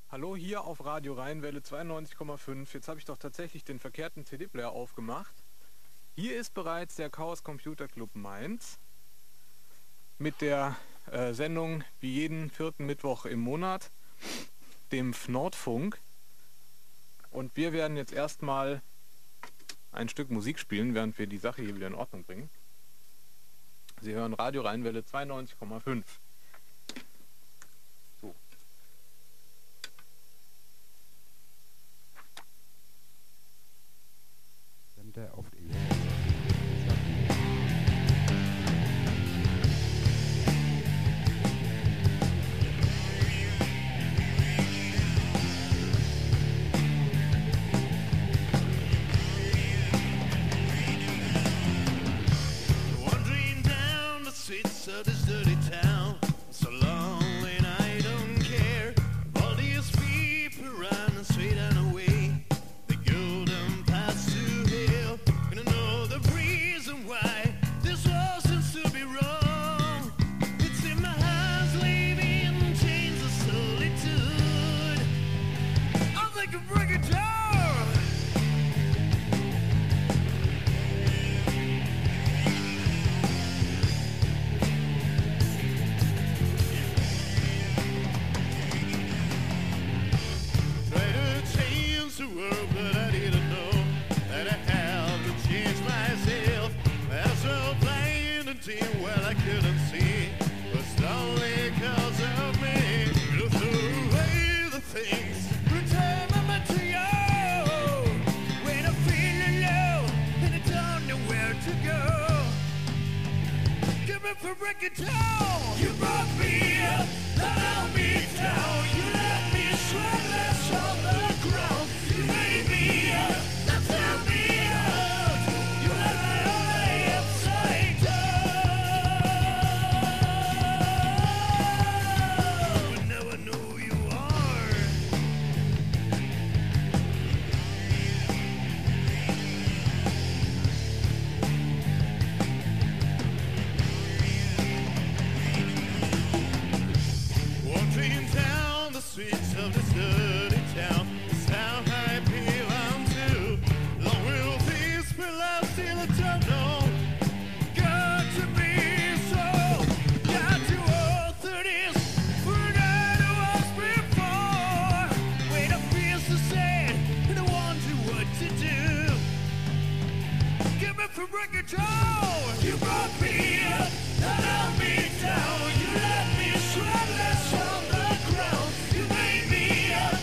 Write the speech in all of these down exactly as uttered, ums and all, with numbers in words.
Hallo hier auf Radio Rheinwelle zweiundneunzig Komma fünf. Jetzt habe ich doch tatsächlich den verkehrten C D-Player aufgemacht. Hier ist bereits der Chaos Computer Club Mainz mit der äh, Sendung wie jeden vierten Mittwoch im Monat, dem F Nordfunk. Und wir werden jetzt erstmal ein Stück Musik spielen, während wir die Sache hier wieder in Ordnung bringen. Sie hören Radio Rheinwelle zweiundneunzig Komma fünf. So. Sender auf die Wandering down the streets of this dirty town, so lonely and I don't care. All these people running straight and away, the golden paths to hell. And I know the reason why this all seems to be wrong. It's in my hands, living in chains of solitude. I'm like a break it down. Try to change the world, but I didn't know that I have to change myself. As well blind and dim, well I couldn't see, but it's only cause of me. You threw away the things, return them back to you. When I feel alone and I don't know where to go, give me for break it down. You brought me up, let me down. You let me sweatless on the ground. You made me up, now tell me out. You let my lay upside down. But now I know who you are. Walking down the streets of this dirty town, it's how I belong to. Long will this be last till I don't know. Got to be so, got to alter this, forgot who I was before. When I feel so sad, and I wonder what to do. Give me for break it down. You brought me up, and held me down. You let me sweatless on the ground. You made me up,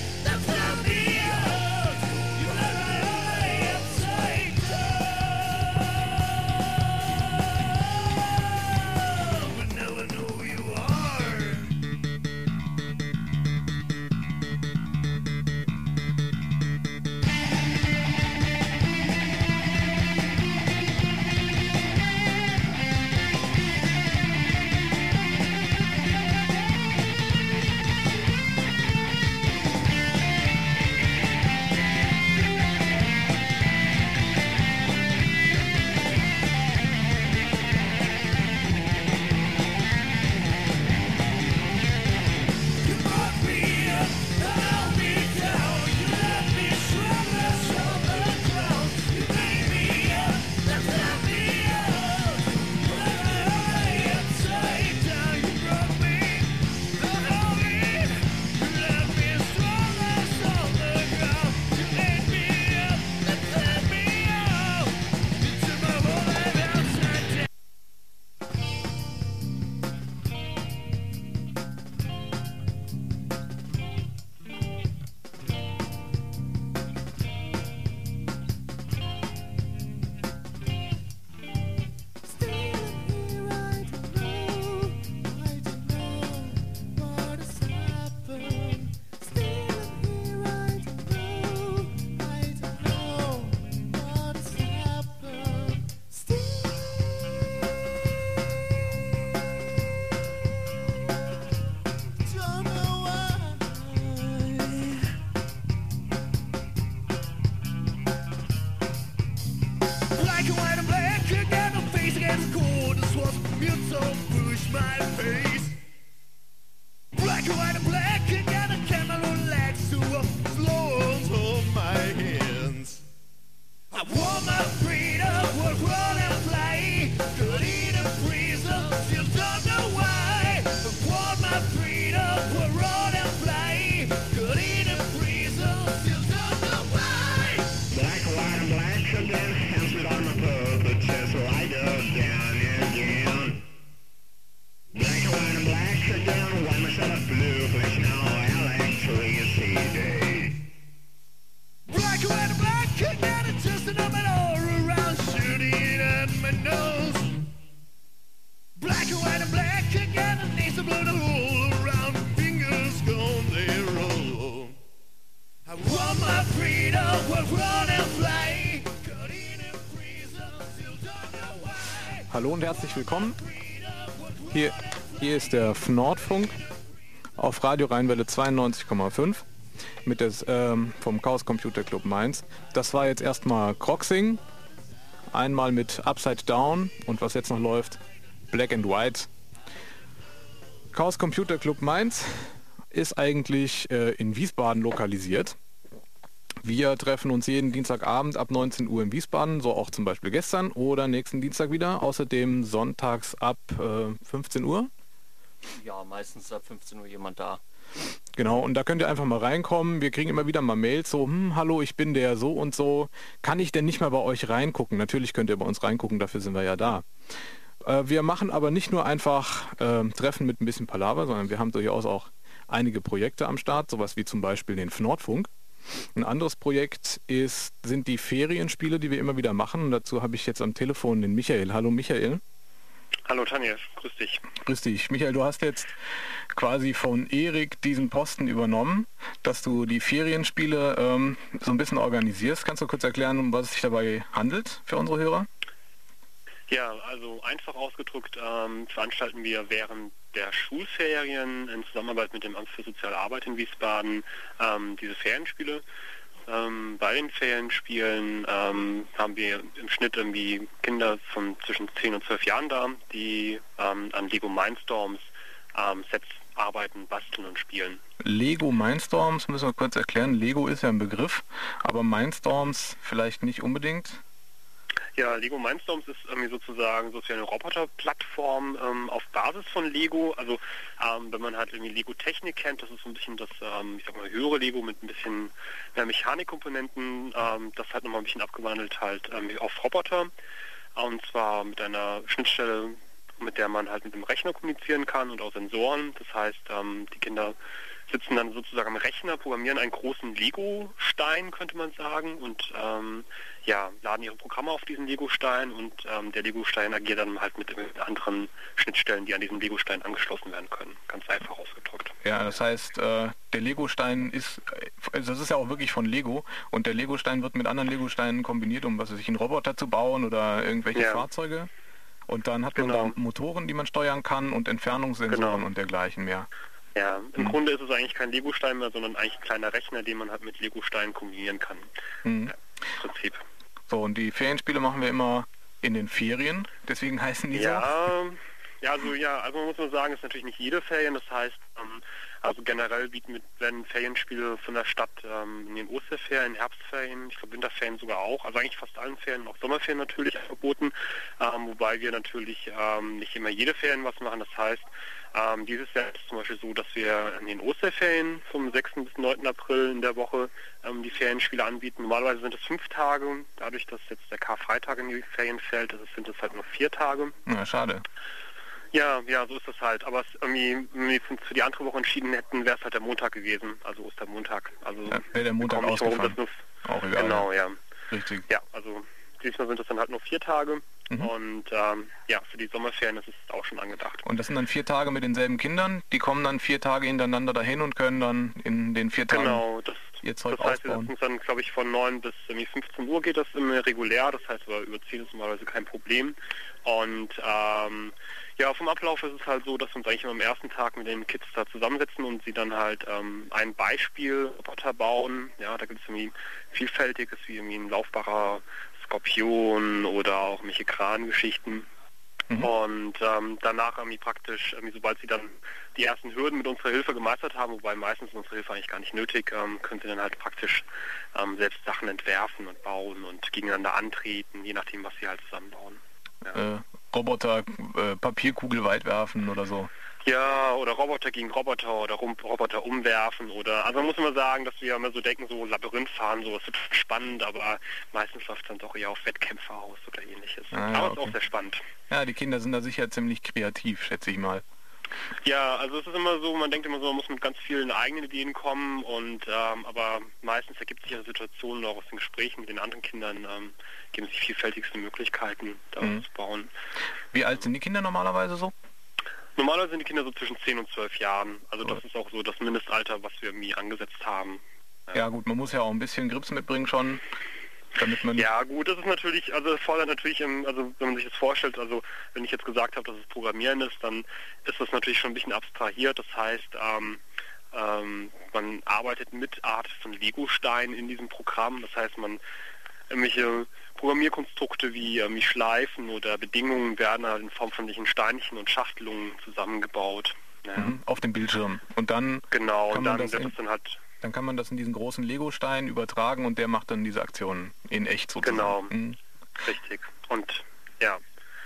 Hallo und herzlich willkommen. Hier, hier ist der F Nordfunk auf Radio Rheinwelle zweiundneunzig Komma fünf mit des, ähm, vom Chaos Computer Club Mainz. Das war jetzt erstmal Croxing, einmal mit Upside Down und was jetzt noch läuft, Black and White. Chaos Computer Club Mainz ist eigentlich äh, in Wiesbaden lokalisiert. Wir treffen uns jeden Dienstagabend ab neunzehn Uhr in Wiesbaden, so auch zum Beispiel gestern oder nächsten Dienstag wieder. Außerdem sonntags ab äh, fünfzehn Uhr. Ja, meistens ab fünfzehn Uhr jemand da. Genau, und da könnt ihr einfach mal reinkommen. Wir kriegen immer wieder mal Mails so, hm, hallo, ich bin der so und so. Kann ich denn nicht mal bei euch reingucken? Natürlich könnt ihr bei uns reingucken, dafür sind wir ja da. Äh, wir machen aber nicht nur einfach äh, Treffen mit ein bisschen Palaver, sondern wir haben durchaus auch einige Projekte am Start, sowas wie zum Beispiel den F Nordfunk. Ein anderes Projekt ist, sind die Ferienspiele, die wir immer wieder machen. Und dazu habe ich jetzt am Telefon den Michael. Hallo Michael. Hallo Tanja, grüß dich. Grüß dich. Michael, du hast jetzt quasi von Erik diesen Posten übernommen, dass du die Ferienspiele ähm, so ein bisschen organisierst. Kannst du kurz erklären, um was es sich dabei handelt für unsere Hörer? Ja, also einfach ausgedrückt ähm, veranstalten wir während der Schulferien in Zusammenarbeit mit dem Amt für Soziale Arbeit in Wiesbaden ähm, diese Ferienspiele. Ähm, bei den Ferienspielen ähm, haben wir im Schnitt irgendwie Kinder von zwischen zehn und zwölf Jahren da, die ähm, an Lego Mindstorms ähm, Sets arbeiten, basteln und spielen. Lego Mindstorms müssen wir kurz erklären. Lego ist ja ein Begriff, aber Mindstorms vielleicht nicht unbedingt. Ja, Lego Mindstorms ist irgendwie sozusagen so eine Roboterplattform ähm, auf Basis von Lego. Also ähm, wenn man halt irgendwie Lego-Technik kennt, das ist so ein bisschen das, ähm, ich sag mal, höhere Lego mit ein bisschen mehr Mechanikkomponenten. Ähm, das halt nochmal ein bisschen abgewandelt halt ähm, auf Roboter. Und zwar mit einer Schnittstelle, mit der man halt mit dem Rechner kommunizieren kann und auch Sensoren. Das heißt, ähm, die Kinder sitzen dann sozusagen am Rechner, programmieren einen großen Lego-Stein, könnte man sagen, und ähm, ja, laden ihre Programme auf diesen Lego-Stein und ähm, der Lego-Stein agiert dann halt mit, mit anderen Schnittstellen, die an diesen Lego-Stein angeschlossen werden können. Ganz einfach ausgedrückt. Ja, das heißt, äh, der Lego-Stein ist, also das ist ja auch wirklich von Lego und der Lego-Stein wird mit anderen Lego-Steinen kombiniert, um was weiß ich, einen Roboter zu bauen oder irgendwelche ja. Fahrzeuge. Und dann hat man genau. da Motoren, die man steuern kann und Entfernungssensoren genau. und dergleichen mehr. Ja, im mhm. Grunde ist es eigentlich kein Lego-Stein mehr, sondern eigentlich ein kleiner Rechner, den man halt mit Lego-Steinen kombinieren kann. Mhm. Ja, im Prinzip. So, und die Ferienspiele machen wir immer in den Ferien, deswegen heißen die ja, so? Ja, also ja, also man muss nur sagen, es ist natürlich nicht jede Ferien, das heißt, ähm, also generell bieten mit, werden Ferienspiele von der Stadt ähm, in den Osterferien, Herbstferien, ich glaube Winterferien sogar auch, also eigentlich fast allen Ferien, auch Sommerferien natürlich angeboten, ähm, wobei wir natürlich ähm, nicht immer jede Ferien was machen, das heißt, ähm, dieses Jahr ist es zum Beispiel so, dass wir in den Osterferien vom sechsten bis neunten April in der Woche ähm, die Ferienspiele anbieten. Normalerweise sind es fünf Tage, dadurch, dass jetzt der Karfreitag in die Ferien fällt, also sind es halt nur vier Tage. Ja, schade. Ja, ja, so ist das halt. Aber es irgendwie, wenn wir für die andere Woche entschieden hätten, wäre es halt der Montag gewesen, also Ostermontag. Also ja, wäre der Montag ausgefallen. Nur, auch egal. Genau, ja. Richtig. Ja, also diesmal sind es dann halt nur vier Tage. Mhm. Und ähm, ja, für die Sommerferien ist es auch schon angedacht. Und das sind dann vier Tage mit denselben Kindern? Die kommen dann vier Tage hintereinander dahin und können dann in den vier Tagen genau, das, ihr Zeug das heißt, ausbauen? Das dann, glaube ich, von neun bis fünfzehn Uhr geht das immer regulär. Das heißt, aber überziehen ist normalerweise kein Problem. Und ähm, ja, vom Ablauf ist es halt so, dass wir uns eigentlich immer am ersten Tag mit den Kids da zusammensetzen und sie dann halt ähm, ein Beispiel Roboter bauen. Ja, da gibt es irgendwie Vielfältiges, wie irgendwie ein laufbarer Skorpion oder auch welche Krangeschichten. Mhm. Und ähm, danach irgendwie praktisch, irgendwie, sobald sie dann die ersten Hürden mit unserer Hilfe gemeistert haben, wobei meistens unsere Hilfe eigentlich gar nicht nötig, ähm, können sie dann halt praktisch ähm, selbst Sachen entwerfen und bauen und gegeneinander antreten, je nachdem, was sie halt zusammenbauen. Ja. Äh, Roboter, äh, Papierkugel weit werfen oder so. Ja, oder Roboter gegen Roboter oder Rum Roboter umwerfen oder, also man muss immer sagen, dass wir immer so denken, so Labyrinth fahren, so, es wird spannend, aber meistens läuft es dann doch eher auf Wettkämpfe aus oder ähnliches. Ah, aber es okay. ist auch sehr spannend. Ja, die Kinder sind da sicher ziemlich kreativ, schätze ich mal. Ja, also es ist immer so, man denkt immer so, man muss mit ganz vielen eigenen Ideen kommen und ähm, aber meistens ergibt sich ja Situationen auch aus den Gesprächen mit den anderen Kindern, ähm, geben sich vielfältigste Möglichkeiten, da mhm. zu bauen. Wie alt sind die Kinder normalerweise so? Normalerweise sind die Kinder so zwischen zehn und zwölf Jahren. Also das ist auch so das Mindestalter, was wir irgendwie angesetzt haben. Ja. Ja gut, man muss ja auch ein bisschen Grips mitbringen schon. damit man... Ja gut, das ist natürlich, also das fordert natürlich, im, also wenn man sich das vorstellt, also wenn ich jetzt gesagt habe, dass es Programmieren ist, dann ist das natürlich schon ein bisschen abstrahiert. Das heißt, ähm, ähm, man arbeitet mit Art von Lego-Steinen in diesem Programm. Das heißt, man irgendwelche Programmierkonstrukte wie, äh, wie Schleifen oder Bedingungen werden halt in Form von solchen Steinchen und Schachtelungen zusammengebaut. Ja. Mhm, auf dem Bildschirm. Und dann Genau, kann und man dann das wird in, es dann halt... dann kann man das in diesen großen Lego-Stein übertragen und der macht dann diese Aktionen in echt sozusagen. Genau, Mhm. richtig. Und ja,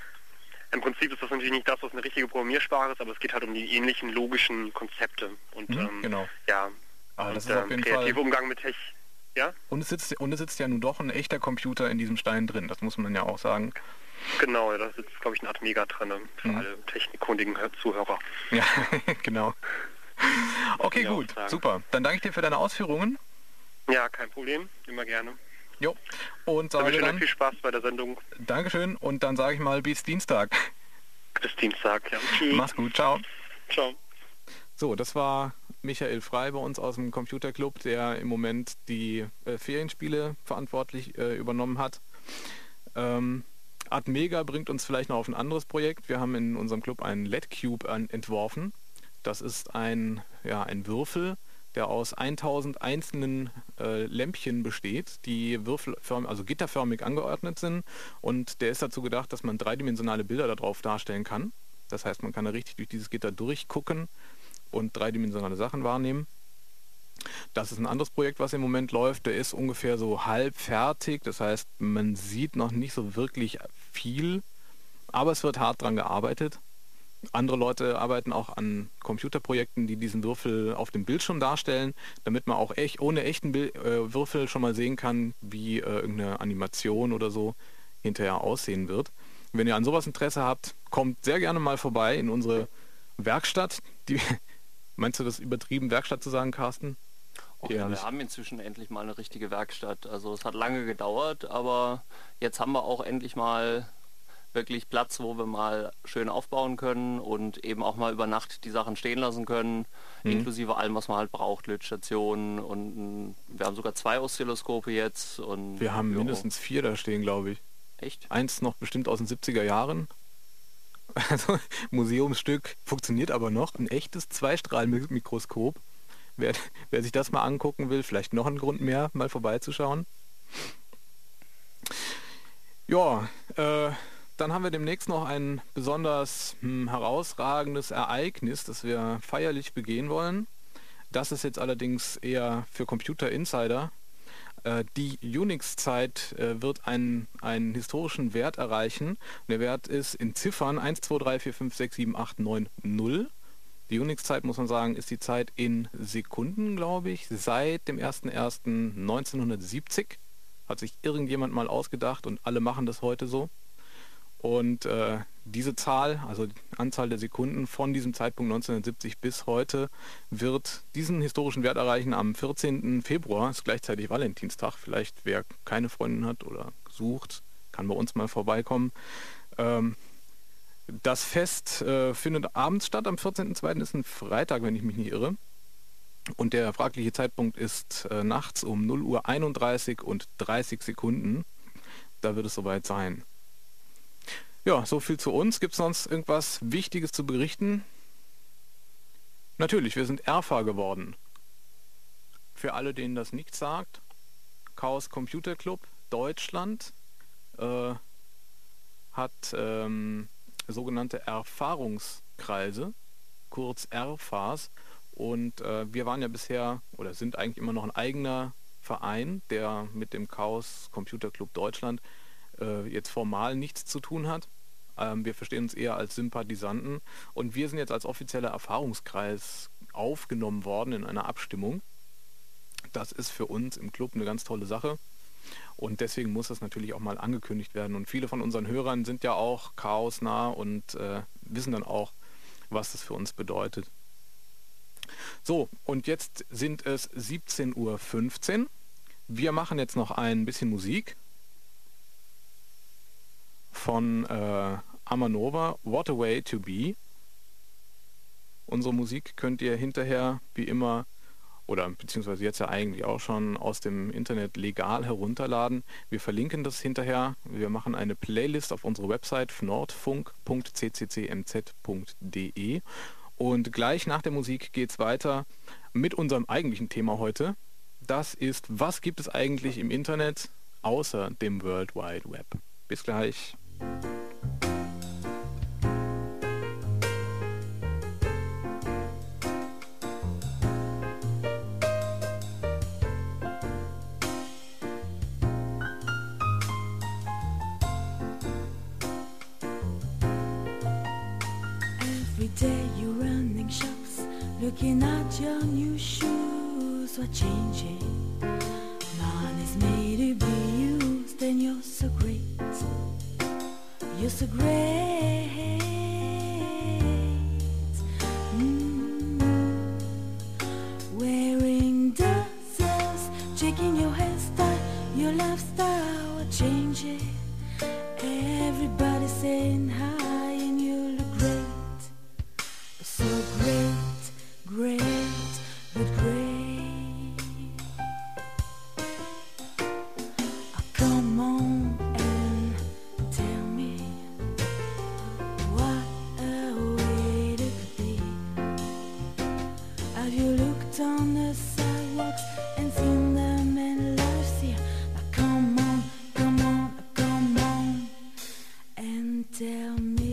im Prinzip ist das natürlich nicht das, was eine richtige Programmiersprache ist, aber es geht halt um die ähnlichen logischen Konzepte. Und Mhm, ähm, genau. ja, Ah, das und, ist auf ähm, jeden kreativer Fall... Umgang mit Tech. Ja, Und es, sitzt, und es sitzt ja nun doch ein echter Computer in diesem Stein drin, das muss man ja auch sagen. genau, da sitzt, glaube ich, eine Art Mega drin für Mhm. alle technikkundigen Hör- Zuhörer. Ja, genau. Okay, ich auch gut, sagen. super. Dann danke ich dir für deine Ausführungen. Ja, kein Problem, immer gerne. Jo. Und Dann sage wünsche ich euch dann, viel Spaß bei der Sendung. Dankeschön und dann sage ich mal bis Dienstag. Bis Dienstag, ja. Tschüss. Mach's gut, ciao. Ciao. So, das war Michael Frei bei uns aus dem Computerclub, der im Moment die äh, Ferienspiele verantwortlich äh, übernommen hat. Ähm, Admega bringt uns vielleicht noch auf ein anderes Projekt. Wir haben in unserem Club einen L E D-Cube an, entworfen. Das ist ein, ja, ein Würfel, der aus tausend einzelnen äh, Lämpchen besteht, die würfelförmig, also gitterförmig angeordnet sind. Und der ist dazu gedacht, dass man dreidimensionale Bilder darauf darstellen kann. Das heißt, man kann da richtig durch dieses Gitter durchgucken und dreidimensionale Sachen wahrnehmen. Das ist ein anderes Projekt, was im Moment läuft. Der ist ungefähr so halb fertig. Das heißt, man sieht noch nicht so wirklich viel, aber es wird hart dran gearbeitet. Andere Leute arbeiten auch an Computerprojekten, die diesen Würfel auf dem Bildschirm darstellen, damit man auch echt ohne echten Bil- äh, Würfel schon mal sehen kann, wie äh, irgendeine Animation oder so hinterher aussehen wird. Wenn ihr an sowas Interesse habt, kommt sehr gerne mal vorbei in unsere Werkstatt. Die, meinst du das übertrieben, Werkstatt zu sagen, Carsten? Och, Eher wir nicht. haben inzwischen endlich mal eine richtige Werkstatt. Also es hat lange gedauert, aber jetzt haben wir auch endlich mal wirklich Platz, wo wir mal schön aufbauen können und eben auch mal über Nacht die Sachen stehen lassen können, Mhm. inklusive allem, was man halt braucht, Lichtstationen und ein, wir haben sogar zwei Oszilloskope jetzt und Wir haben ja, mindestens vier da stehen, glaube ich. echt. Eins noch bestimmt aus den siebziger Jahren. Also Museumsstück, funktioniert aber noch. Ein echtes Zweistrahlmikroskop. Wer, wer sich das mal angucken will, vielleicht noch ein Grund mehr, mal vorbeizuschauen. Ja, äh, dann haben wir demnächst noch ein besonders hm, herausragendes Ereignis, das wir feierlich begehen wollen. Das ist jetzt allerdings eher für Computer Insider. Äh, die Unix-Zeit äh, wird einen, einen historischen Wert erreichen. Der Wert ist in Ziffern eins, zwei, drei, vier, fünf, sechs, sieben, acht, neun, null. Die Unix-Zeit, muss man sagen, ist die Zeit in Sekunden, glaube ich, seit dem ersten ersten neunzehnhundertsiebzig. Hat sich irgendjemand mal ausgedacht und alle machen das heute so. Und äh, diese Zahl, also die Anzahl der Sekunden von diesem Zeitpunkt neunzehnhundertsiebzig bis heute, wird diesen historischen Wert erreichen am vierzehnten Februar. Ist gleichzeitig Valentinstag. Vielleicht wer keine Freundin hat oder sucht, kann bei uns mal vorbeikommen. Ähm, das Fest äh, findet abends statt. Am vierzehnten zweiten ist ein Freitag, wenn ich mich nicht irre. Und der fragliche Zeitpunkt ist äh, nachts um null Uhr einunddreißig und dreißig Sekunden. Da wird es soweit sein. Ja, so viel zu uns. Gibt es sonst irgendwas Wichtiges zu berichten? Natürlich, wir sind R F A geworden. Für alle, denen das nichts sagt, Chaos Computer Club Deutschland äh, hat ähm, sogenannte Erfahrungskreise, kurz R F As. Und äh, wir waren ja bisher, oder sind eigentlich immer noch ein eigener Verein, der mit dem Chaos Computer Club Deutschland äh, jetzt formal nichts zu tun hat. Ähm, wir verstehen uns eher als Sympathisanten. Und wir sind jetzt als offizieller Erfahrungskreis aufgenommen worden in einer Abstimmung. Das ist für uns im Club eine ganz tolle Sache. Und deswegen muss das natürlich auch mal angekündigt werden. Und viele von unseren Hörern sind ja auch chaosnah und äh, wissen dann auch, was das für uns bedeutet. So, und jetzt sind es siebzehn Uhr fünfzehn. Wir machen jetzt noch ein bisschen Musik von äh, Amanova, What a Way to Be. Unsere Musik könnt ihr hinterher wie immer oder beziehungsweise jetzt ja eigentlich auch schon aus dem Internet legal herunterladen. Wir verlinken das hinterher. Wir machen eine Playlist auf unsere Website nordfunk punkt c c c m z punkt d e und gleich nach der Musik geht es weiter mit unserem eigentlichen Thema heute. Das ist, was gibt es eigentlich im Internet außer dem World Wide Web? Bis gleich. Every day you're running shops, looking at your new shoes. What changing? Money's made to be used, and you're so great. You're so great. Mm. Wearing dresses, checking your hairstyle, your lifestyle. What changing? Everybody's saying hi, and you look great. So great, great, but great. Oh, come on and tell me what a way to be. Have you looked on the sidewalks and seen them in life's here? Now come on, come on, come on and tell me.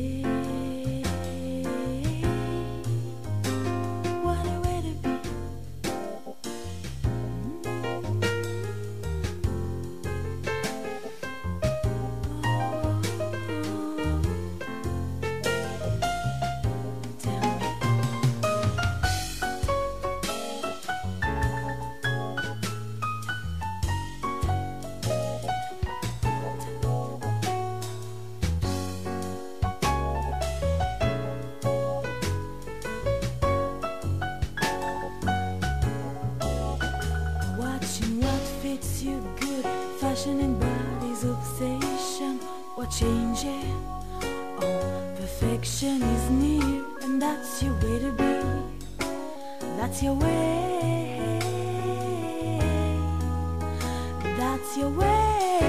And body's obsession, what changing? Oh, perfection is near, and that's your way to be. That's your way. That's your way.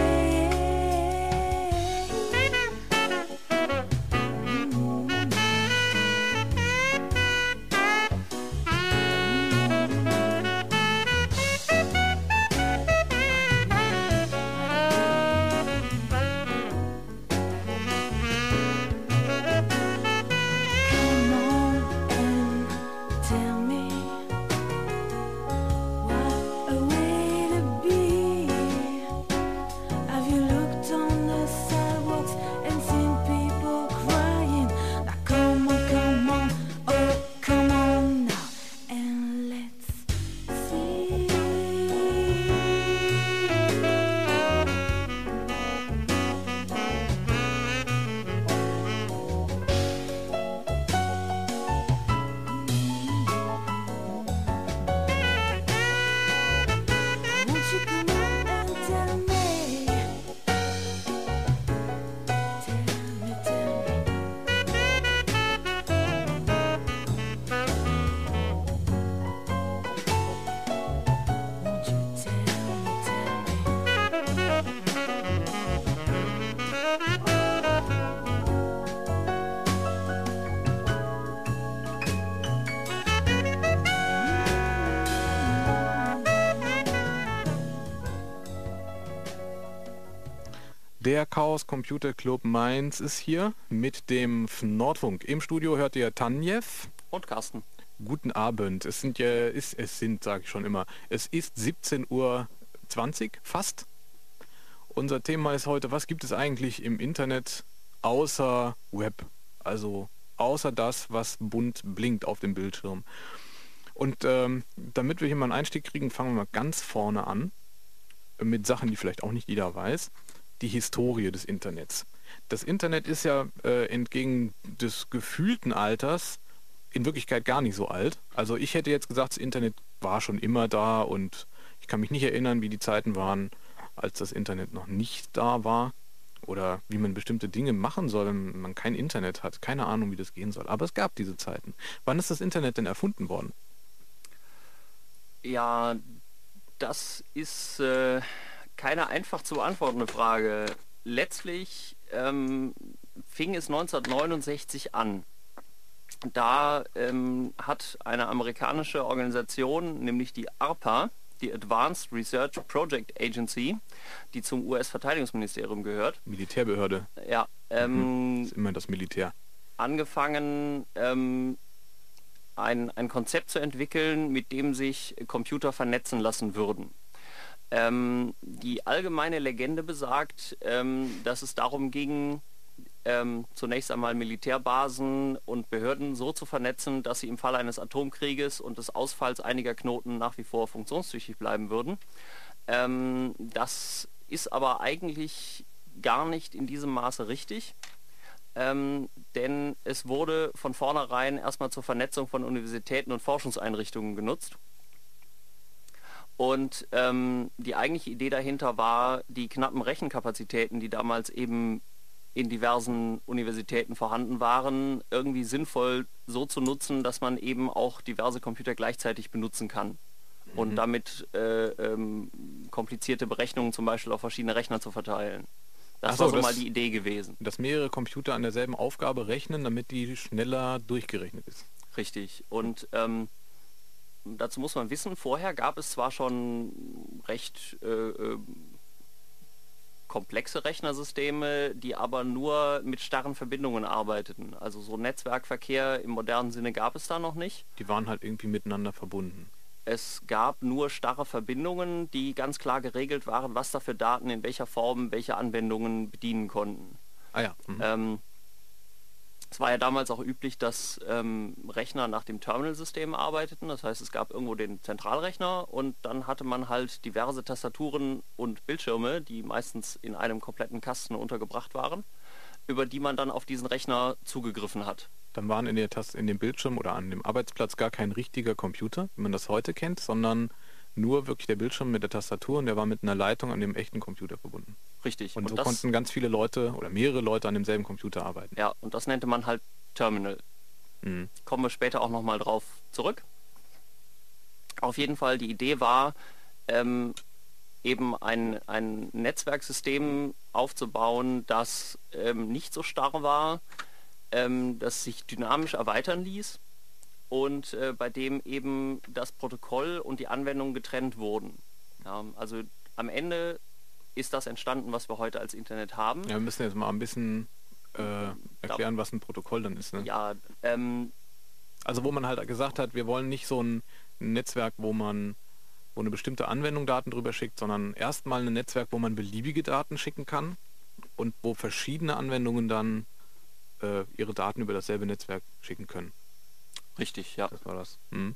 Der Chaos Computer Club Mainz ist hier mit dem Nordfunk. Im Studio hört ihr Tanjev und Carsten. Guten Abend. Es sind ja, ist, es sind, sage ich schon immer, es ist siebzehn Uhr zwanzig, fast. Unser Thema ist heute, was gibt es eigentlich im Internet außer Web? Also außer das, was bunt blinkt auf dem Bildschirm. Und ähm, damit wir hier mal einen Einstieg kriegen, fangen wir mal ganz vorne an. Mit Sachen, die vielleicht auch nicht jeder weiß. Die Historie des Internets. Das Internet ist ja äh, entgegen des gefühlten Alters in Wirklichkeit gar nicht so alt. Also ich hätte jetzt gesagt, das Internet war schon immer da und ich kann mich nicht erinnern, wie die Zeiten waren, als das Internet noch nicht da war oder wie man bestimmte Dinge machen soll, wenn man kein Internet hat. Keine Ahnung, wie das gehen soll. Aber es gab diese Zeiten. Wann ist das Internet denn erfunden worden? Ja, das ist äh, keine einfach zu beantwortende Frage. Letztlich ähm, fing es neunzehnhundertneunundsechzig an. Da ähm, hat eine amerikanische Organisation, nämlich die ARPA, die Advanced Research Project Agency, die zum U S-Verteidigungsministerium gehört, Militärbehörde. ja, ähm, Ist immer das Militär. angefangen, ähm, ein, ein Konzept zu entwickeln, mit dem sich Computer vernetzen lassen würden. Ähm, die allgemeine Legende besagt, ähm, dass es darum ging, ähm, zunächst einmal Militärbasen und Behörden so zu vernetzen, dass sie im Falle eines Atomkrieges und des Ausfalls einiger Knoten nach wie vor funktionstüchtig bleiben würden. Ähm, das ist aber eigentlich gar nicht in diesem Maße richtig. Ähm, denn es wurde von vornherein erstmal zur Vernetzung von Universitäten und Forschungseinrichtungen genutzt. Und ähm, die eigentliche Idee dahinter war, die knappen Rechenkapazitäten, die damals eben in diversen Universitäten vorhanden waren, irgendwie sinnvoll so zu nutzen, dass man eben auch diverse Computer gleichzeitig benutzen kann. Mhm. Und damit äh, ähm, komplizierte Berechnungen zum Beispiel auf verschiedene Rechner zu verteilen. Das Ach so, war so das- mal die Idee gewesen. Dass mehrere Computer an derselben Aufgabe rechnen, damit die schneller durchgerechnet ist. Richtig. Und ähm, dazu muss man wissen, vorher gab es zwar schon recht äh, äh, komplexe Rechnersysteme, die aber nur mit starren Verbindungen arbeiteten. Also so Netzwerkverkehr im modernen Sinne gab es da noch nicht. Die waren halt irgendwie miteinander verbunden. Es gab nur starre Verbindungen, die ganz klar geregelt waren, was da für Daten in welcher Form welche Anwendungen bedienen konnten. Ah ja. Mhm. Ähm, es war ja damals auch üblich, dass ähm, Rechner nach dem Terminal-System arbeiteten. Das heißt, es gab irgendwo den Zentralrechner und dann hatte man halt diverse Tastaturen und Bildschirme, die meistens in einem kompletten Kasten untergebracht waren, über die man dann auf diesen Rechner zugegriffen hat. Dann waren in der Taste, in dem Bildschirm oder an dem Arbeitsplatz gar kein richtiger Computer, wie man das heute kennt, sondern nur wirklich der Bildschirm mit der Tastatur und der war mit einer Leitung an dem echten Computer verbunden. Richtig. Und, so das, konnten ganz viele Leute oder mehrere Leute an demselben Computer arbeiten. ja, und das nannte man halt Terminal. Mhm. Kommen wir später auch nochmal drauf zurück. Auf jeden Fall, die Idee war, ähm, eben ein, ein Netzwerksystem aufzubauen, das ähm, nicht so starr war, ähm, das sich dynamisch erweitern ließ und äh, bei dem eben das Protokoll und die Anwendung getrennt wurden. Ja, also am Ende ist das entstanden, was wir heute als Internet haben. Ja, wir müssen jetzt mal ein bisschen äh, erklären, was ein Protokoll dann ist. Ne? Ja, ähm, Also wo man halt gesagt hat, wir wollen nicht so ein Netzwerk, wo man wo eine bestimmte Anwendung Daten drüber schickt, sondern erstmal ein Netzwerk, wo man beliebige Daten schicken kann und wo verschiedene Anwendungen dann äh, ihre Daten über dasselbe Netzwerk schicken können. richtig, ja. Das war das. Mhm.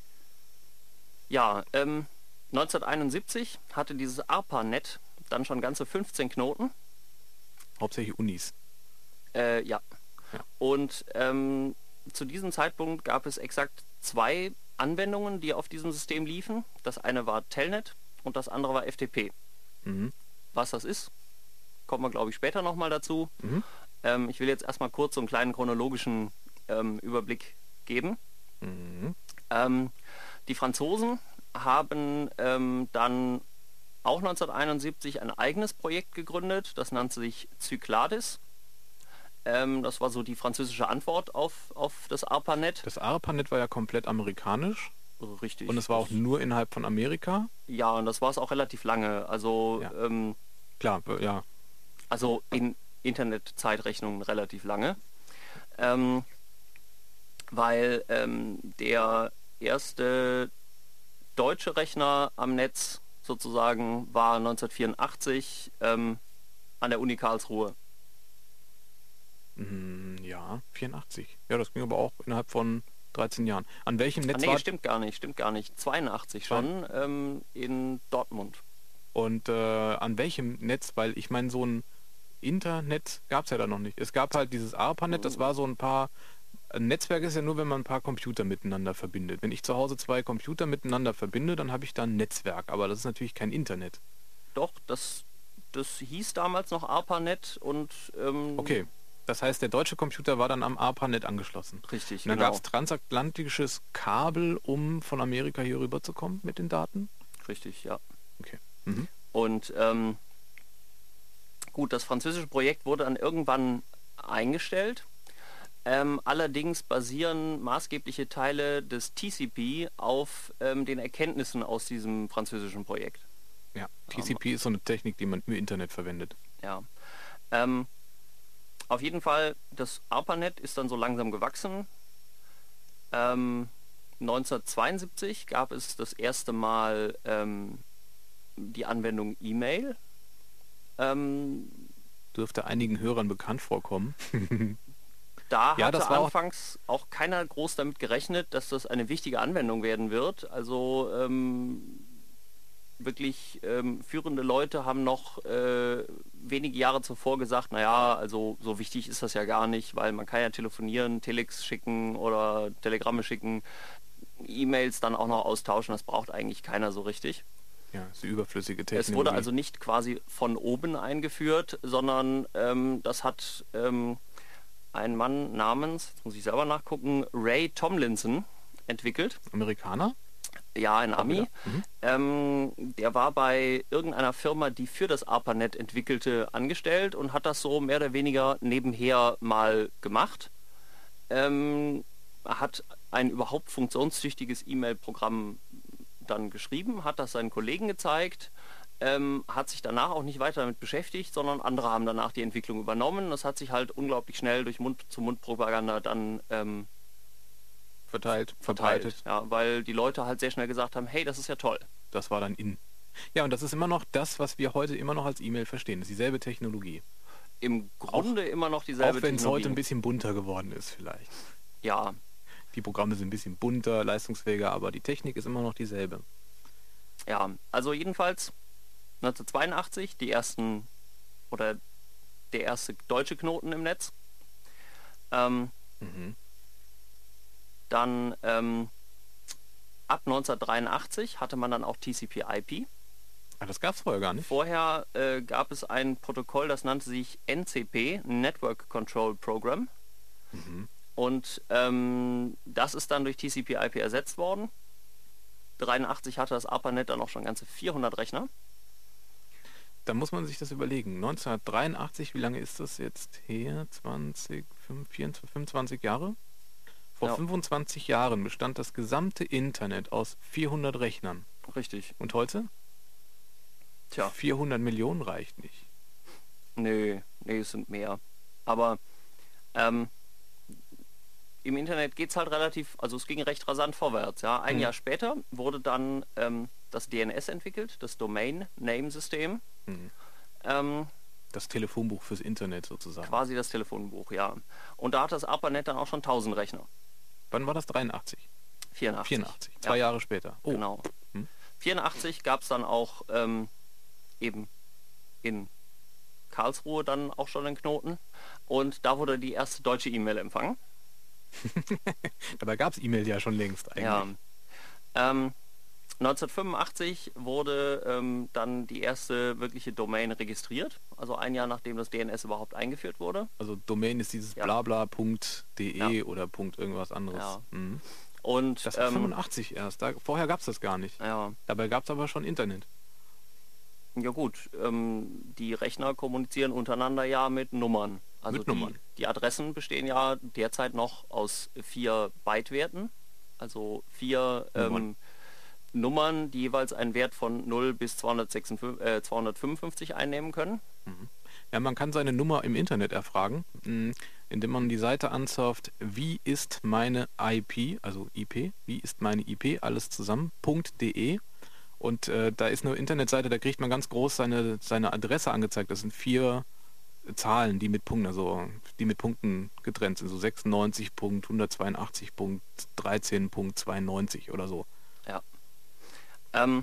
Ja, ähm, neunzehnhunderteinundsiebzig hatte dieses ARPANET dann schon ganze fünfzehn Knoten. Hauptsächlich Unis. Äh, ja. Ja. Und ähm, zu diesem Zeitpunkt gab es exakt zwei Anwendungen, die auf diesem System liefen. Das eine war Telnet und das andere war F T P. Mhm. Was das ist, kommen wir, glaube ich, später nochmal dazu. Mhm. Ähm, ich will jetzt erstmal kurz so einen kleinen chronologischen ähm, Überblick geben. Mhm. Ähm, die Franzosen haben ähm, dann auch neunzehnhunderteinundsiebzig ein eigenes Projekt gegründet, das nannte sich Cyclades. Ähm, das war so die französische Antwort auf, auf das ARPANET. Das ARPANET war ja komplett amerikanisch Richtig. und es war auch nur innerhalb von Amerika. Ja, und das war es auch relativ lange. Also, Ja. ähm, Klar, äh, ja. also in Internetzeitrechnungen relativ lange. Ähm, weil ähm, der erste deutsche Rechner am Netz sozusagen war neunzehnhundertvierundachtzig ähm, an der Uni Karlsruhe. Mm, ja, vierundachtzig. Ja, das ging aber auch innerhalb von dreizehn Jahren. An welchem Ah, Netz nee, war... stimmt gar nicht, stimmt gar nicht. zweiundachtzig schon ähm, in Dortmund. Und äh, an welchem Netz? Weil ich meine, so ein Internet gab es ja da noch nicht. Es gab halt dieses ARPANET, das war so ein paar... Ein Netzwerk ist ja nur, wenn man ein paar Computer miteinander verbindet. Wenn ich zu Hause zwei Computer miteinander verbinde, dann habe ich da ein Netzwerk. Aber das ist natürlich kein Internet. Doch, das, das hieß damals noch ARPANET und ähm, Okay. Das heißt, der deutsche Computer war dann am ARPANET angeschlossen. Richtig, Und dann genau. gab es transatlantisches Kabel, um von Amerika hier rüber zu kommen mit den Daten? Richtig, ja. Okay. Mhm. Und ähm, gut, das französische Projekt wurde dann irgendwann eingestellt. Ähm, allerdings basieren maßgebliche Teile des T C P auf ähm, den Erkenntnissen aus diesem französischen Projekt. Ja, T C P ist so eine Technik, die man im Internet verwendet. Ja. Ähm, auf jeden Fall, das ARPANET ist dann so langsam gewachsen. Ähm, neunzehnhundertzweiundsiebzig gab es das erste Mal ähm, die Anwendung E-Mail. Ähm, Dürfte einigen Hörern bekannt vorkommen. Da Ja, hatte das war auch- anfangs auch keiner groß damit gerechnet, dass das eine wichtige Anwendung werden wird. Also ähm, wirklich ähm, führende Leute haben noch äh, wenige Jahre zuvor gesagt, naja, also so wichtig ist das ja gar nicht, weil man kann ja telefonieren, Telex schicken oder Telegramme schicken, E-Mails dann auch noch austauschen, das braucht eigentlich keiner so richtig. Ja, ist eine überflüssige Technologie. Es wurde also nicht quasi von oben eingeführt, sondern ähm, das hat ähm, ein Mann namens, jetzt muss ich selber nachgucken, Ray Tomlinson entwickelt. Amerikaner? Ja, ein Ami. wieder. Mhm. Ähm, der war bei irgendeiner Firma, die für das ARPANET entwickelte, angestellt und hat das so mehr oder weniger nebenher mal gemacht. Ähm, hat ein überhaupt funktionstüchtiges E-Mail-Programm dann geschrieben, hat das seinen Kollegen gezeigt, ähm, hat sich danach auch nicht weiter damit beschäftigt, sondern andere haben danach die Entwicklung übernommen. Das hat sich halt unglaublich schnell durch Mund-zu-Mund-Propaganda dann ähm, Verteilt, verteilt. verbreitet. Ja, weil die Leute halt sehr schnell gesagt haben, hey, das ist ja toll. Das war dann in. Ja, und das ist immer noch das, was wir heute immer noch als E-Mail verstehen. Das ist dieselbe Technologie. Im Grunde immer noch dieselbe Auch wenn es Technologie. heute ein bisschen bunter geworden ist vielleicht. Ja, Die Programme sind ein bisschen bunter, leistungsfähiger, aber die Technik ist immer noch dieselbe. ja, also jedenfalls neunzehnhundertzweiundachtzig die ersten oder der erste deutsche Knoten im Netz. Ähm, Mhm. dann ähm, ab neunzehnhundertdreiundachtzig hatte man dann auch T C P I P. Ah, das gab es vorher gar nicht. Vorher äh, gab es ein Protokoll, das nannte sich N C P, Network Control Program. Mhm. Und ähm, das ist dann durch T C P I P ersetzt worden. dreiundachtzig hatte das ARPANET dann auch schon ganze vierhundert Rechner. Da muss man sich das überlegen. neunzehnhundertdreiundachtzig, wie lange ist das jetzt her? zwanzig, vierundzwanzig, fünfundzwanzig Jahre? Vor Ja. fünfundzwanzig Jahren bestand das gesamte Internet aus vierhundert Rechnern. Richtig. Und heute? Tja, vierhundert Millionen reicht nicht. nö, nee, es sind mehr. Aber ähm, im Internet geht es halt relativ, also es ging recht rasant vorwärts. Ja. Ein Mhm. Jahr später wurde dann ähm, das D N S entwickelt, das Domain Name System. Mhm. Ähm, Das Telefonbuch fürs Internet sozusagen. quasi das Telefonbuch, ja. Und da hat das ARPANET dann auch schon tausend Rechner. Wann war das? dreiundachtzig? vierundachtzig. vierundachtzig. Zwei Ja. Jahre später. Oh, Genau. Hm. vierundachtzig gab es dann auch ähm, eben in Karlsruhe dann auch schon einen Knoten. Und da wurde die erste deutsche E-Mail empfangen. dabei gab es E-Mail ja schon längst eigentlich. Ja. Ähm, neunzehnhundertfünfundachtzig wurde ähm, dann die erste wirkliche Domain registriert. Also ein Jahr nachdem das D N S überhaupt eingeführt wurde. Also Domain ist dieses Ja. blabla.de Ja. oder Punkt irgendwas anderes. Ja. Mhm. Und Das war ähm, fünfundachtzig erst. Da, vorher gab es das gar nicht. ja, Dabei gab es aber schon Internet. ja gut, ähm, die Rechner kommunizieren untereinander ja mit Nummern. Also Mit die, Nummern. die Adressen bestehen ja derzeit noch aus vier Bytewerten. Also vier Nummern. ähm, Nummern, die jeweils einen Wert von null bis zweihundertsechsundfünfzig, äh, zweihundertfünfundfünfzig einnehmen können. Ja, man kann seine Nummer im Internet erfragen, mh, indem man die Seite ansurft, wie ist meine I P, also I P, wie ist meine I P, alles zusammen, .de. Und äh, da ist eine Internetseite, da kriegt man ganz groß seine, seine Adresse angezeigt. Das sind vier Zahlen, die mit Punkten, also die mit Punkten getrennt sind, so sechsundneunzig Punkt hundertzweiundachtzig Punkt dreizehn Punkt zweiundneunzig oder so. Ja. Ähm,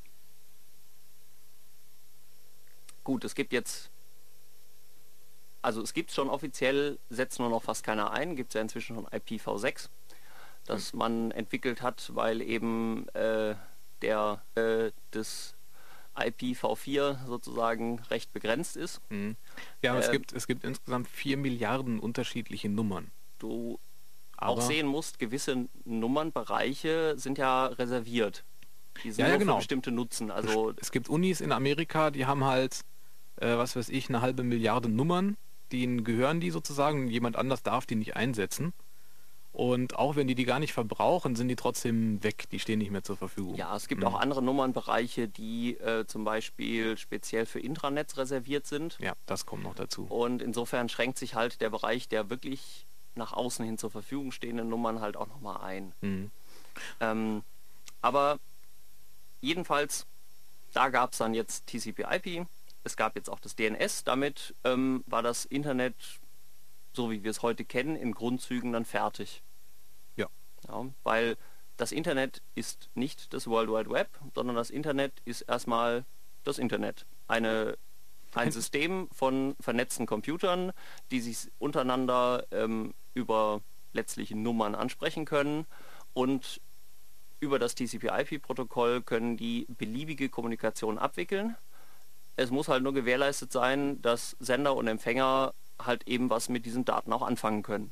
gut, es gibt jetzt, also es gibt schon offiziell, setzt nur noch fast keiner ein, gibt es ja inzwischen schon I P v sechs, das man entwickelt hat, weil eben äh, der äh, des I P v vier sozusagen recht begrenzt ist. Mhm. Ja, aber es Ähm, gibt es gibt insgesamt vier Milliarden unterschiedliche Nummern. Du Aber auch sehen musst, gewisse Nummernbereiche sind ja reserviert. Die sind Ja, ja, nur genau. für bestimmte Nutzen. Also es gibt Unis in Amerika, die haben halt, äh, was weiß ich, eine halbe Milliarde Nummern, denen gehören die sozusagen, jemand anders darf die nicht einsetzen. Und auch wenn die die gar nicht verbrauchen, sind die trotzdem weg, die stehen nicht mehr zur Verfügung. ja, es gibt Mhm. auch andere Nummernbereiche, die äh, zum Beispiel speziell für Intranets reserviert sind. Ja, das kommt noch dazu. Und insofern schränkt sich halt der Bereich der wirklich nach außen hin zur Verfügung stehenden Nummern halt auch nochmal ein. Mhm. Ähm, aber jedenfalls, da gab es dann jetzt T C P I P, es gab jetzt auch das D N S, damit ähm, war das Internet, so wie wir es heute kennen, in Grundzügen dann fertig. Ja. Ja, weil das Internet ist nicht das World Wide Web, sondern das Internet ist erstmal das Internet. Eine, ein System von vernetzten Computern, die sich untereinander ähm, über letztliche Nummern ansprechen können, und über das T C P I P-Protokoll können die beliebige Kommunikation abwickeln. Es muss halt nur gewährleistet sein, dass Sender und Empfänger halt eben was mit diesen Daten auch anfangen können.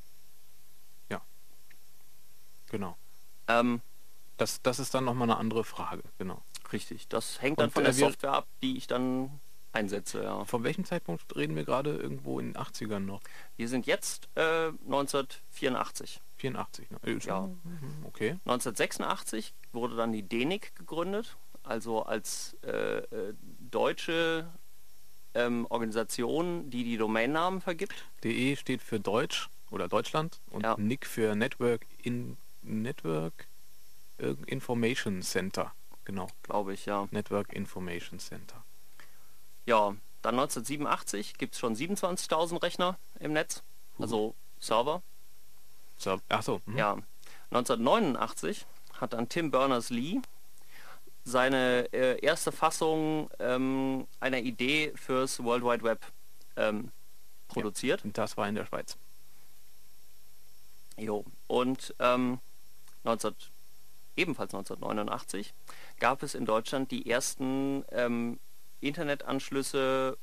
Genau. Ähm, Das, das ist dann nochmal eine andere Frage, genau. richtig, das hängt dann Und, von äh, der wir- Software ab, die ich dann einsetze. Ja. Von welchem Zeitpunkt reden wir gerade? Irgendwo in den achtzigern noch? Wir sind jetzt äh, neunzehnhundertvierundachtzig. vierundachtzig, ne? Äh, Ja. mhm, Okay. neunzehnhundertsechsundachtzig wurde dann die D E N I C gegründet, also als äh, äh, deutsche ähm, Organisation, die die Domainnamen vergibt. D E steht für Deutsch oder Deutschland und Ja. N I C für Network in Network äh, Information Center. Genau. Glaube ich, ja. Network Information Center. Ja, dann neunzehnhundertsiebenundachtzig gibt es schon siebenundzwanzigtausend Rechner im Netz, also Server. So, achso. Mhm. Ja, neunzehnhundertneunundachtzig hat dann Tim Berners-Lee seine äh, erste Fassung ähm, einer Idee fürs World Wide Web ähm, produziert. Und das war in der Schweiz. Jo. Und ähm, neunzehn, ebenfalls neunzehnhundertneunundachtzig gab es in Deutschland die ersten ähm, Internetanschlüsse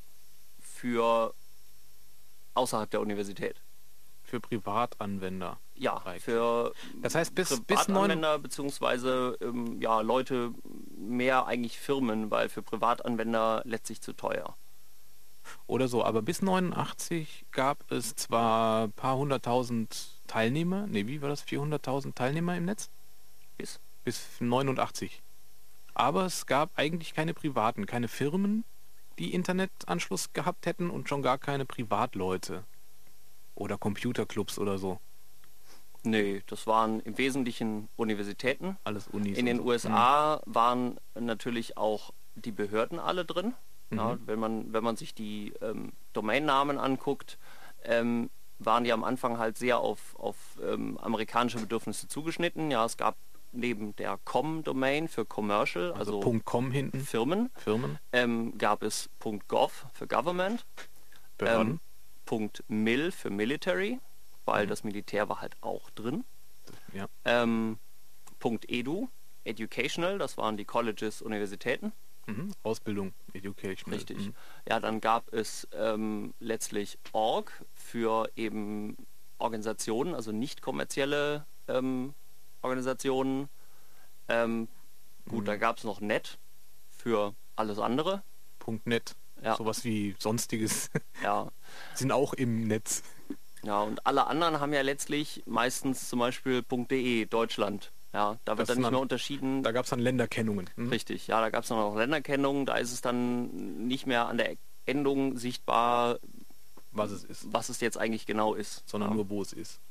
für außerhalb der Universität. Für Privatanwender. Ja, Right. für Das heißt, bis, bis neun, Privatanwender beziehungsweise ähm, ja, Leute, mehr eigentlich Firmen, weil für Privatanwender letztlich zu teuer. oder so, aber bis neunundachtzig gab es zwar ein paar hunderttausend Teilnehmer, ne, wie war das, vierhunderttausend Teilnehmer im Netz? Bis Bis neunundachtzig. Aber es gab eigentlich keine privaten, keine Firmen, die Internetanschluss gehabt hätten und schon gar keine Privatleute. Oder Computerclubs oder so. Nee, das waren im Wesentlichen Universitäten. Alles Unis. In und den so. U S A waren natürlich auch die Behörden alle drin. Ja, Mhm. wenn man wenn man sich die ähm, Domainnamen anguckt, ähm, waren die am Anfang halt sehr auf, auf ähm, amerikanische Bedürfnisse zugeschnitten. Ja, es gab neben der Com-Domain für Commercial, Also, also, .com hinten, Firmen, Firmen, ähm, gab es .gov für Government, Behörden. ähm, .mil für Military, weil Mhm. das Militär war halt auch drin. ja. Ähm, .edu, Educational, das waren die Colleges, Universitäten. Mhm. Ausbildung, Education. Richtig. Mhm. Ja, dann gab es ähm, letztlich Org für eben Organisationen, also nicht kommerzielle ähm, Organisationen. Ähm, gut, Mhm. da gab es noch Net für alles andere. .net. Ja. Sowas wie sonstiges. Ja, Sind auch im Netz. ja, und alle anderen haben ja letztlich meistens zum Beispiel .de, Deutschland. Ja, da wird Das dann nicht man- mehr unterschieden. Da gab es dann Länderkennungen. Mhm. Richtig, ja, da gab es dann auch Länderkennung, da ist es dann nicht mehr an der Endung sichtbar, Was es ist. was es jetzt eigentlich genau ist. Sondern ja. nur wo es ist.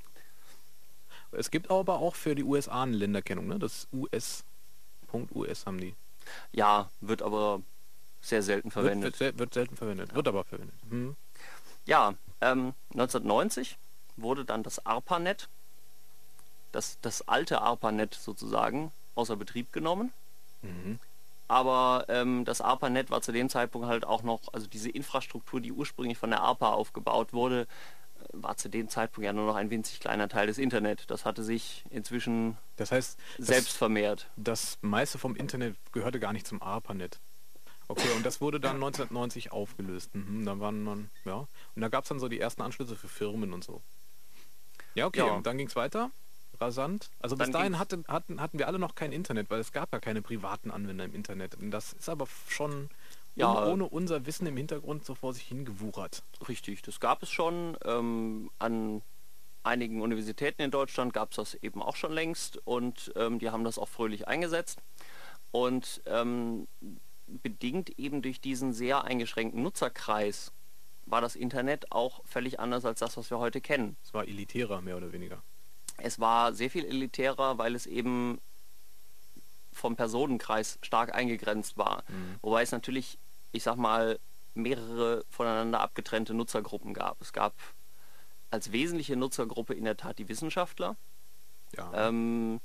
Es gibt aber auch für die U S A eine Länderkennung, ne? Das U S. .U S haben die. Ja, wird aber sehr selten Wird, verwendet. wird, sel wird selten verwendet. Wird aber verwendet. Mhm. Ja, ähm, neunzehnhundertneunzig wurde dann das ARPANET, das, das alte ARPANET sozusagen, außer Betrieb genommen. Mhm. Aber ähm, das ARPANET war zu dem Zeitpunkt halt auch noch, also diese Infrastruktur, die ursprünglich von der ARPA aufgebaut wurde, äh, war zu dem Zeitpunkt ja nur noch ein winzig kleiner Teil des Internet. Das hatte sich inzwischen Das heißt, selbst das, vermehrt. das meiste vom Internet gehörte gar nicht zum ARPANET. Okay, und das wurde dann neunzehnhundertneunzig aufgelöst. Mhm, da waren man, ja. Und da gab es dann so die ersten Anschlüsse für Firmen und so. Ja, okay, Ja. und dann ging es weiter. Rasant. Also bis Dann dahin ging's- hatten, hatten, hatten wir alle noch kein Internet, weil es gab ja keine privaten Anwender im Internet. Und das ist aber schon Ja. un- ohne unser Wissen im Hintergrund so vor sich hingewuchert. Richtig, das gab es schon. Ähm, an einigen Universitäten in Deutschland gab es das eben auch schon längst und ähm, die haben das auch fröhlich eingesetzt. Und ähm, bedingt eben durch diesen sehr eingeschränkten Nutzerkreis war das Internet auch völlig anders als das, was wir heute kennen. Es war elitärer, mehr oder weniger. Es war sehr viel elitärer, weil es eben vom Personenkreis stark eingegrenzt war. Wobei es natürlich, ich sag mal, mehrere voneinander abgetrennte Nutzergruppen gab. Es gab als wesentliche Nutzergruppe in der Tat die Wissenschaftler. Ja. Ähm,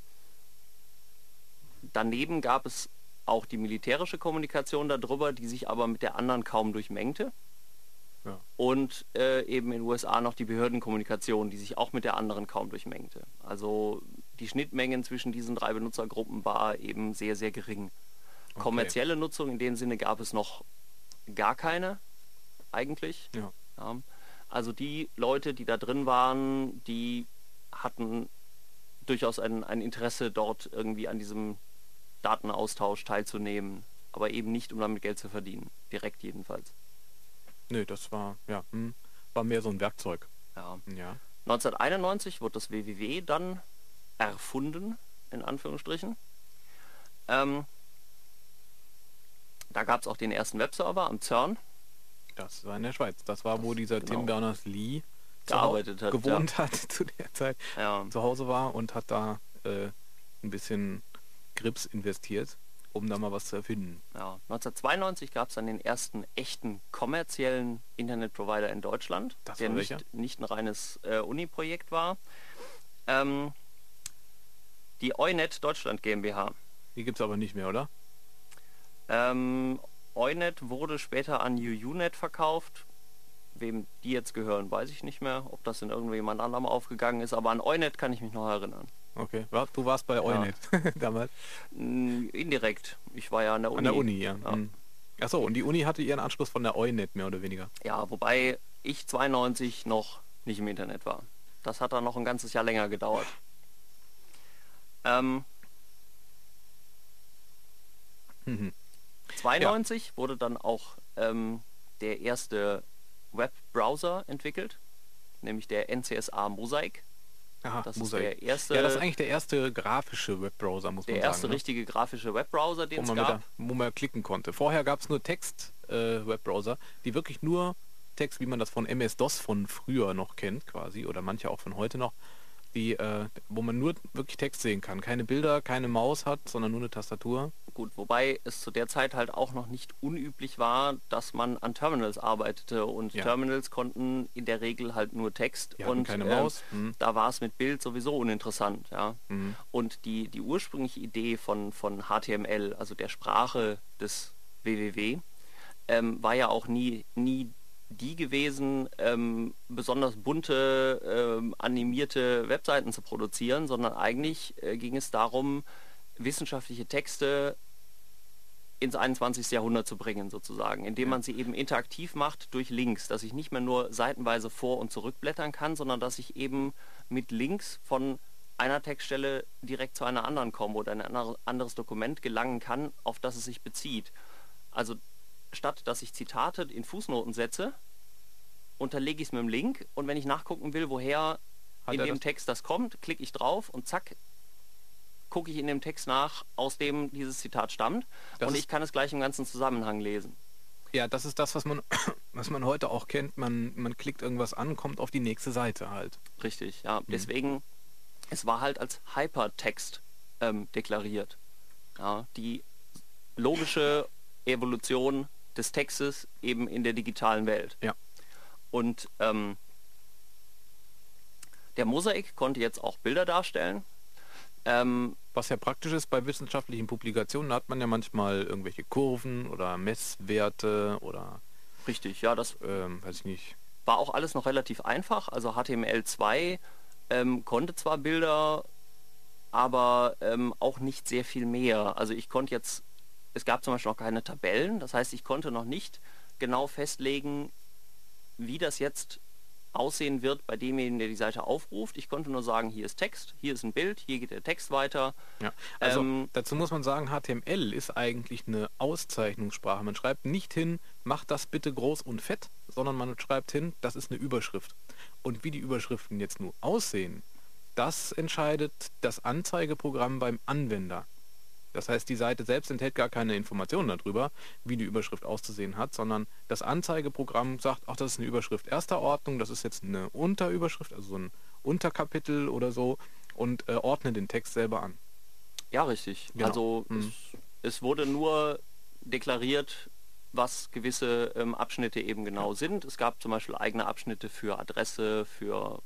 daneben gab es auch die militärische Kommunikation darüber, die sich aber mit der anderen kaum durchmengte. Ja. Und äh, eben in den U S A noch die Behördenkommunikation, die sich auch mit der anderen kaum durchmengte. Also die Schnittmengen zwischen diesen drei Benutzergruppen war eben sehr, sehr gering. Kommerzielle Nutzung in dem Sinne gab es noch gar keine, eigentlich. Ja. Ja. Also die Leute, die da drin waren, die hatten durchaus ein, ein Interesse, dort irgendwie an diesem Datenaustausch teilzunehmen, aber eben nicht, um damit Geld zu verdienen. Direkt jedenfalls. Nö, das war, ja, hm, war mehr so ein Werkzeug. Ja. Ja. neunzehnhunderteinundneunzig wurde das W W W dann erfunden, in Anführungsstrichen. Ähm, da gab es auch den ersten Webserver am CERN. Das war in der Schweiz. Das war, wo dieser genau. Tim Berners-Lee zu Hau- Gearbeitet hat, gewohnt hat zu der Zeit, Ja. zu Hause war und hat da äh, ein bisschen Grips investiert, um da mal was zu erfinden. Ja, neunzehnhundertzweiundneunzig gab es dann den ersten echten kommerziellen Internetprovider in Deutschland, Das der war nicht, welcher? nicht ein reines äh, Uni-Projekt war. Ähm, die Eunet Deutschland GmbH. Die gibt es aber nicht mehr, oder? Ähm, Eunet wurde später an U U Net verkauft. Wem die jetzt gehören, weiß ich nicht mehr, ob das in irgendjemand anderem aufgegangen ist, aber an Eunet kann ich mich noch erinnern. Okay. War, du warst bei Eunet damals. Mm, Indirekt. Ich war ja an der Uni. An der Uni, ja. Ja. Hm. Achso, und die Uni hatte ihren Anschluss von der Eunet, mehr oder weniger. Ja, wobei ich zweiundneunzig noch nicht im Internet war. Das hat dann noch ein ganzes Jahr länger gedauert. Ähm, Mhm. zweiundneunzig wurde dann auch ähm, der erste Webbrowser entwickelt, nämlich der N C S A Mosaic. Aha, Das Mosaik. ist der erste, Ja, das ist eigentlich der erste grafische Webbrowser, muss der man erste sagen. Ne? richtige grafische Webbrowser, Wo den es man, mit gab. der, wo man klicken konnte. Vorher gab es nur Text-Webbrowser, äh, die wirklich nur Text, wie man das von M S-DOS von früher noch kennt, quasi, oder manche auch von heute noch, die, äh, wo man nur wirklich Text sehen kann. Keine Bilder, keine Maus hat, sondern nur eine Tastatur. Gut, wobei es zu der Zeit halt auch noch nicht unüblich war, dass man an Terminals arbeitete und Ja. Terminals konnten in der Regel halt nur Text Die hatten und keine ähm, Maus. Hm. da war es mit Bild sowieso uninteressant, ja. Mhm. Und die, die ursprüngliche Idee von, von H T M L, also der Sprache des W W W, ähm, war ja auch nie, nie die gewesen, ähm, besonders bunte, ähm, animierte Webseiten zu produzieren, sondern eigentlich äh, ging es darum, wissenschaftliche Texte ins einundzwanzigste. Jahrhundert zu bringen, sozusagen, indem man sie eben interaktiv macht durch Links, dass ich nicht mehr nur seitenweise vor- und zurückblättern kann, sondern dass ich eben mit Links von einer Textstelle direkt zu einer anderen komme oder in ein ander- anderes Dokument gelangen kann, auf das es sich bezieht. Also statt dass ich Zitate in Fußnoten setze, unterlege ich es mit dem Link und wenn ich nachgucken will, woher Hat in er dem das- Text das kommt, klicke ich drauf und zack, gucke ich in dem Text nach, aus dem dieses Zitat stammt Das und ist- ich kann es gleich im ganzen Zusammenhang lesen. Ja, das ist das, was man, was man heute auch kennt. Man, man klickt irgendwas an, kommt auf die nächste Seite halt. Richtig, ja. Deswegen, es war halt als Hypertext ähm, deklariert. Ja, die logische Evolution des Textes eben in der digitalen Welt. Ja. Und ähm, der Mosaik konnte jetzt auch Bilder darstellen. Ähm, Was ja praktisch ist bei wissenschaftlichen Publikationen, da hat man ja manchmal irgendwelche Kurven oder Messwerte oder, richtig, ja, das ähm, weiß ich nicht. war auch alles noch relativ einfach. Also H T M L zwei ähm, konnte zwar Bilder, aber ähm, auch nicht sehr viel mehr. Also ich konnte jetzt es gab zum Beispiel noch keine Tabellen. Das heißt, ich konnte noch nicht genau festlegen, wie das jetzt aussehen wird bei demjenigen, der die Seite aufruft. Ich konnte nur sagen, hier ist Text, hier ist ein Bild, hier geht der Text weiter. Ja, also Ähm, dazu muss man sagen, H T M L ist eigentlich eine Auszeichnungssprache. Man schreibt nicht hin, mach das bitte groß und fett, sondern man schreibt hin, das ist eine Überschrift. Und wie die Überschriften jetzt nur aussehen, das entscheidet das Anzeigeprogramm beim Anwender. Das heißt, die Seite selbst enthält gar keine Informationen darüber, wie die Überschrift auszusehen hat, sondern das Anzeigeprogramm sagt, ach, das ist eine Überschrift erster Ordnung, das ist jetzt eine Unterüberschrift, also so ein Unterkapitel oder so, und äh, ordnet den Text selber an. ja, richtig. Genau. Also Mhm. es, es wurde nur deklariert, was gewisse ähm, Abschnitte eben genau sind. Es gab zum Beispiel eigene Abschnitte für Adresse, für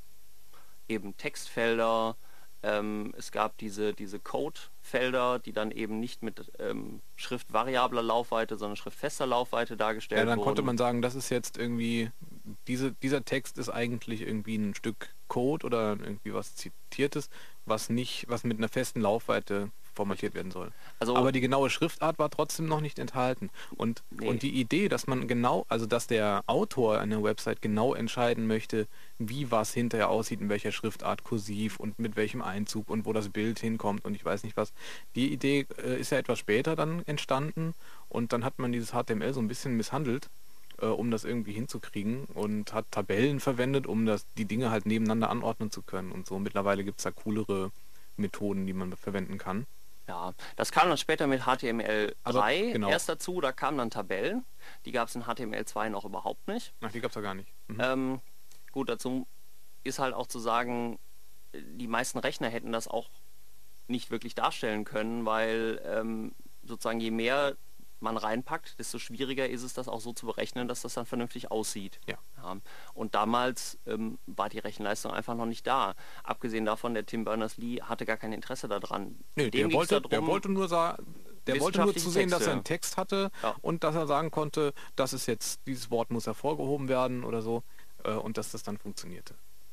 eben Textfelder. Ähm, es gab diese, diese Code-Felder, die dann eben nicht mit ähm, Schrift variabler Laufweite, sondern schriftfester Laufweite dargestellt Ja, dann wurden. konnte man sagen, das ist jetzt irgendwie, diese, dieser Text ist eigentlich irgendwie ein Stück Code oder irgendwie was Zitiertes, was nicht, was mit einer festen Laufweite formatiert werden soll. Also- Aber die genaue Schriftart war trotzdem noch nicht enthalten. Und, Nee. und die Idee, dass man genau, also dass der Autor einer Website genau entscheiden möchte, wie was hinterher aussieht, in welcher Schriftart, kursiv und mit welchem Einzug und wo das Bild hinkommt und ich weiß nicht was. Die Idee äh, ist ja etwas später dann entstanden und dann hat man dieses H T M L so ein bisschen misshandelt, äh, um das irgendwie hinzukriegen und hat Tabellen verwendet, um das, die Dinge halt nebeneinander anordnen zu können und so. Mittlerweile gibt es da coolere Methoden, die man verwenden kann. Ja, das kam dann später mit H T M L drei Also, genau. erst dazu, da kamen dann Tabellen. Die gab es in H T M L zwei noch überhaupt nicht. Ach, die gab es ja gar nicht. Mhm. Ähm, gut, dazu ist halt auch zu sagen, die meisten Rechner hätten das auch nicht wirklich darstellen können, weil ähm, sozusagen je mehr man reinpackt, desto schwieriger ist es, das auch so zu berechnen, dass das dann vernünftig aussieht. Ja. Ja. Und damals ähm, war die Rechenleistung einfach noch nicht da. Abgesehen davon, der Tim Berners-Lee hatte gar kein Interesse daran. Nee, Dem der ging's wollte, darum, der wollte nur sagen, der wollte nur zu sehen, dass er einen Texte. Text hatte Ja. und dass er sagen konnte, das ist jetzt, dieses Wort muss hervorgehoben werden oder so äh, und dass das dann funktionierte.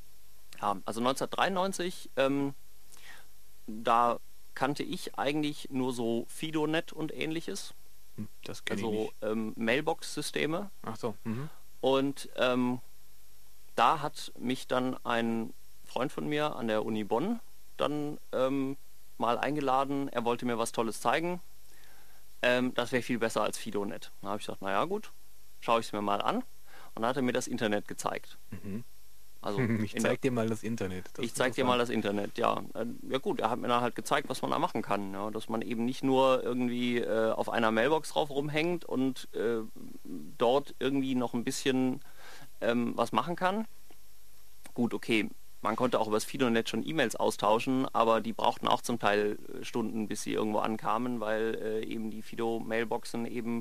Ja, also neunzehnhundertdreiundneunzig, ähm, da kannte ich eigentlich nur so FidoNet und ähnliches, Hm, das kenne ich also nicht. ähm, Mailbox-Systeme. Ach so. Mhm. Und ähm, da hat mich dann ein Freund von mir an der Uni Bonn dann ähm, mal eingeladen. Er wollte mir was Tolles zeigen. Ähm, das wäre viel besser als FidoNet. Da habe ich gesagt, naja gut, schaue ich es mir mal an. Und dann hat er mir das Internet gezeigt. Mhm. Also Ich in der- zeig dir mal das Internet. Das ich ist zeig dir mal interessant. das Internet, ja. Äh, Ja gut, er hat mir dann halt gezeigt, was man da machen kann. Ja. Dass man eben nicht nur irgendwie äh, auf einer Mailbox drauf rumhängt und äh, dort irgendwie noch ein bisschen ähm, was machen kann. Gut, okay, man konnte auch über das FidoNet schon E-Mails austauschen, aber die brauchten auch zum Teil äh, Stunden, bis sie irgendwo ankamen, weil äh, eben die Fido-Mailboxen eben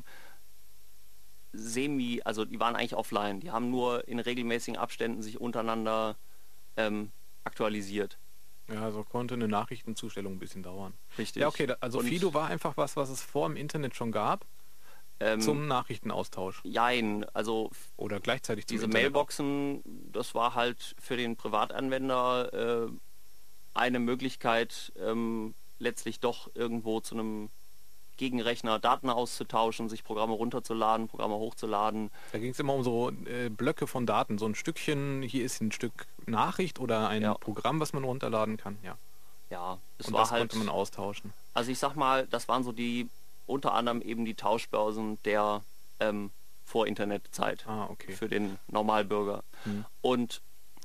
semi, also die waren eigentlich offline. Die haben nur in regelmäßigen Abständen sich untereinander ähm, aktualisiert. Ja, so konnte eine Nachrichtenzustellung ein bisschen dauern. Richtig. Ja, okay, da, also Und, Fido war einfach was, was es vor dem Internet schon gab, ähm, zum Nachrichtenaustausch. Jein, also Oder gleichzeitig zum diese Internet. Mailboxen, das war halt für den Privatanwender äh, eine Möglichkeit, ähm, letztlich doch irgendwo zu einem Gegenrechner Daten auszutauschen, sich Programme runterzuladen, Programme hochzuladen. Da ging es immer um so äh, Blöcke von Daten, so ein Stückchen, hier ist ein Stück Nachricht oder ein Ja. Programm, was man runterladen kann. Ja. Ja, es Und war das halt, konnte man austauschen. also ich sag mal, das waren so die, unter anderem eben die Tauschbörsen der ähm, Vor-Internet-Zeit Ah, okay. für den Normalbürger. Hm. Und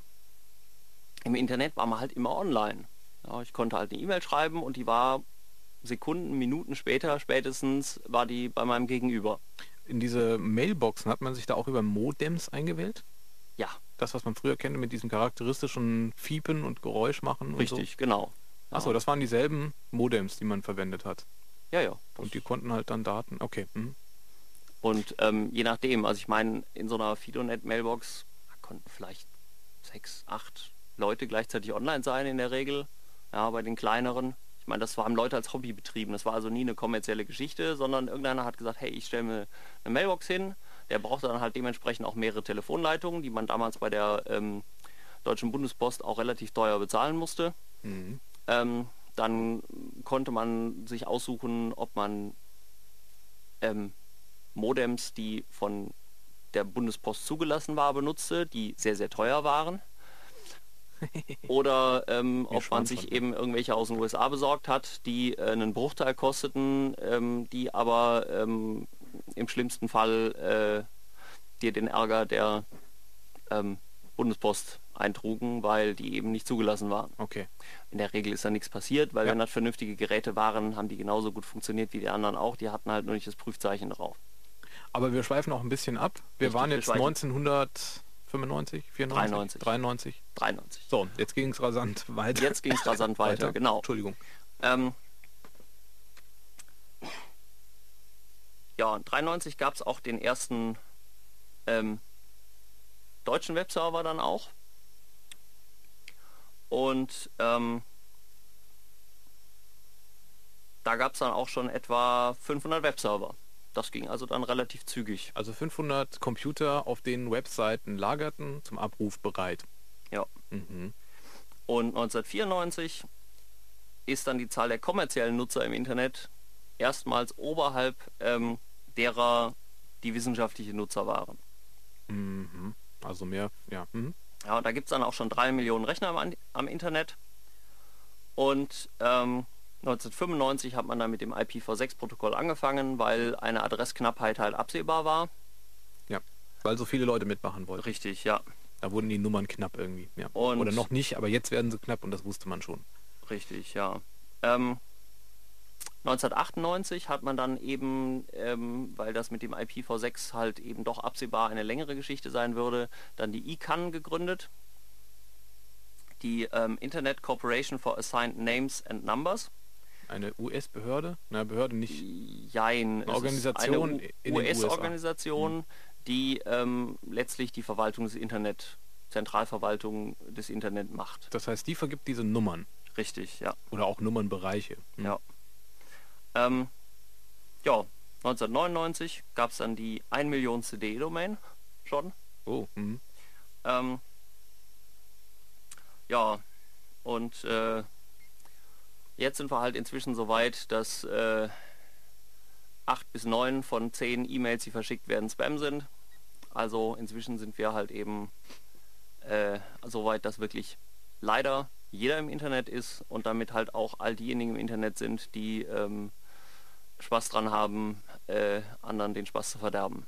im Internet war man halt immer online. Ja, ich konnte halt eine E-Mail schreiben und die war Sekunden, Minuten später spätestens war die bei meinem Gegenüber. In diese Mailboxen hat man sich da auch über Modems eingewählt? Ja, Das, was man früher kennt mit diesem charakteristischen Fiepen und Geräusch machen und richtig, genau. so. Achso, das waren dieselben Modems, die man verwendet hat. Ja, ja. Und die konnten halt dann Daten. Okay. Mhm. Und ähm, je nachdem, also ich meine, in so einer FidoNet-Mailbox konnten vielleicht sechs, acht Leute gleichzeitig online sein in der Regel. Ja, bei den kleineren. Ich meine, das haben Leute als Hobby betrieben. Das war also nie eine kommerzielle Geschichte, sondern irgendeiner hat gesagt, hey, ich stelle mir eine Mailbox hin. Der brauchte dann halt dementsprechend auch mehrere Telefonleitungen, die man damals bei der ähm, Deutschen Bundespost auch relativ teuer bezahlen musste. Mhm. Ähm, dann konnte man sich aussuchen, ob man ähm, Modems, die von der Bundespost zugelassen war, benutzte, die sehr, sehr teuer waren. Oder ähm, ob man sich schon. eben irgendwelche aus den U S A besorgt hat, die äh, einen Bruchteil kosteten, ähm, die aber ähm, im schlimmsten Fall äh, dir den Ärger der ähm, Bundespost eintrugen, weil die eben nicht zugelassen waren. Okay. In der Regel ist da nichts passiert, weil Ja. wenn das vernünftige Geräte waren, haben die genauso gut funktioniert wie die anderen auch. Die hatten halt nur nicht das Prüfzeichen drauf. Aber wir schweifen auch ein bisschen ab. Wir Richtig, waren wir jetzt schweifen. neunzehnhundertfünfundneunzig, vierundneunzig? dreiundneunzig. dreiundneunzig. dreiundneunzig. So, jetzt ging es rasant weiter. Jetzt ging es rasant weiter, genau. Entschuldigung. Ähm, ja, und dreiundneunzig gab es auch den ersten ähm, deutschen Webserver dann auch. Und ähm, da gab es dann auch schon etwa fünfhundert Webserver. Das ging also dann relativ zügig. Also fünfhundert Computer, auf denen Webseiten lagerten, zum Abruf bereit. Ja. Mhm. Und neunzehnhundertvierundneunzig ist dann die Zahl der kommerziellen Nutzer im Internet erstmals oberhalb ähm, derer, die wissenschaftliche Nutzer waren. Mhm. Also mehr, ja. Mhm. Ja, und da gibt es dann auch schon drei Millionen Rechner am, am Internet. Und ähm, neunzehnhundertfünfundneunzig hat man dann mit dem I P v sechs Protokoll angefangen, weil eine Adressknappheit halt absehbar war. Ja, weil so viele Leute mitmachen wollten. Richtig, ja. Da wurden die Nummern knapp irgendwie. Ja. Und- Oder noch nicht, aber jetzt werden sie knapp und das wusste man schon. Richtig, ja. Ähm, neunzehnhundertachtundneunzig hat man dann eben, ähm, weil das mit dem I P v sechs halt eben doch absehbar eine längere Geschichte sein würde, dann die I C A N gegründet. Die ähm, Internet Corporation for Assigned Names and Numbers. Eine U S-Behörde? Na, Behörde nicht. Jein. Eine Organisation es ist in eine den U S A. U S-Organisation, die ähm, letztlich die Verwaltung des Internet, Zentralverwaltung des Internet macht. Das heißt, die vergibt diese Nummern. Richtig, ja. Oder auch Nummernbereiche. Hm. Ja. Ähm, ja, neunzehnhundertneunundneunzig gab es dann die ein Million C D-Domain schon. Oh, mhm. Ähm, ja, und äh, jetzt sind wir halt inzwischen so weit, dass äh, acht bis neun von zehn E-Mails, die verschickt werden, Spam sind. Also inzwischen sind wir halt eben äh, so weit, dass wirklich leider jeder im Internet ist und damit halt auch all diejenigen im Internet sind, die ähm, Spaß dran haben, äh, anderen den Spaß zu verderben.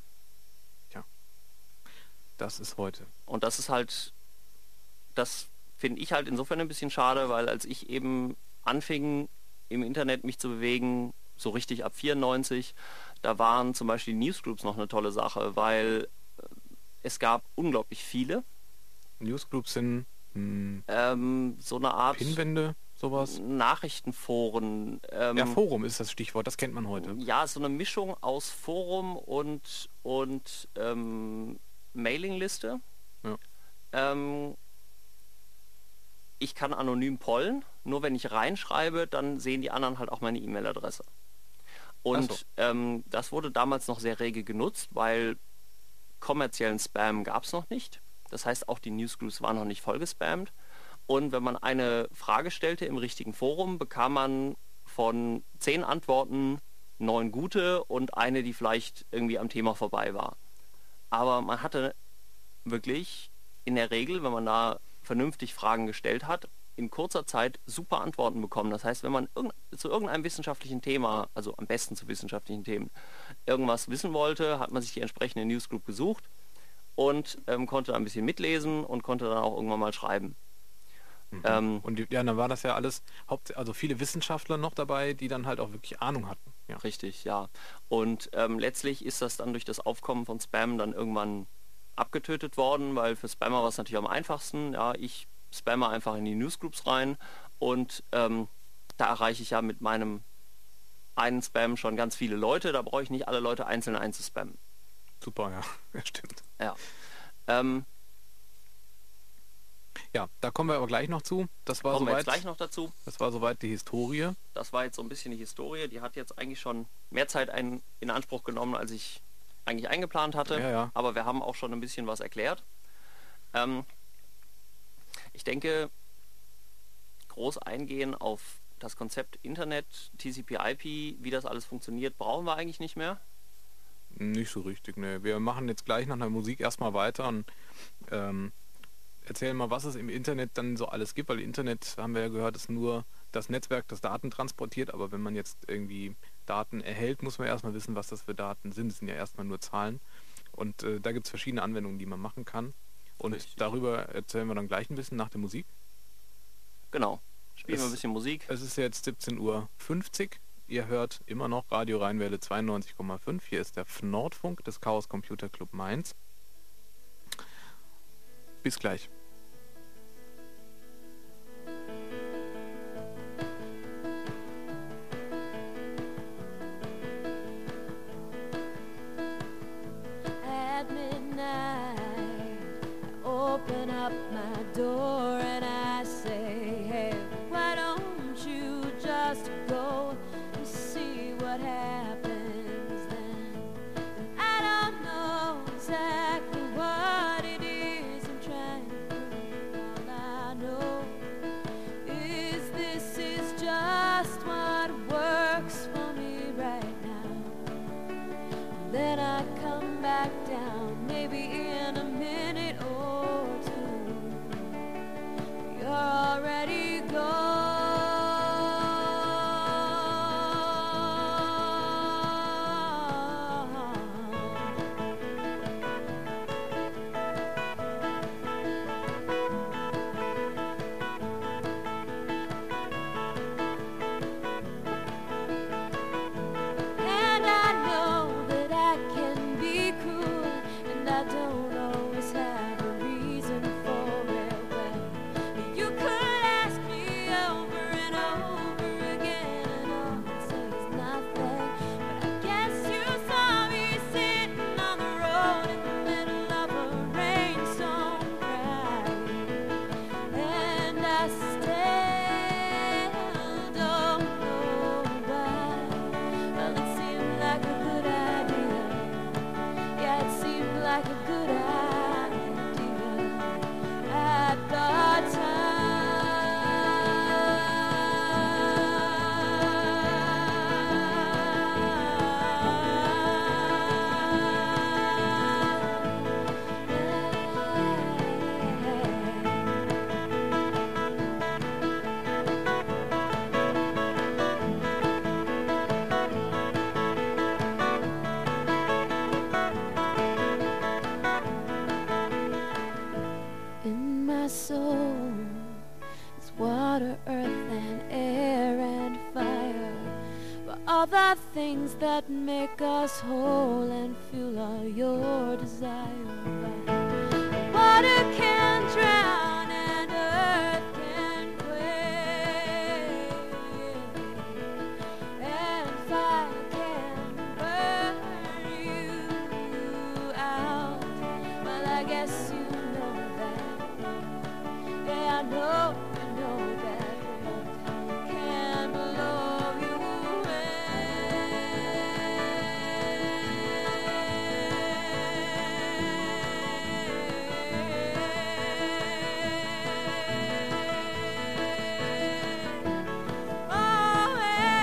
Das ist heute. Und das ist halt, das finde ich halt insofern ein bisschen schade, weil als ich eben anfing, im Internet mich zu bewegen, so richtig ab vierundneunzig, da waren zum Beispiel Newsgroups noch eine tolle Sache, weil äh, es gab unglaublich viele. Newsgroups sind hm, Ähm, so eine Art Pinwände, sowas. Nachrichtenforen. Ähm, Ja, Forum ist das Stichwort, das kennt man heute. Ja, so eine Mischung aus Forum und, und ähm, Mailingliste. Ja. Ähm, ich kann anonym pollen, nur wenn ich reinschreibe, dann sehen die anderen halt auch meine E-Mail-Adresse. Und Ach so. ähm, das wurde damals noch sehr rege genutzt, weil kommerziellen Spam gab es noch nicht. Das heißt, auch die Newsgroups waren noch nicht voll gespammt. Und wenn man eine Frage stellte im richtigen Forum, bekam man von zehn Antworten neun gute und eine, die vielleicht irgendwie am Thema vorbei war. Aber man hatte wirklich in der Regel, wenn man da vernünftig Fragen gestellt hat, in kurzer Zeit super Antworten bekommen. Das heißt, wenn man irgend, zu irgendeinem wissenschaftlichen Thema, also am besten zu wissenschaftlichen Themen, irgendwas wissen wollte, hat man sich die entsprechende Newsgroup gesucht und ähm, konnte ein bisschen mitlesen und konnte dann auch irgendwann mal schreiben. Mhm. Ähm, Und die, ja, dann war das ja alles, Haupt, also viele Wissenschaftler noch dabei, die dann halt auch wirklich Ahnung hatten. Ja. Richtig, ja. Und ähm, letztlich ist das dann durch das Aufkommen von Spam dann irgendwann abgetötet worden, weil für Spammer war es natürlich am einfachsten. Ja, ich spamme einfach in die Newsgroups rein und ähm, da erreiche ich ja mit meinem einen Spam schon ganz viele Leute. Da brauche ich nicht alle Leute einzeln einzuspammen. Super, ja, ja stimmt. Ja. Ähm, Ja, da kommen wir aber gleich noch zu. Das war kommen wir jetzt soweit. gleich noch dazu. Das war soweit die Historie. Das war jetzt so ein bisschen die Historie. Die hat jetzt eigentlich schon mehr Zeit ein, in Anspruch genommen, als ich eigentlich eingeplant hatte. Ja, ja. Aber wir haben auch schon ein bisschen was erklärt. Ähm, ich denke, groß eingehen auf das Konzept Internet, T C P I P, wie das alles funktioniert, brauchen wir eigentlich nicht mehr. Nicht so richtig, ne. Wir machen jetzt gleich nach der Musik erstmal weiter und ähm, erzählen mal, was es im Internet dann so alles gibt, weil Internet, haben wir ja gehört, ist nur das Netzwerk, das Daten transportiert, aber wenn man jetzt irgendwie Daten erhält, muss man erstmal wissen, was das für Daten sind. Das sind ja erstmal nur Zahlen. Und äh, da gibt es verschiedene Anwendungen, die man machen kann. Und Richtig. darüber erzählen wir dann gleich ein bisschen nach der Musik. Genau. Spielen wir Es- ein bisschen Musik. Es ist jetzt siebzehn Uhr fünfzig. Ihr hört immer noch Radio Rheinwelle zweiundneunzig Komma fünf. Hier ist der F Nordfunk des Chaos Computer Club Mainz. Bis gleich. At midnight, I open up my door and I say, hey, why don't you just go and see what happens then? And I don't know exactly what it is I'm trying to prove. All I know is this is just what works for me right now. Then I come back down, maybe in a minute or two. You're already gone. And I know that I can be cruel, and I don't always have a reason for it. Well, you could ask me over and over again, and all I'd say is nothing. But I guess you saw me sitting on the road in the middle of a rainstorm crying, and I still don't know why. Well, it seemed like a good idea. Yeah, it seemed like a good idea at the time. In my soul is water, earth, and air and fire. But all the things that make us whole and fuel all your desire. But water can drown and earth can quake, and fire can burn you out. Well, I guess you know that. Yeah, I know you know that it can blow you away. Oh,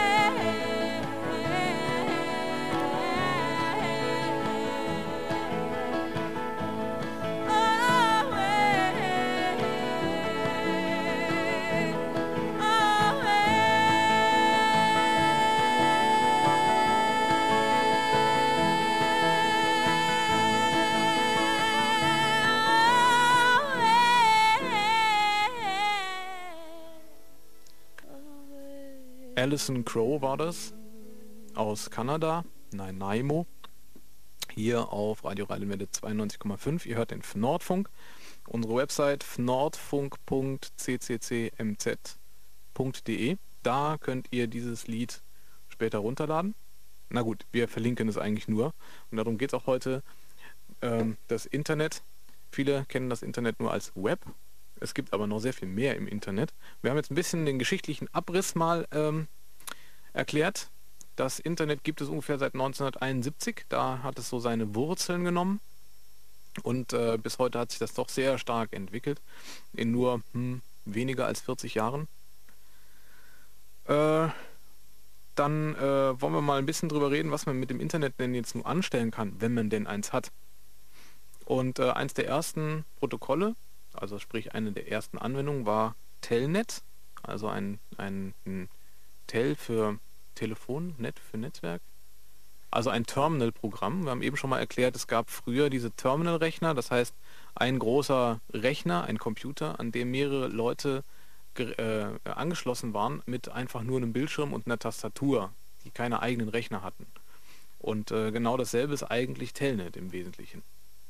Alison Crow war das, aus Kanada, Nanaimo, hier auf Radio Rheinwelle zweiundneunzig Komma fünf. Ihr hört den F Nordfunk, unsere Website f nordfunk punkt c c c m z punkt d e. Da könnt ihr dieses Lied später runterladen. Na gut, wir verlinken es eigentlich nur. Und darum geht es auch heute. Ähm, das Internet. Viele kennen das Internet nur als Web. Es gibt aber noch sehr viel mehr im Internet. Wir haben jetzt ein bisschen den geschichtlichen Abriss mal ähm, erklärt. Das Internet gibt es ungefähr seit neunzehnhunderteinundsiebzig. Da hat es so seine Wurzeln genommen. Und äh, bis heute hat sich das doch sehr stark entwickelt. In nur hm, weniger als vierzig Jahren. Äh, dann äh, wollen wir mal ein bisschen drüber reden, was man mit dem Internet denn jetzt nur anstellen kann, wenn man denn eins hat. Und äh, eins der ersten Protokolle, also sprich eine der ersten Anwendungen, war Telnet, also ein, ein, ein Tel für Telefon, Net für Netzwerk. Also ein Terminal-Programm. Wir haben eben schon mal erklärt, es gab früher diese Terminal-Rechner, das heißt ein großer Rechner, ein Computer, an dem mehrere Leute äh, angeschlossen waren mit einfach nur einem Bildschirm und einer Tastatur, die keine eigenen Rechner hatten. Und äh, genau dasselbe ist eigentlich Telnet im Wesentlichen.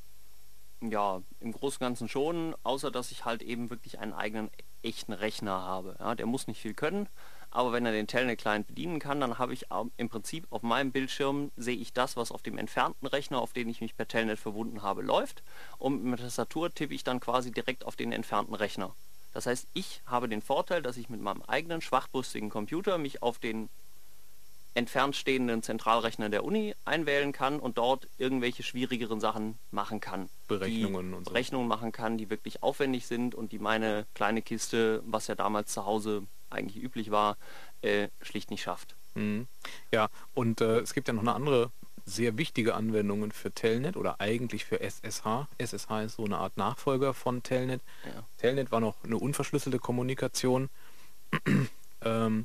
Ja, im Großen und Ganzen schon, außer dass ich halt eben wirklich einen eigenen echten Rechner habe. Ja, der muss nicht viel können, aber wenn er den Telnet-Client bedienen kann, dann habe ich im Prinzip auf meinem Bildschirm, sehe ich das, was auf dem entfernten Rechner, auf den ich mich per Telnet verbunden habe, läuft. Und mit der Tastatur tippe ich dann quasi direkt auf den entfernten Rechner. Das heißt, ich habe den Vorteil, dass ich mit meinem eigenen schwachbrüstigen Computer mich auf den entfernt stehenden Zentralrechner der Uni einwählen kann und dort irgendwelche schwierigeren Sachen machen kann. Berechnungen die und so. Berechnungen machen kann, die wirklich aufwendig sind und die meine kleine Kiste, was ja damals zu Hause eigentlich üblich war, äh, schlicht nicht schafft. Mhm. Ja, und äh, es gibt ja noch eine andere sehr wichtige Anwendung für Telnet oder eigentlich für S S H. S S H ist so eine Art Nachfolger von Telnet. Ja. Telnet war noch eine unverschlüsselte Kommunikation. ähm,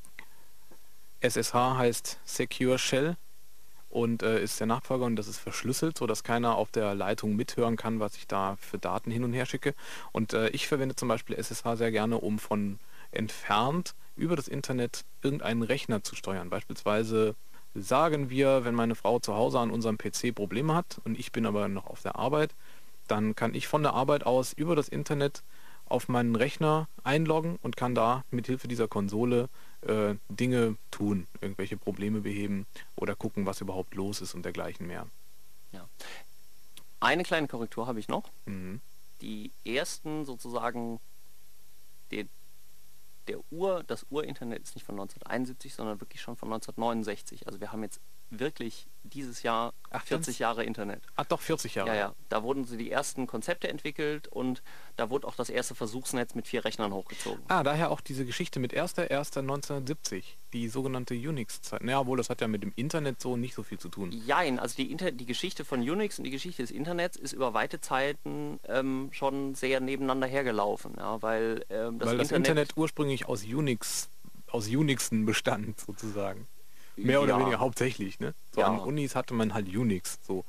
S S H heißt Secure Shell und äh, ist der Nachfolger und das ist verschlüsselt, sodass keiner auf der Leitung mithören kann, was ich da für Daten hin und her schicke. Und äh, ich verwende zum Beispiel S S H sehr gerne, um von entfernt über das Internet irgendeinen Rechner zu steuern. Beispielsweise sagen wir, wenn meine Frau zu Hause an unserem P C Probleme hat und ich bin aber noch auf der Arbeit, dann kann ich von der Arbeit aus über das Internet auf meinen Rechner einloggen und kann da mit Hilfe dieser Konsole äh, Dinge tun, irgendwelche Probleme beheben oder gucken, was überhaupt los ist und dergleichen mehr. Ja. Eine kleine Korrektur habe ich noch. Mhm. Die ersten sozusagen, die, der Ur, das Urinternet ist nicht von neunzehnhunderteinundsiebzig, sondern wirklich schon von neunzehnhundertneunundsechzig. Also wir haben jetzt wirklich dieses Jahr Ach, vierzig ganz? Jahre Internet. Ah, doch, vierzig Jahre. Ja, ja, da wurden so die ersten Konzepte entwickelt und da wurde auch das erste Versuchsnetz mit vier Rechnern hochgezogen. Ah, daher auch diese Geschichte mit erster erster neunzehnhundertsiebzig, die sogenannte Unix-Zeit. Naja, wohl, das hat ja mit dem Internet so nicht so viel zu tun. Jein, also die, Inter die Geschichte von Unix und die Geschichte des Internets ist über weite Zeiten ähm, schon sehr nebeneinander hergelaufen, ja, weil ähm, das, Weil das Internet, Internet ursprünglich aus Unix, aus Unixen bestand, sozusagen. Mehr oder ja, weniger hauptsächlich, ne? So Ja. an Unis hatte man halt Unix, so.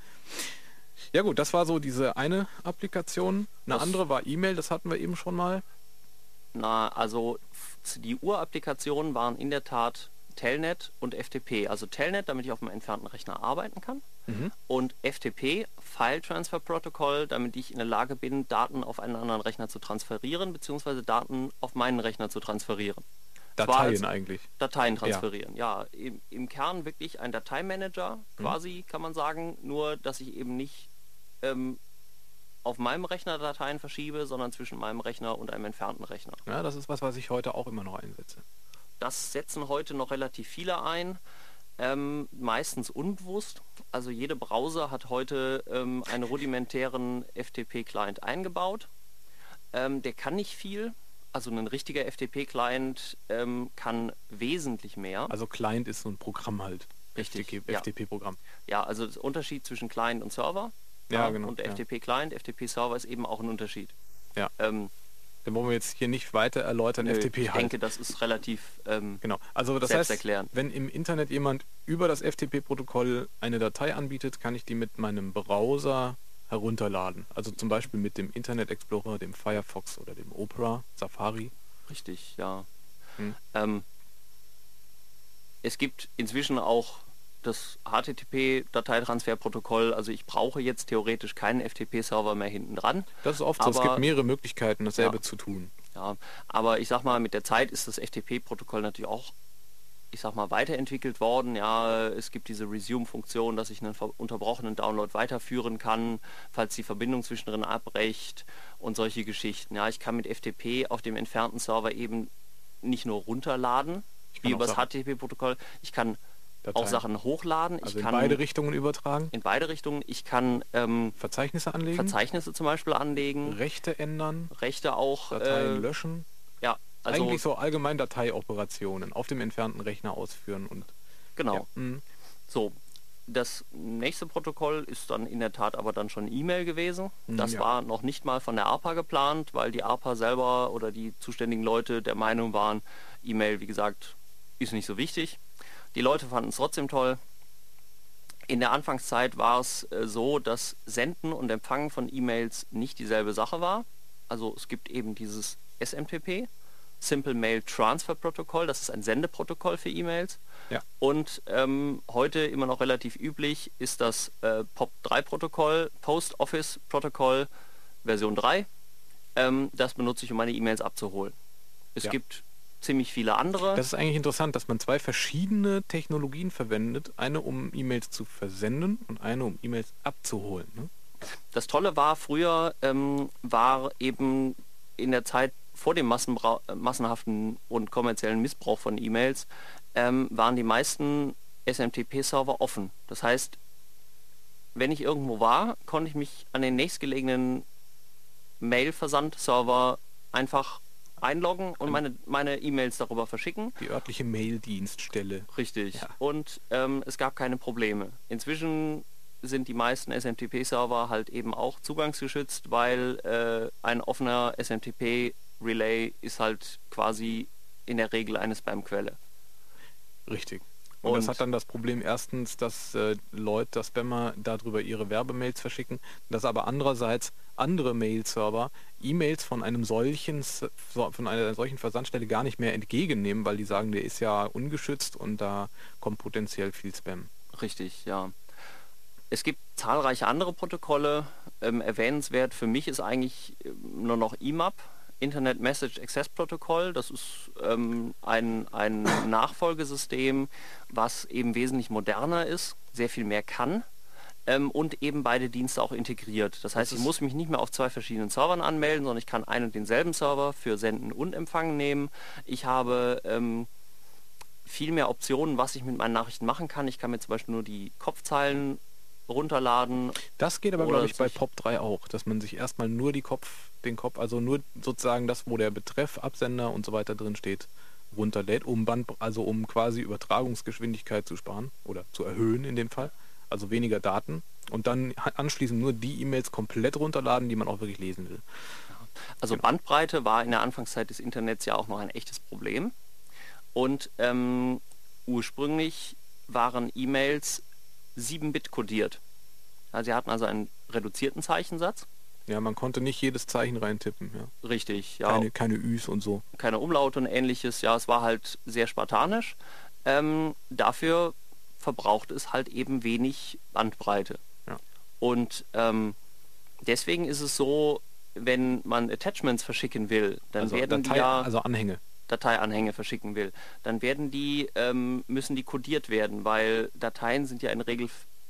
Ja gut, das war so diese eine Applikation. Eine Das- andere war E-Mail, das hatten wir eben schon mal. Na, also f- die Urapplikationen waren in der Tat Telnet und F T P. Also Telnet, damit ich auf einem entfernten Rechner arbeiten kann. Mhm. Und F T P, File Transfer Protocol, damit ich in der Lage bin, Daten auf einen anderen Rechner zu transferieren, beziehungsweise Daten auf meinen Rechner zu transferieren. Zwar Dateien als eigentlich. Dateien transferieren, ja. Im, Im Kern wirklich ein Dateimanager, quasi, kann man sagen, nur dass ich eben nicht ähm, auf meinem Rechner Dateien verschiebe, sondern zwischen meinem Rechner und einem entfernten Rechner. Ja, das ist was, was ich heute auch immer noch einsetze. Das setzen heute noch relativ viele ein, ähm, meistens unbewusst. Also jede Browser hat heute ähm, einen rudimentären F T P-Client eingebaut. Ähm, der kann nicht viel. Also ein richtiger F T P-Client ähm, kann wesentlich mehr. Also Client ist so ein Programm halt. Richtig, F T P ja. F T P-Programm. Ja, also der Unterschied zwischen Client und Server. Ja, genau, Und ja. F T P-Client, F T P-Server ist eben auch ein Unterschied. Ja. Ähm, Den wollen wir jetzt hier nicht weiter erläutern, nö, F T P ich halt. denke, das ist relativ... Ähm, Genau. Also das heißt, selbsterklärend. wenn im Internet jemand über das F T P-Protokoll eine Datei anbietet, kann ich die mit meinem Browser herunterladen. Also zum Beispiel mit dem Internet Explorer, dem Firefox oder dem Opera, Safari. Richtig, ja. Hm. Ähm, es gibt inzwischen auch das H T T P-Dateitransferprotokoll, also ich brauche jetzt theoretisch keinen F T P-Server mehr hinten dran. Das ist oft so. Es Aber- gibt mehrere Möglichkeiten, dasselbe Ja. zu tun. Ja, aber ich sag mal, mit der Zeit ist das F T P-Protokoll natürlich auch, ich sag mal, weiterentwickelt worden. Ja, es gibt diese Resume-Funktion, dass ich einen ver- unterbrochenen Download weiterführen kann, falls die Verbindung zwischendrin abbricht und solche Geschichten. Ja, ich kann mit F T P auf dem entfernten Server eben nicht nur runterladen, Ich wie kann auch über das Sachen- H T T P-Protokoll. Ich kann Dateien. auch Sachen hochladen. Also ich in kann beide Richtungen übertragen. in beide Richtungen. Ich kann ähm, Verzeichnisse anlegen. Verzeichnisse zum Beispiel anlegen, Rechte ändern. Rechte auch. Dateien äh, löschen. ja, also Eigentlich so allgemein Dateioperationen auf dem entfernten Rechner ausführen und Genau. Ja. Mhm. So, das nächste Protokoll ist dann in der Tat aber dann schon E-Mail gewesen. Das ja. war noch nicht mal von der ARPA geplant, weil die ARPA selber oder die zuständigen Leute der Meinung waren, E-Mail, wie gesagt, ist nicht so wichtig. Die Leute fanden es trotzdem toll. In der Anfangszeit war es äh, so, dass Senden und Empfangen von E-Mails nicht dieselbe Sache war. Also es gibt eben dieses S M T P, Simple Mail Transfer Protocol, das ist ein Sendeprotokoll für E-Mails. Ja. Und ähm, heute immer noch relativ üblich ist das äh, P O P drei Protokoll, Post Office Protokoll Version drei. Ähm, das benutze ich, um meine E-Mails abzuholen. Es Ja. gibt ziemlich viele andere. Das ist eigentlich interessant, dass man zwei verschiedene Technologien verwendet. Eine, um E-Mails zu versenden und eine, um E-Mails abzuholen. Ne? Das Tolle war, früher ähm, war eben in der Zeit vor dem Massenbra äh, massenhaften und kommerziellen Missbrauch von E-Mails, ähm, waren die meisten S M T P-Server offen. Das heißt, wenn ich irgendwo war, konnte ich mich an den nächstgelegenen Mail-Versand-Server einfach einloggen und meine meine E-Mails darüber verschicken. Die örtliche Mail-Dienststelle. Richtig. Ja. Und ähm, es gab keine Probleme. Inzwischen sind die meisten S M T P-Server halt eben auch zugangsgeschützt, weil äh, ein offener S M T P-Relay ist halt quasi in der Regel eine Spam-Quelle. Richtig. Und, Und das hat dann das Problem erstens, dass äh, Leute, Spammer darüber ihre Werbemails verschicken, dass aber andererseits andere Mail-Server E-Mails von einem solchen S- so- von einer solchen Versandstelle gar nicht mehr entgegennehmen, weil die sagen, der ist ja ungeschützt und da kommt potenziell viel Spam. Richtig, ja. Es gibt zahlreiche andere Protokolle. Ähm, erwähnenswert für mich ist eigentlich ähm, nur noch I M A P, Internet Message Access Protocol. Das ist ähm, ein, ein Nachfolgesystem, was eben wesentlich moderner ist, sehr viel mehr kann ähm, und eben beide Dienste auch integriert. Das heißt, Das ich ist- muss mich nicht mehr auf zwei verschiedenen Servern anmelden, sondern ich kann einen und denselben Server für Senden und Empfangen nehmen. Ich habe ähm, viel mehr Optionen, was ich mit meinen Nachrichten machen kann. Ich kann mir zum Beispiel nur die Kopfzeilen runterladen. Das geht aber, Oder glaube ich, bei sich- P O P drei auch, dass man sich erstmal nur die Kopf, den Kopf, also nur sozusagen das, wo der Betreff, Absender und so weiter drin steht, runterlädt, um Band, also um quasi Übertragungsgeschwindigkeit zu sparen oder zu erhöhen in dem Fall, also weniger Daten und dann ha- anschließend nur die E-Mails komplett runterladen, die man auch wirklich lesen will. Also Bandbreite war in der Anfangszeit des Internets ja auch noch ein echtes Problem. Und ähm, ursprünglich waren E-Mails sieben Bit kodiert. Also sie hatten also einen reduzierten Zeichensatz. Ja, man konnte nicht jedes Zeichen reintippen, ja. Richtig, ja. Keine, keine Üs und so. keine Umlaute und ähnliches. Ja, es war halt sehr spartanisch. Ähm, dafür verbraucht es halt eben wenig Bandbreite. Ja. Und ähm, deswegen ist es so, wenn man Attachments verschicken will, dann Also, werden Datei, die ja also Anhänge. Dateianhänge verschicken will, dann werden die ähm, müssen die kodiert werden, weil Dateien sind ja in der Regel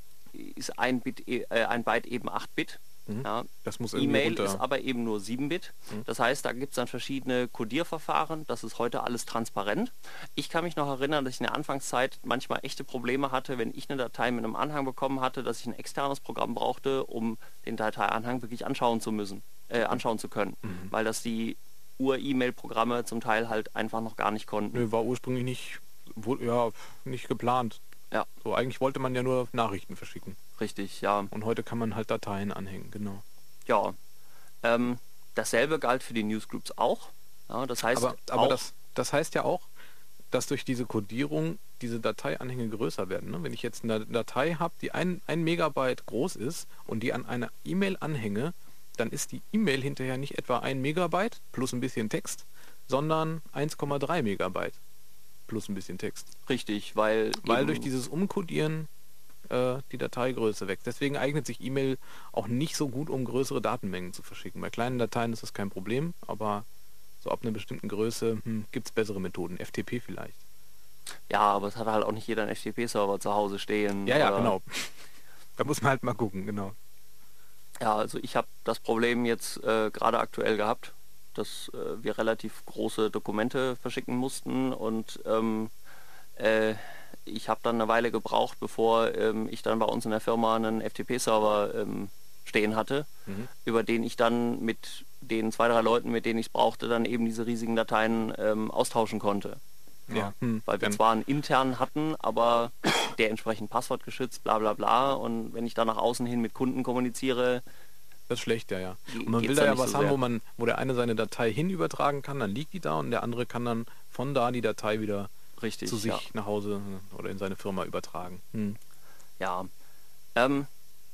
ist ein Bit äh, ein Byte eben acht Bit. Mhm. Ja. Das muss irgendwie E-Mail runter. ist aber eben nur sieben Bit. Mhm. Das heißt, da gibt es dann verschiedene Codierverfahren. Das ist heute alles transparent. Ich kann mich noch erinnern, dass ich in der Anfangszeit manchmal echte Probleme hatte, wenn ich eine Datei mit einem Anhang bekommen hatte, dass ich ein externes Programm brauchte, um den Dateianhang wirklich anschauen zu müssen, äh, anschauen zu können. Mhm. Weil das die Ur-E-Mail-Programme zum Teil halt einfach noch gar nicht konnten. Nö, war ursprünglich nicht, wo, ja, nicht geplant. Ja. So, eigentlich wollte man ja nur Nachrichten verschicken. Richtig, ja. Und heute kann man halt Dateien anhängen, genau. Ja. Ähm, dasselbe galt für die Newsgroups auch. Ja, das heißt, Aber, aber auch, das, das heißt ja auch, dass durch diese Codierung diese Dateianhänge größer werden. Ne? Wenn ich jetzt eine Datei habe, die ein, ein Megabyte groß ist und die an einer E-Mail anhänge, dann ist die E-Mail hinterher nicht etwa ein Megabyte plus ein bisschen Text, sondern eins Komma drei Megabyte plus ein bisschen Text. richtig, weil, Weil eben, durch dieses Umcodieren äh, die Dateigröße wächst. Deswegen eignet sich E-Mail auch nicht so gut, um größere Datenmengen zu verschicken. Bei kleinen Dateien ist das kein Problem, aber so ab einer bestimmten Größe hm, gibt es bessere Methoden. F T P vielleicht. ja, aber es hat halt auch nicht jeder einen F T P-Server zu Hause stehen. Ja, ja, oder- genau. Da muss man halt mal gucken, genau. Ja, also ich habe das Problem jetzt äh, gerade aktuell gehabt, dass äh, wir relativ große Dokumente verschicken mussten und ähm, äh, ich habe dann eine Weile gebraucht, bevor ähm, ich dann bei uns in der Firma einen F T P-Server ähm, stehen hatte, Mhm. über den ich dann mit den zwei, drei Leuten, mit denen ich es brauchte, dann eben diese riesigen Dateien ähm, austauschen konnte. Ja. Hm. Weil wir Dann- zwar einen internen hatten, aber der entsprechend passwortgeschützt, bla bla bla. Und wenn ich da nach außen hin mit Kunden kommuniziere, Das ist schlecht, ja, ja. Ge- Und man geht's will da da ja nicht was so haben, sehr. wo man, wo der eine seine Datei hin übertragen kann, dann liegt die da und der andere kann dann von da die Datei wieder richtig, zu sich ja. nach Hause oder in seine Firma übertragen. Hm. Ja. Ähm,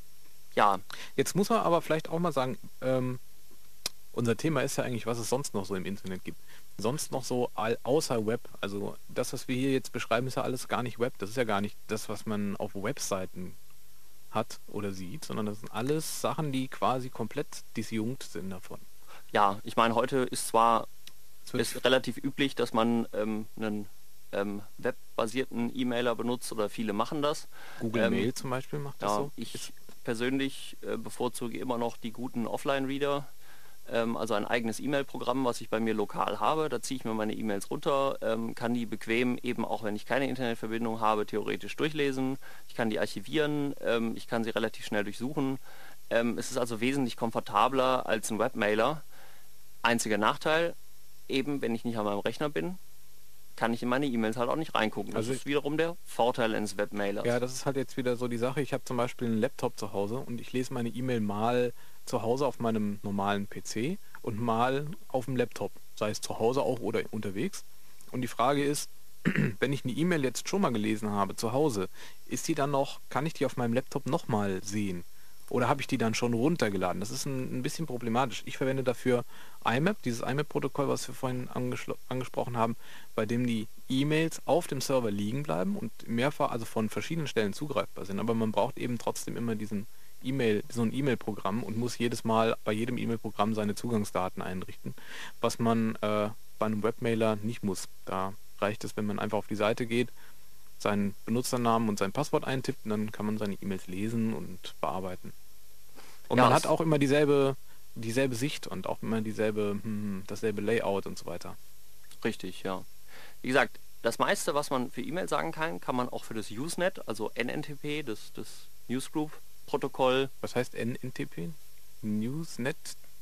ja, Jetzt muss man aber vielleicht auch mal sagen, ähm, unser Thema ist ja eigentlich, was es sonst noch so im Internet gibt. Sonst noch so all, außer Web. Also das, was wir hier jetzt beschreiben, ist ja alles gar nicht Web. Das ist ja gar nicht das, was man auf Webseiten hat oder sieht, sondern das sind alles Sachen, die quasi komplett disjunkt sind davon. ja, ich meine, heute ist zwar Es wird ist relativ üblich, dass man ähm, einen ähm, webbasierten E-Mailer benutzt oder viele machen das. Google ähm, Mail zum Beispiel macht das Ja, so. ich persönlich äh, bevorzuge immer noch die guten Offline-Reader, ähm, also ein eigenes E-Mail-Programm, was ich bei mir lokal habe. Da ziehe ich mir meine E-Mails runter, ähm, kann die bequem, eben auch wenn ich keine Internetverbindung habe, theoretisch durchlesen. Ich kann die archivieren, ähm, ich kann sie relativ schnell durchsuchen. Ähm, es ist also wesentlich komfortabler als ein Webmailer. Einziger Nachteil, eben wenn ich nicht an meinem Rechner bin, kann ich in meine E-Mails halt auch nicht reingucken. Das Also ist wiederum der Vorteil eines Webmailers. Ja, das ist halt jetzt wieder so die Sache. Ich habe zum Beispiel einen Laptop zu Hause und ich lese meine E-Mail mal zu Hause auf meinem normalen P C und mal auf dem Laptop, sei es zu Hause auch oder unterwegs. Und die Frage ist, wenn ich eine E-Mail jetzt schon mal gelesen habe zu Hause, ist die dann noch, kann ich die auf meinem Laptop nochmal sehen? Oder habe ich die dann schon runtergeladen? Das ist ein, ein bisschen problematisch. Ich verwende dafür I M A P, dieses I M A P-Protokoll, was wir vorhin angeschlo- angesprochen haben, bei dem die E-Mails auf dem Server liegen bleiben und mehrfach, also von verschiedenen Stellen zugreifbar sind. Aber man braucht eben trotzdem immer diesen E-Mail, so ein E-Mail-Programm und muss jedes Mal bei jedem E-Mail-Programm seine Zugangsdaten einrichten, was man äh, bei einem Webmailer nicht muss. Da reicht es, wenn man einfach auf die Seite geht, seinen Benutzernamen und sein Passwort eintippt und dann kann man seine E-Mails lesen und bearbeiten. Und Ja, man das- hat auch immer dieselbe, dieselbe Sicht und auch immer dieselbe, hm, dasselbe Layout und so weiter. Richtig, ja. Wie gesagt, das meiste, was man für E-Mail sagen kann, kann man auch für das Usenet, also N N T P, das, das Newsgroup-Protokoll, Was heißt N N T P? Newsnet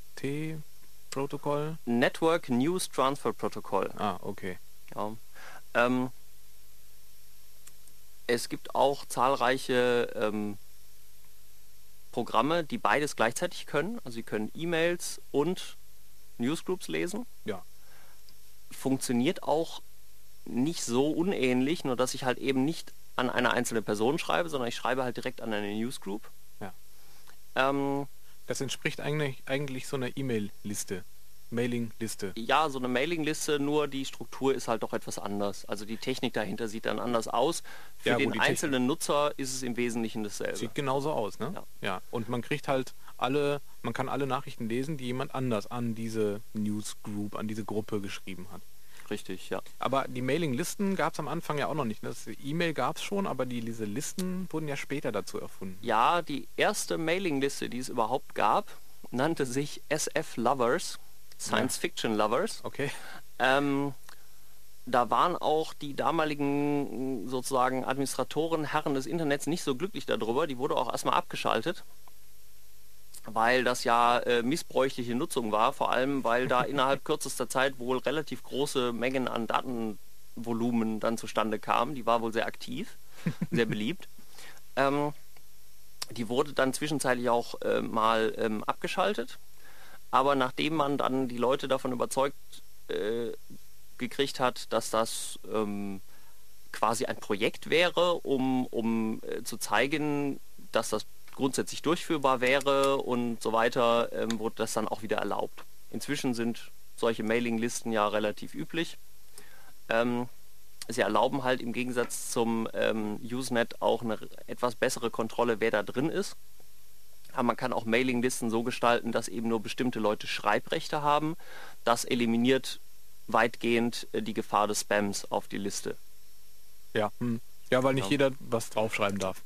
T Protokoll? Network News Transfer Protocol. Ah, okay. Ja. Ähm, es gibt auch zahlreiche ähm, Programme, die beides gleichzeitig können. Also sie können E-Mails und Newsgroups lesen. Ja. Funktioniert auch nicht so unähnlich, nur dass ich halt eben nicht an eine einzelne Person schreibe, sondern ich schreibe halt direkt an eine Newsgroup. Ja. Ähm, Das entspricht eigentlich, eigentlich so einer E-Mail-Liste. Mailing-Liste. ja, so eine Mailingliste, nur die Struktur ist halt doch etwas anders. Also die Technik dahinter sieht dann anders aus. Für Ja, gut, den die Technik- einzelnen Nutzer ist es im Wesentlichen dasselbe. Sieht genauso aus, ne? Ja. Ja. Und man kriegt halt alle, man kann alle Nachrichten lesen, die jemand anders an diese Newsgroup, an diese Gruppe geschrieben hat. Richtig, ja. Aber die Mailinglisten gab es am Anfang ja auch noch nicht. Ne? Das E-Mail gab es schon, aber die, diese Listen wurden ja später dazu erfunden. Ja, die erste Mailingliste, die es überhaupt gab, nannte sich S F Lovers, Science Fiction Lovers. Okay. Ähm, da waren auch die damaligen sozusagen Administratoren, Herren des Internets nicht so glücklich darüber. Die wurde auch erstmal abgeschaltet, weil das ja äh, missbräuchliche Nutzung war, vor allem weil da innerhalb kürzester Zeit wohl relativ große Mengen an Datenvolumen dann zustande kamen. Die war wohl sehr aktiv, sehr beliebt. Ähm, die wurde dann zwischenzeitlich auch äh, mal ähm, abgeschaltet. Aber nachdem man dann die Leute davon überzeugt äh, gekriegt hat, dass das ähm, quasi ein Projekt wäre, um, um äh, zu zeigen, dass das grundsätzlich durchführbar wäre und so weiter, ähm, wurde das dann auch wieder erlaubt. Inzwischen sind solche Mailinglisten ja relativ üblich. Ähm, sie erlauben halt im Gegensatz zum ähm, Usenet auch eine etwas bessere Kontrolle, wer da drin ist. Aber man kann auch Mailinglisten so gestalten, dass eben nur bestimmte Leute Schreibrechte haben. Das eliminiert weitgehend äh, die Gefahr des Spams auf die Liste. Ja. Hm. Ja, weil nicht Ja. jeder was draufschreiben darf.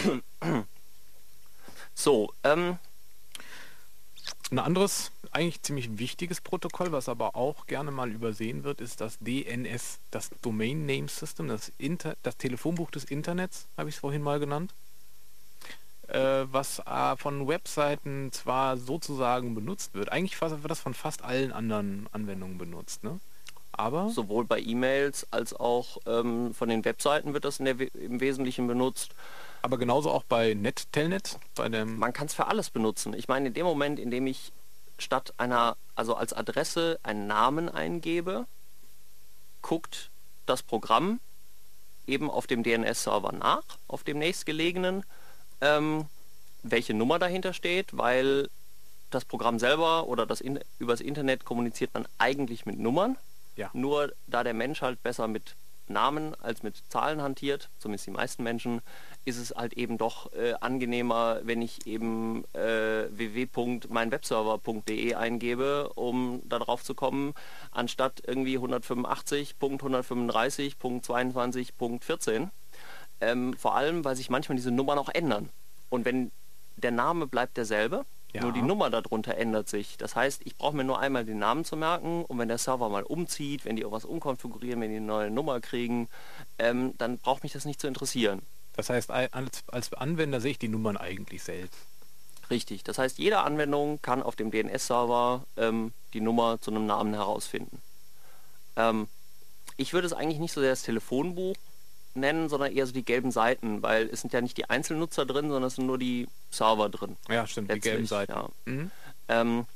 So, ähm, Ein anderes, eigentlich ziemlich wichtiges Protokoll, was aber auch gerne mal übersehen wird, ist das D N S, das Domain Name System, das, Inter das Telefonbuch des Internets, habe ich es vorhin mal genannt. Äh, was äh, von Webseiten zwar sozusagen benutzt wird, eigentlich fast, wird das von fast allen anderen Anwendungen benutzt, ne? Aber Sowohl bei E-Mails als auch ähm, von den Webseiten wird das in der, We- im Wesentlichen benutzt. Aber genauso auch bei Net, Telnet, bei dem... Man kann es für alles benutzen. Ich meine, in dem Moment, in dem ich statt einer, also als Adresse einen Namen eingebe, guckt das Programm eben auf dem D N S-Server nach, auf dem nächstgelegenen, ähm, welche Nummer dahinter steht, weil das Programm selber oder das in, übers Internet kommuniziert man eigentlich mit Nummern. Ja. Nur da der Mensch halt besser mit Namen als mit Zahlen hantiert, zumindest die meisten Menschen, ist es halt eben doch äh, angenehmer, wenn ich eben äh, w w w punkt mein webserver punkt d e eingebe, um da drauf zu kommen, anstatt irgendwie hundertfünfundachtzig Punkt hundertfünfunddreißig Punkt zweiundzwanzig Punkt vierzehn. Ähm, vor allem, weil sich manchmal diese Nummern auch ändern. Und wenn der Name bleibt derselbe, Ja. nur die Nummer darunter ändert sich. Das heißt, ich brauche mir nur einmal den Namen zu merken und wenn der Server mal umzieht, wenn die irgendwas umkonfigurieren, wenn die eine neue Nummer kriegen, ähm, dann braucht mich das nicht zu interessieren. Das heißt, als, als Anwender sehe ich die Nummern eigentlich selbst. Richtig. Das heißt, jede Anwendung kann auf dem D N S-Server ähm, die Nummer zu einem Namen herausfinden. Ähm, ich würde es eigentlich nicht so sehr das Telefonbuch nennen, sondern eher so die gelben Seiten, weil es sind ja nicht die Einzelnutzer drin, sondern es sind nur die Server drin. Ja, stimmt, die Letztlich, gelben Seiten. ja. Mhm. Ähm,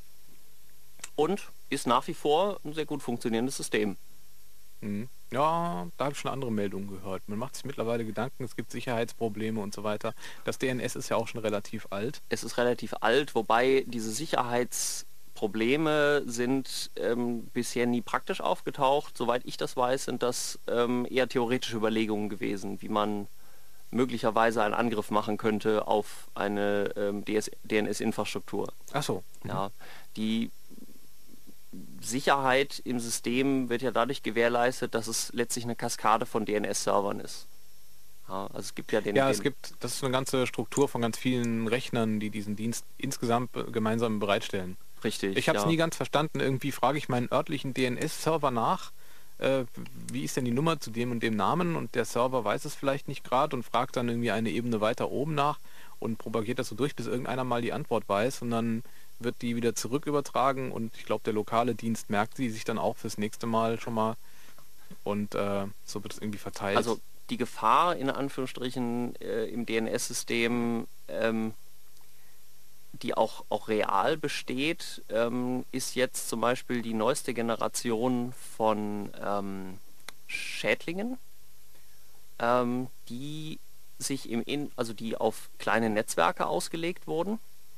und ist nach wie vor ein sehr gut funktionierendes System. Mhm. Ja, da habe ich schon andere Meldungen gehört. Man macht sich mittlerweile Gedanken, es gibt Sicherheitsprobleme und so weiter. Das D N S ist ja auch schon relativ alt. Es ist relativ alt, wobei diese Sicherheitsprobleme sind ähm, bisher nie praktisch aufgetaucht. Soweit ich das weiß, sind das ähm, eher theoretische Überlegungen gewesen, wie man möglicherweise einen Angriff machen könnte auf eine ähm, D N S-Infrastruktur. Ach so. Ja, die Sicherheit im System wird ja dadurch gewährleistet, dass es letztlich eine Kaskade von D N S-Servern ist. Ja, also es gibt ja den... Ja, den es gibt, das ist eine ganze Struktur von ganz vielen Rechnern, die diesen Dienst insgesamt äh, gemeinsam bereitstellen. Richtig, Ich habe es ja. nie ganz verstanden. Irgendwie frage ich meinen örtlichen D N S-Server nach, äh, wie ist denn die Nummer zu dem und dem Namen, und der Server weiß es vielleicht nicht gerade und fragt dann irgendwie eine Ebene weiter oben nach und propagiert das so durch, bis irgendeiner mal die Antwort weiß, und dann wird die wieder zurück übertragen und ich glaube, der lokale Dienst merkt sie sich dann auch fürs nächste Mal schon mal und äh, so wird es irgendwie verteilt. Also die Gefahr in Anführungsstrichen äh, im D N S-System, ähm, die auch, auch real besteht, ähm, ist jetzt zum Beispiel die neueste Generation von ähm, Schädlingen, ähm, die sich im in also die auf kleine Netzwerke ausgelegt wurden.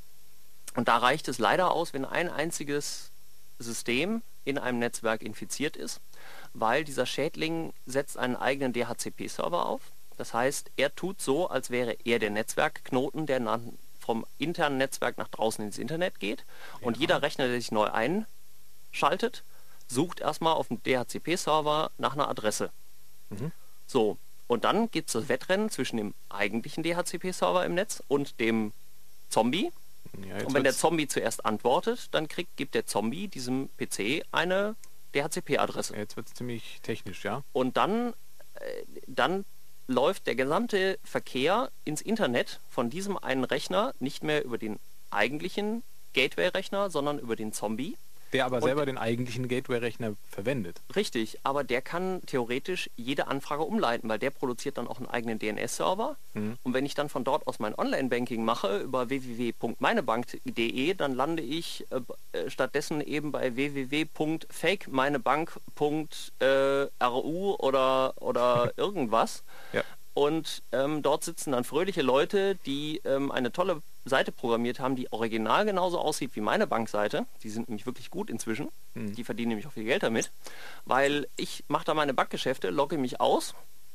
Und da reicht es leider aus, wenn ein einziges System in einem Netzwerk infiziert ist, weil dieser Schädling setzt einen eigenen D H C P-Server auf. Das heißt, er tut so, als wäre er der Netzwerkknoten, der nach, vom internen Netzwerk nach draußen ins Internet geht. Und Ja. jeder Rechner, der sich neu einschaltet, sucht erstmal auf dem D H C P-Server nach einer Adresse. Mhm. So, und dann gibt es das Wettrennen zwischen dem eigentlichen D H C P-Server im Netz und dem Zombie. Ja, jetzt Und wenn der wird's- Zombie zuerst antwortet, dann kriegt, gibt der Zombie diesem P C eine D H C P-Adresse. jetzt wird es ziemlich technisch, ja. Und dann, äh, dann läuft der gesamte Verkehr ins Internet von diesem einen Rechner nicht mehr über den eigentlichen Gateway-Rechner, sondern über den Zombie. Der aber Und- selber den eigentlichen Gateway-Rechner verwendet. Richtig, aber der kann theoretisch jede Anfrage umleiten, weil der produziert dann auch einen eigenen D N S-Server. Mhm. Und wenn ich dann von dort aus mein Online-Banking mache über w w w punkt meinebank punkt d e, dann lande ich äh, äh, stattdessen eben bei w w w punkt fake meinebank punkt r u oder, oder irgendwas. Ja. Und ähm, dort sitzen dann fröhliche Leute, die ähm, eine tolle Seite programmiert haben, die original genauso aussieht wie meine Bankseite. Die sind nämlich wirklich gut inzwischen. Mhm. Die verdienen nämlich auch viel Geld damit. Weil ich mache da meine Bankgeschäfte, logge mich aus.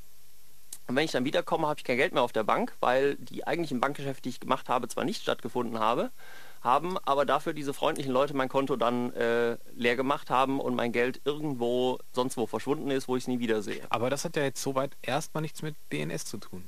Und wenn ich dann wiederkomme, habe ich kein Geld mehr auf der Bank, weil die eigentlichen Bankgeschäfte, die ich gemacht habe, zwar nicht stattgefunden habe, haben, aber dafür diese freundlichen Leute mein Konto dann äh, leer gemacht haben und mein Geld irgendwo sonst wo verschwunden ist, wo ich es nie wiedersehe. Aber das hat ja jetzt soweit erstmal nichts mit D N S zu tun.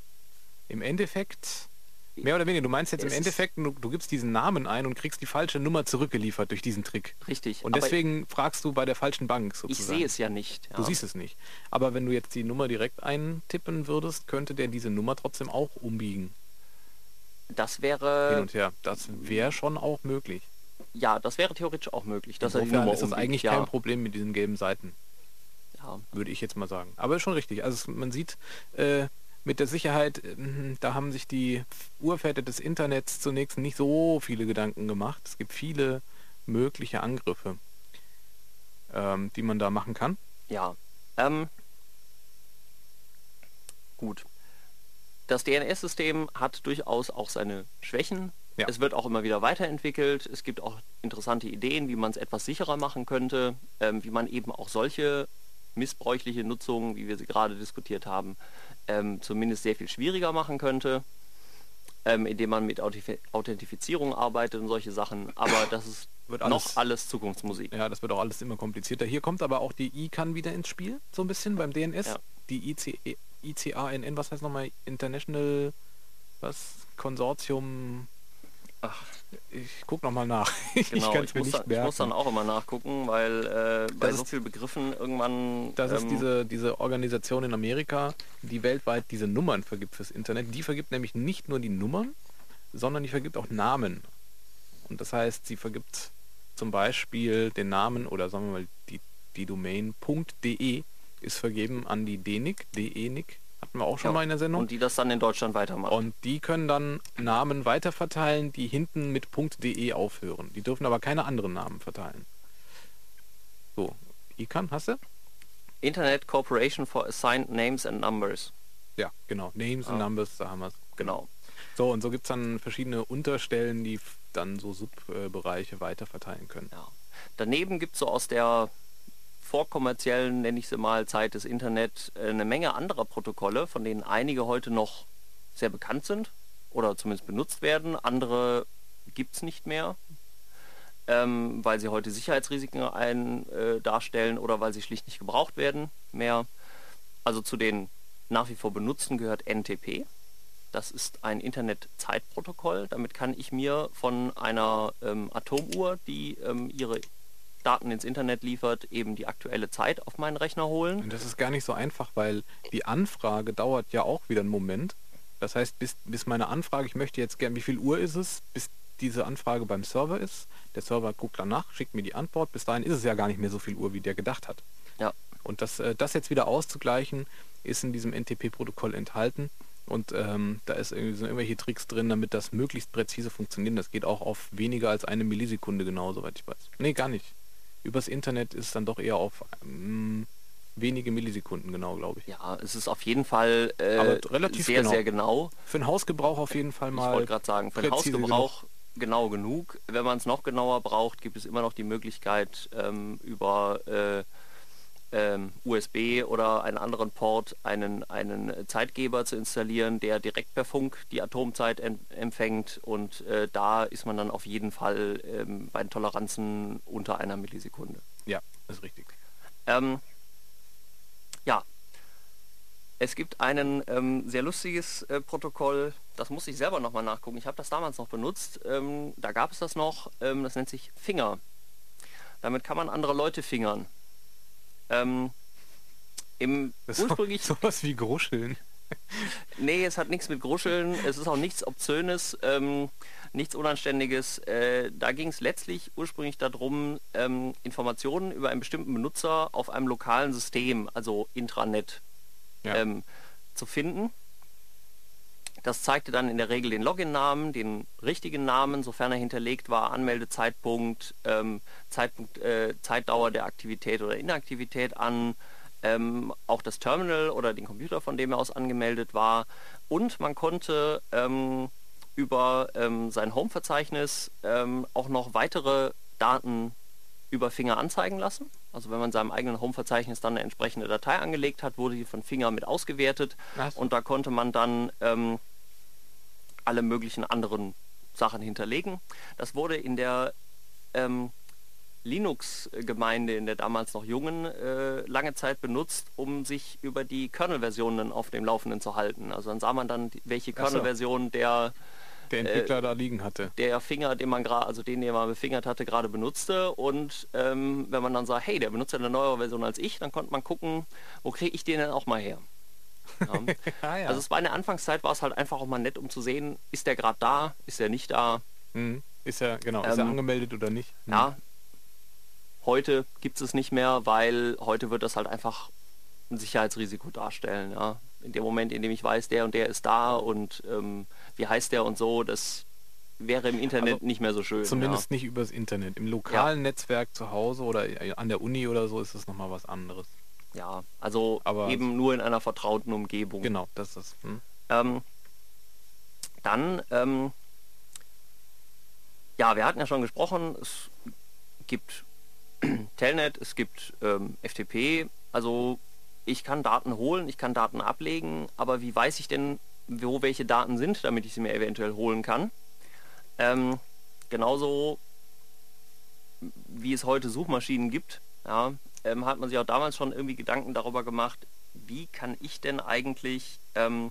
Im Endeffekt, mehr oder weniger, du meinst jetzt im Es ist- Endeffekt, du, du gibst diesen Namen ein und kriegst die falsche Nummer zurückgeliefert durch diesen Trick. Richtig. Und aber deswegen fragst du bei der falschen Bank ich sozusagen. sehe es ja nicht. Ja. Du siehst es nicht. Aber wenn du jetzt die Nummer direkt eintippen würdest, könnte der diese Nummer trotzdem auch umbiegen. Das Hin wäre und her. Das wäre schon auch möglich. ja, das wäre theoretisch auch möglich, dass er die Insofern Nummer ist das umbiegt, eigentlich ja. kein Problem mit diesen gelben Seiten, Ja. würde ich jetzt mal sagen. Aber ist schon richtig. Also es, man sieht äh, mit der Sicherheit, äh, da haben sich die Urväter des Internets zunächst nicht so viele Gedanken gemacht. Es gibt viele mögliche Angriffe, ähm, die man da machen kann. Ja, ähm, gut. Das D N S-System hat durchaus auch seine Schwächen. Ja. Es wird auch immer wieder weiterentwickelt. Es gibt auch interessante Ideen, wie man es etwas sicherer machen könnte, ähm, wie man eben auch solche missbräuchliche Nutzungen, wie wir sie gerade diskutiert haben, ähm, zumindest sehr viel schwieriger machen könnte, ähm, indem man mit Autif- Authentifizierung arbeitet und solche Sachen. Aber das ist Wird noch alles- alles Zukunftsmusik. Ja, das wird auch alles immer komplizierter. Hier kommt aber auch die I C A N wieder ins Spiel, so ein bisschen beim D N S. Ja. Die I C E I C A N N, was heißt nochmal? International, was? Konsortium. Ach, Ich guck nochmal nach. Ich genau. kann Ich es mir muss, nicht dann, ich muss dann merken. auch immer nachgucken, weil äh, bei Das so ist- vielen Begriffen irgendwann... Das ist ähm, diese, diese Organisation in Amerika, die weltweit diese Nummern vergibt fürs Internet. Die vergibt nämlich nicht nur die Nummern, sondern die vergibt auch Namen. Und das heißt, sie vergibt zum Beispiel den Namen oder sagen wir mal die, die Domain .de ist vergeben an die D N I C, D E N I C, hatten wir auch schon ja, mal in der Sendung. Und die das dann in Deutschland weitermachen. Und die können dann Namen weiterverteilen, die hinten mit .de aufhören. Die dürfen aber keine anderen Namen verteilen. So, I C A N, hast du? Internet Corporation for Assigned Names and Numbers. Ja, genau. Names and Ah. Numbers, da haben wir es. Genau. So, und so gibt es dann verschiedene Unterstellen, die f- dann so Subbereiche weiterverteilen können. Ja. Daneben gibt es so aus der vorkommerziellen, nenne ich sie mal, Zeit des Internet äh, eine Menge anderer Protokolle, von denen einige heute noch sehr bekannt sind oder zumindest benutzt werden. Andere gibt es nicht mehr, ähm, weil sie heute Sicherheitsrisiken ein, äh, darstellen oder weil sie schlicht nicht gebraucht werden mehr. Also zu den nach wie vor benutzten gehört N T P. Das ist ein Internet-Zeitprotokoll. Damit kann ich mir von einer ähm, Atomuhr, die ähm, ihre Daten ins Internet liefert, eben die aktuelle Zeit auf meinen Rechner holen. Und das ist gar nicht so einfach, weil die Anfrage dauert ja auch wieder einen Moment. Das heißt, bis, bis meine Anfrage, ich möchte jetzt gern, wie viel Uhr ist es, bis diese Anfrage beim Server ist. Der Server guckt danach, schickt mir die Antwort. Bis dahin ist es ja gar nicht mehr so viel Uhr, wie der gedacht hat. Ja, Und das, äh, das jetzt wieder auszugleichen, ist in diesem N T P-Protokoll enthalten. Und ähm, da ist irgendwie, sind irgendwelche Tricks drin, damit das möglichst präzise funktioniert. Das geht auch auf weniger als eine Millisekunde genau, soweit ich weiß. Nee, gar nicht. Übers Internet ist es dann doch eher auf ähm, wenige Millisekunden genau, glaube ich. ja, es ist auf jeden Fall äh, Aber relativ sehr, genau. sehr genau. Für den Hausgebrauch auf jeden Fall Ich mal. wollte gerade sagen, für den präzise Hausgebrauch genau genug. Wenn man es noch genauer braucht, gibt es immer noch die Möglichkeit, ähm, über äh, ähm, U S B oder einen anderen Port einen, einen Zeitgeber zu installieren, der direkt per Funk die Atomzeit em- empfängt. Und äh, da ist man dann auf jeden Fall ähm, bei den Toleranzen unter einer Millisekunde. Ja, ist richtig. Ähm, ja, es gibt ein ähm, sehr lustiges äh, Protokoll, das muss ich selber nochmal nachgucken. Ich habe das damals noch benutzt, ähm, da gab es das noch, ähm, das nennt sich Finger. Damit kann man andere Leute fingern. Ähm, Im Das ist ursprünglich, so, sowas wie Gruscheln. nee, es hat nichts mit Gruscheln, es ist auch nichts Obszönes, ähm, nichts Unanständiges. Äh, da ging es letztlich ursprünglich darum, ähm, Informationen über einen bestimmten Benutzer auf einem lokalen System, also Intranet, Ja. ähm, zu finden. Das zeigte dann in der Regel den Login-Namen, den richtigen Namen, sofern er hinterlegt war, Anmeldezeitpunkt, ähm, Zeitpunkt, äh, Zeitdauer der Aktivität oder Inaktivität an, ähm, auch das Terminal oder den Computer, von dem er aus angemeldet war. Und man konnte ähm, über ähm, sein Home-Verzeichnis ähm, auch noch weitere Daten über Finger anzeigen lassen. Also wenn man seinem eigenen Home-Verzeichnis dann eine entsprechende Datei angelegt hat, wurde die von Finger mit ausgewertet. Ach so. Und da konnte man dann ähm, alle möglichen anderen Sachen hinterlegen. Das wurde in der ähm, Linux-Gemeinde, in der damals noch jungen, äh, lange Zeit benutzt, um sich über die Kernel-Versionen auf dem Laufenden zu halten. Also dann sah man dann, die- welche Ach so. Kernel-Version der Der Entwickler da liegen hatte. der Finger, den man gerade, also den, den man befingert hatte, gerade benutzte. Und ähm, wenn man dann sah, hey, der benutzt ja eine neuere Version als ich, dann konnte man gucken, wo kriege ich den denn auch mal her. Ja. Ah, ja. Also es war in der Anfangszeit, war es halt einfach auch mal nett, um zu sehen, ist der gerade da, ist der nicht da. Mhm. Ist er, genau, ist er Ähm, angemeldet oder nicht? Hm. Ja, heute gibt es nicht mehr, weil heute wird das halt einfach ein Sicherheitsrisiko darstellen. Ja. In dem Moment, in dem ich weiß, der und der ist da und ähm, wie heißt der und so, das wäre im Internet Also nicht mehr so schön. Zumindest nicht übers Internet. Im lokalen Netzwerk zu Hause oder an der Uni oder so ist es nochmal was anderes. Ja, ja also Aber- eben nur in einer vertrauten Umgebung. Genau, das ist... Hm. Ähm, dann, ähm, ja, wir hatten ja schon gesprochen, es gibt Telnet, es gibt ähm, F T P, also ich kann Daten holen, ich kann Daten ablegen, aber wie weiß ich denn, wo welche Daten sind, damit ich sie mir eventuell holen kann? Ähm, genauso wie es heute Suchmaschinen gibt, ja, ähm, hat man sich auch damals schon irgendwie Gedanken darüber gemacht, wie kann ich denn eigentlich ähm,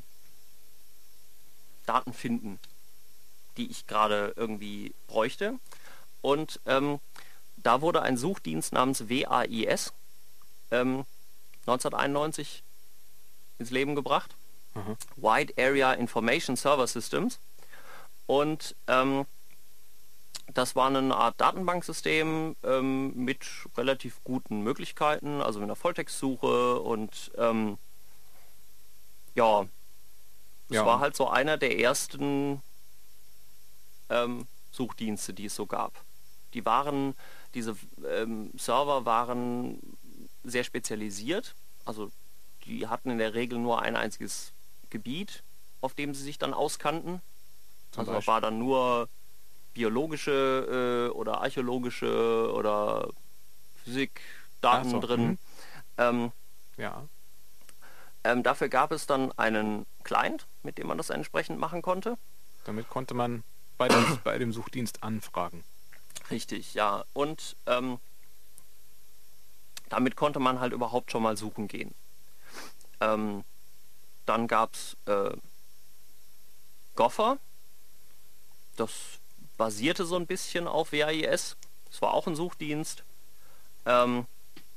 Daten finden, die ich gerade irgendwie bräuchte. Und ähm, da wurde ein Suchdienst namens W A I S ähm, neunzehnhunderteinundneunzig ins Leben gebracht. Mhm. Wide Area Information Server Systems. Und ähm, das war eine Art Datenbanksystem ähm, mit relativ guten Möglichkeiten, also mit einer Volltextsuche und ähm, ja, es Ja, war und- halt so einer der ersten ähm, Suchdienste, die es so gab. Die waren, diese ähm, Server waren sehr spezialisiert, also die hatten in der Regel nur ein einziges Gebiet, auf dem sie sich dann auskannten. Zum Also da Beispiel? war dann nur biologische äh, oder archäologische oder Physikdaten Ach so, drin. mhm. Ähm, Ja. ähm, dafür gab es dann einen Client, mit dem man das entsprechend machen konnte. Damit konnte man bei dem, bei dem Suchdienst anfragen. Richtig, ja. Und ähm, damit konnte man halt überhaupt schon mal suchen gehen. Ähm, dann gab es äh, Gopher. Das basierte so ein bisschen auf W A I S. Das war auch ein Suchdienst. Ähm,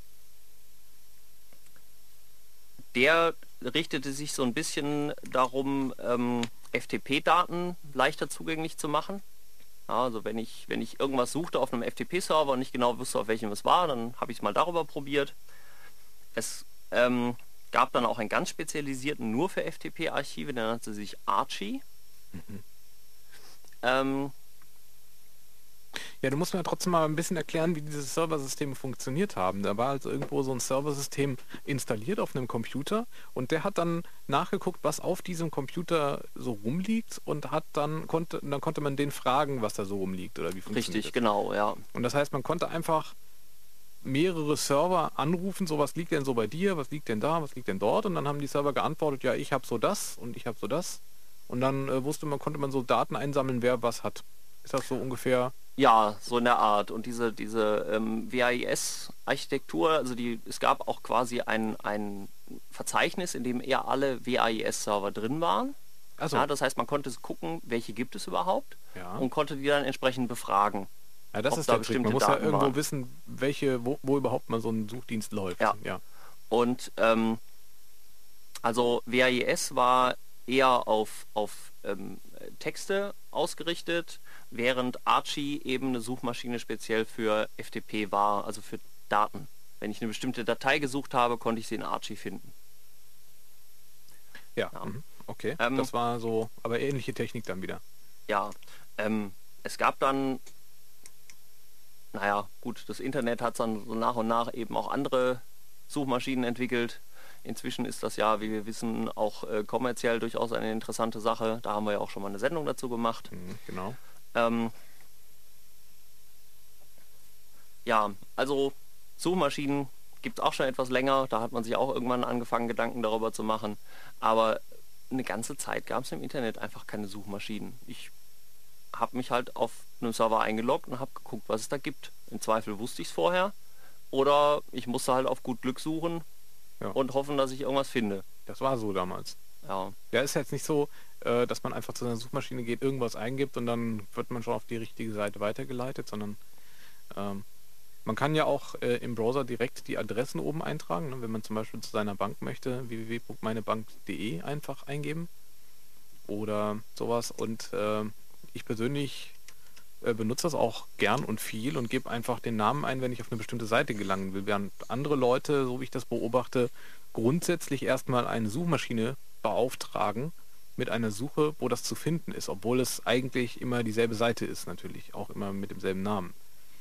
der richtete sich so ein bisschen darum, ähm, F T P-Daten leichter zugänglich zu machen. Ja, also wenn ich, wenn ich irgendwas suchte auf einem F T P-Server und nicht genau wusste, auf welchem es war, dann habe ich es mal darüber probiert. Es ähm, gab dann auch einen ganz spezialisierten nur für F T P-Archive, der nannte sich Archie. Ähm, Ja, du musst mir ja trotzdem mal ein bisschen erklären, wie diese Serversysteme funktioniert haben. Da war also irgendwo so ein Serversystem installiert auf einem Computer und der hat dann nachgeguckt, was auf diesem Computer so rumliegt und hat dann konnte dann konnte man den fragen, was da so rumliegt oder wie funktioniert richtig, das? genau, ja. Und das heißt, man konnte einfach mehrere Server anrufen, so was liegt denn so bei dir, was liegt denn da, was liegt denn dort und dann haben die Server geantwortet, ja, ich habe so das und ich habe so das und dann äh, wusste man, konnte man so Daten einsammeln, wer was hat. Ist das so ungefähr? Ja, so in der Art. Und diese, diese ähm, W A I S-Architektur, also die, es gab auch quasi ein, ein Verzeichnis, in dem eher alle W A I S-Server drin waren. Also, Ja, das heißt, man konnte gucken, welche gibt es überhaupt ja. und konnte die dann entsprechend befragen. Ja, das ob ist da der Trick. Man bestimmte muss ja Daten irgendwo waren. wissen, welche, wo, wo überhaupt mal so ein Suchdienst läuft. Ja. ja. Und ähm, also W A I S war eher auf, auf ähm, Texte ausgerichtet, während Archie eben eine Suchmaschine speziell für F T P war, also für Daten. Wenn ich eine bestimmte Datei gesucht habe, konnte ich sie in Archie finden. Ja, Ja. mhm. okay. Ähm, das war so, aber ähnliche Technik dann wieder. Ja, ähm, es gab dann, naja, gut, das Internet hat dann so nach und nach eben auch andere Suchmaschinen entwickelt. Inzwischen ist das ja, wie wir wissen, auch äh, kommerziell durchaus eine interessante Sache. Da haben wir ja auch schon mal eine Sendung dazu gemacht. Mhm, genau. Ähm, ja, also Suchmaschinen gibt es auch schon etwas länger. Da hat man sich auch irgendwann angefangen, Gedanken darüber zu machen. Aber eine ganze Zeit gab es im Internet einfach keine Suchmaschinen. Ich habe mich halt auf einem Server eingeloggt und habe geguckt, was es da gibt. Im Zweifel wusste ich es vorher. Oder ich musste halt auf gut Glück suchen Ja. und hoffen, dass ich irgendwas finde. Das war so damals. Ja, Ja, ist jetzt nicht so, äh, dass man einfach zu einer Suchmaschine geht, irgendwas eingibt und dann wird man schon auf die richtige Seite weitergeleitet, sondern ähm, man kann ja auch äh, im Browser direkt die Adressen oben eintragen, ne? Wenn man zum Beispiel zu seiner Bank möchte, w w w punkt meinebank punkt de einfach eingeben oder sowas. Und äh, ich persönlich äh, benutze das auch gern und viel und gebe einfach den Namen ein, wenn ich auf eine bestimmte Seite gelangen will. Während andere Leute, so wie ich das beobachte, grundsätzlich erstmal eine Suchmaschine beauftragen mit einer Suche, wo das zu finden ist, obwohl es eigentlich immer dieselbe Seite ist, natürlich, auch immer mit demselben Namen.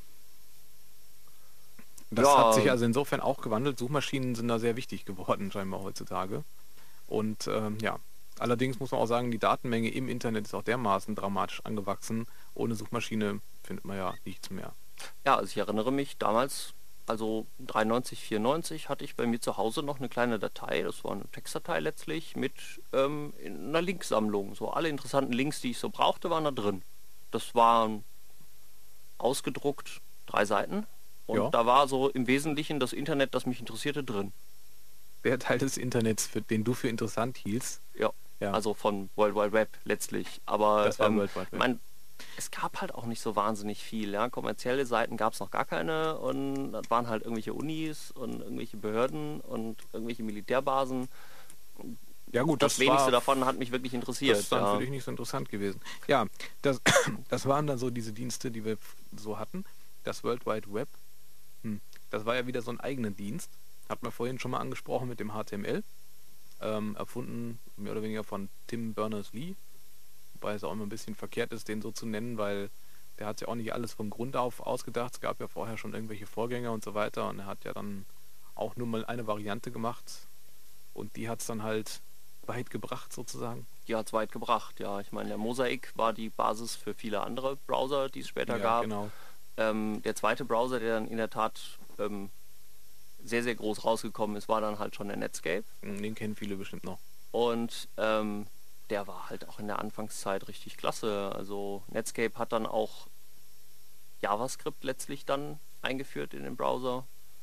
Das Ja. hat sich also insofern auch gewandelt. Suchmaschinen sind da sehr wichtig geworden, scheinbar heutzutage. Und ähm, ja, allerdings muss man auch sagen, die Datenmenge im Internet ist auch dermaßen dramatisch angewachsen. Ohne Suchmaschine findet man ja nichts mehr. Ja, also ich erinnere mich damals, also dreiundneunzig, vierundneunzig hatte ich bei mir zu Hause noch eine kleine Datei, das war eine Textdatei letztlich, mit ähm, in einer Linksammlung. So alle interessanten Links, die ich so brauchte, waren da drin. Das waren ausgedruckt drei Seiten und Ja. da war so im Wesentlichen das Internet, das mich interessierte, drin. Der Teil des Internets, für den du für interessant hielst. Ja, Ja. also von World Wide Web letztlich. Aber Das war ähm, World Wide Web. mein, es gab halt auch nicht so wahnsinnig viel. Ja? Kommerzielle Seiten gab es noch gar keine und das waren halt irgendwelche Unis und irgendwelche Behörden und irgendwelche Militärbasen. Ja gut, Das, das, wenigste war, davon hat mich wirklich interessiert. das ist dann ja. für dich nicht so interessant gewesen. Ja, das, das waren dann so diese Dienste, die wir so hatten. Das World Wide Web, hm, das war ja wieder so ein eigener Dienst. Hat man vorhin schon mal angesprochen mit dem H T M L. Ähm, erfunden mehr oder weniger von Tim Berners-Lee. Wobei es auch immer ein bisschen verkehrt ist, den so zu nennen, weil der hat ja auch nicht alles von Grund auf ausgedacht. Es gab ja vorher schon irgendwelche Vorgänger und so weiter und er hat ja dann auch nur mal eine Variante gemacht und die hat es dann halt weit gebracht sozusagen. Die hat es weit gebracht, ja. Ich meine, der Mosaic war die Basis für viele andere Browser, die es später Ja, gab. genau. Ähm, der zweite Browser, der dann in der Tat ähm, sehr, sehr groß rausgekommen ist, war dann halt schon der Netscape. Den kennen viele bestimmt noch. Und ähm, der war halt auch in der Anfangszeit richtig klasse. Also Netscape hat dann auch JavaScript letztlich dann eingeführt in den Browser.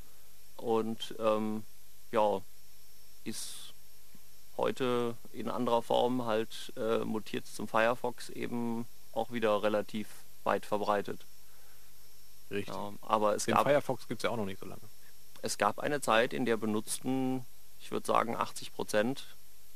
Und ähm, ja, ist heute in anderer Form halt äh, mutiert zum Firefox eben auch wieder relativ weit verbreitet. Richtig. Ja, aber es Den gab, Firefox gibt es ja auch noch nicht so lange. es gab eine Zeit, in der benutzten, ich würde sagen, achtzig Prozent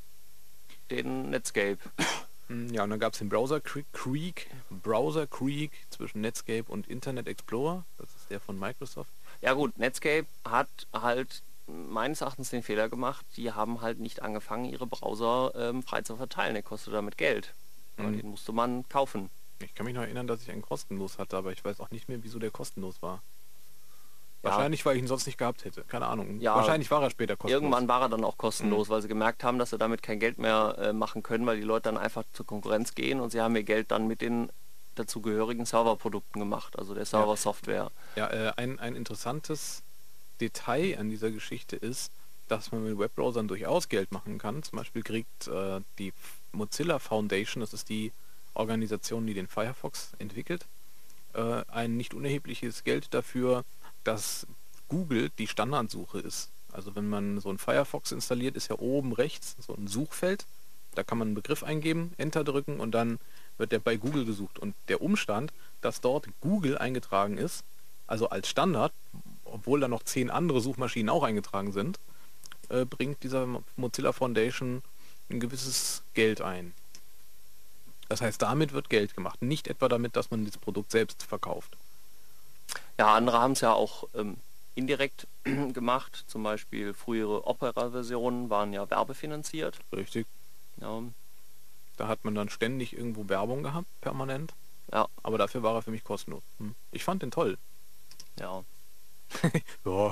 den Netscape. Hm, Ja, und dann gab es den Browser Creek, Creek, Browser Creek zwischen Netscape und Internet Explorer. Das ist der von Microsoft. Ja gut, Netscape hat halt meines Erachtens den Fehler gemacht, die haben halt nicht angefangen, ihre Browser ähm, frei zu verteilen. Der kostet damit Geld. Ja, Mhm. den musste man kaufen. Ich kann mich noch erinnern, dass ich einen kostenlos hatte, aber ich weiß auch nicht mehr, wieso der kostenlos war. Ja. Wahrscheinlich, weil ich ihn sonst nicht gehabt hätte. Keine Ahnung. Ja, Wahrscheinlich war er später kostenlos. Irgendwann war er dann auch kostenlos, weil sie gemerkt haben, dass sie damit kein Geld mehr äh, machen können, weil die Leute dann einfach zur Konkurrenz gehen und sie haben ihr Geld dann mit den dazugehörigen Serverprodukten gemacht, also der Server-Software. Ja, äh, ein, ein interessantes Detail an dieser Geschichte ist, dass man mit Webbrowsern durchaus Geld machen kann. Zum Beispiel kriegt äh, die Mozilla Foundation, das ist die Organisation, die den Firefox entwickelt, äh, ein nicht unerhebliches Geld dafür, dass Google die Standardsuche ist. Also wenn man so einen Firefox installiert, ist ja oben rechts so ein Suchfeld. Da kann man einen Begriff eingeben, Enter drücken und dann wird der bei Google gesucht. Und der Umstand, dass dort Google eingetragen ist, also als Standard, obwohl da noch zehn andere Suchmaschinen auch eingetragen sind, äh, bringt dieser Mozilla Foundation ein gewisses Geld ein. Das heißt, damit wird Geld gemacht. Nicht etwa damit, dass man das Produkt selbst verkauft. Ja, andere haben es ja auch ähm, indirekt gemacht. Zum Beispiel frühere Opera-Versionen waren ja werbefinanziert. Richtig. Ja, Da hat man dann ständig irgendwo Werbung gehabt, permanent. ja, Aber dafür war er für mich kostenlos. Hm. Ich fand den toll. ja. Ja,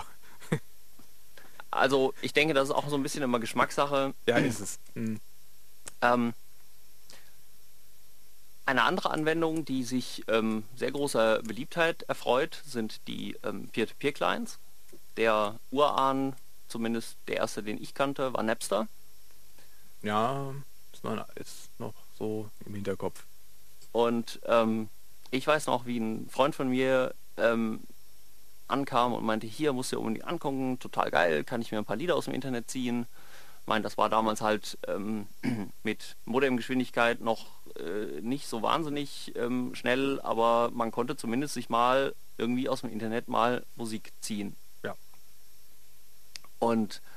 Also ich denke, das ist auch so ein bisschen immer Geschmackssache. ja ist es. Hm. Ähm, eine andere Anwendung, die sich ähm, sehr großer Beliebtheit erfreut, sind die ähm, Peer-to-Peer-Clients. Der Urahn, zumindest der erste, den ich kannte, war Napster. Ja, ist noch, ist noch so im Hinterkopf. Und ähm, ich weiß noch, wie ein Freund von mir ähm, ankam und meinte, hier musst du dir unbedingt angucken, total geil, kann ich mir ein paar Lieder aus dem Internet ziehen. Ich meine, das war damals halt ähm, mit Modemgeschwindigkeit noch äh, nicht so wahnsinnig ähm, schnell, aber man konnte zumindest sich mal irgendwie aus dem Internet mal Musik ziehen. Ja. Und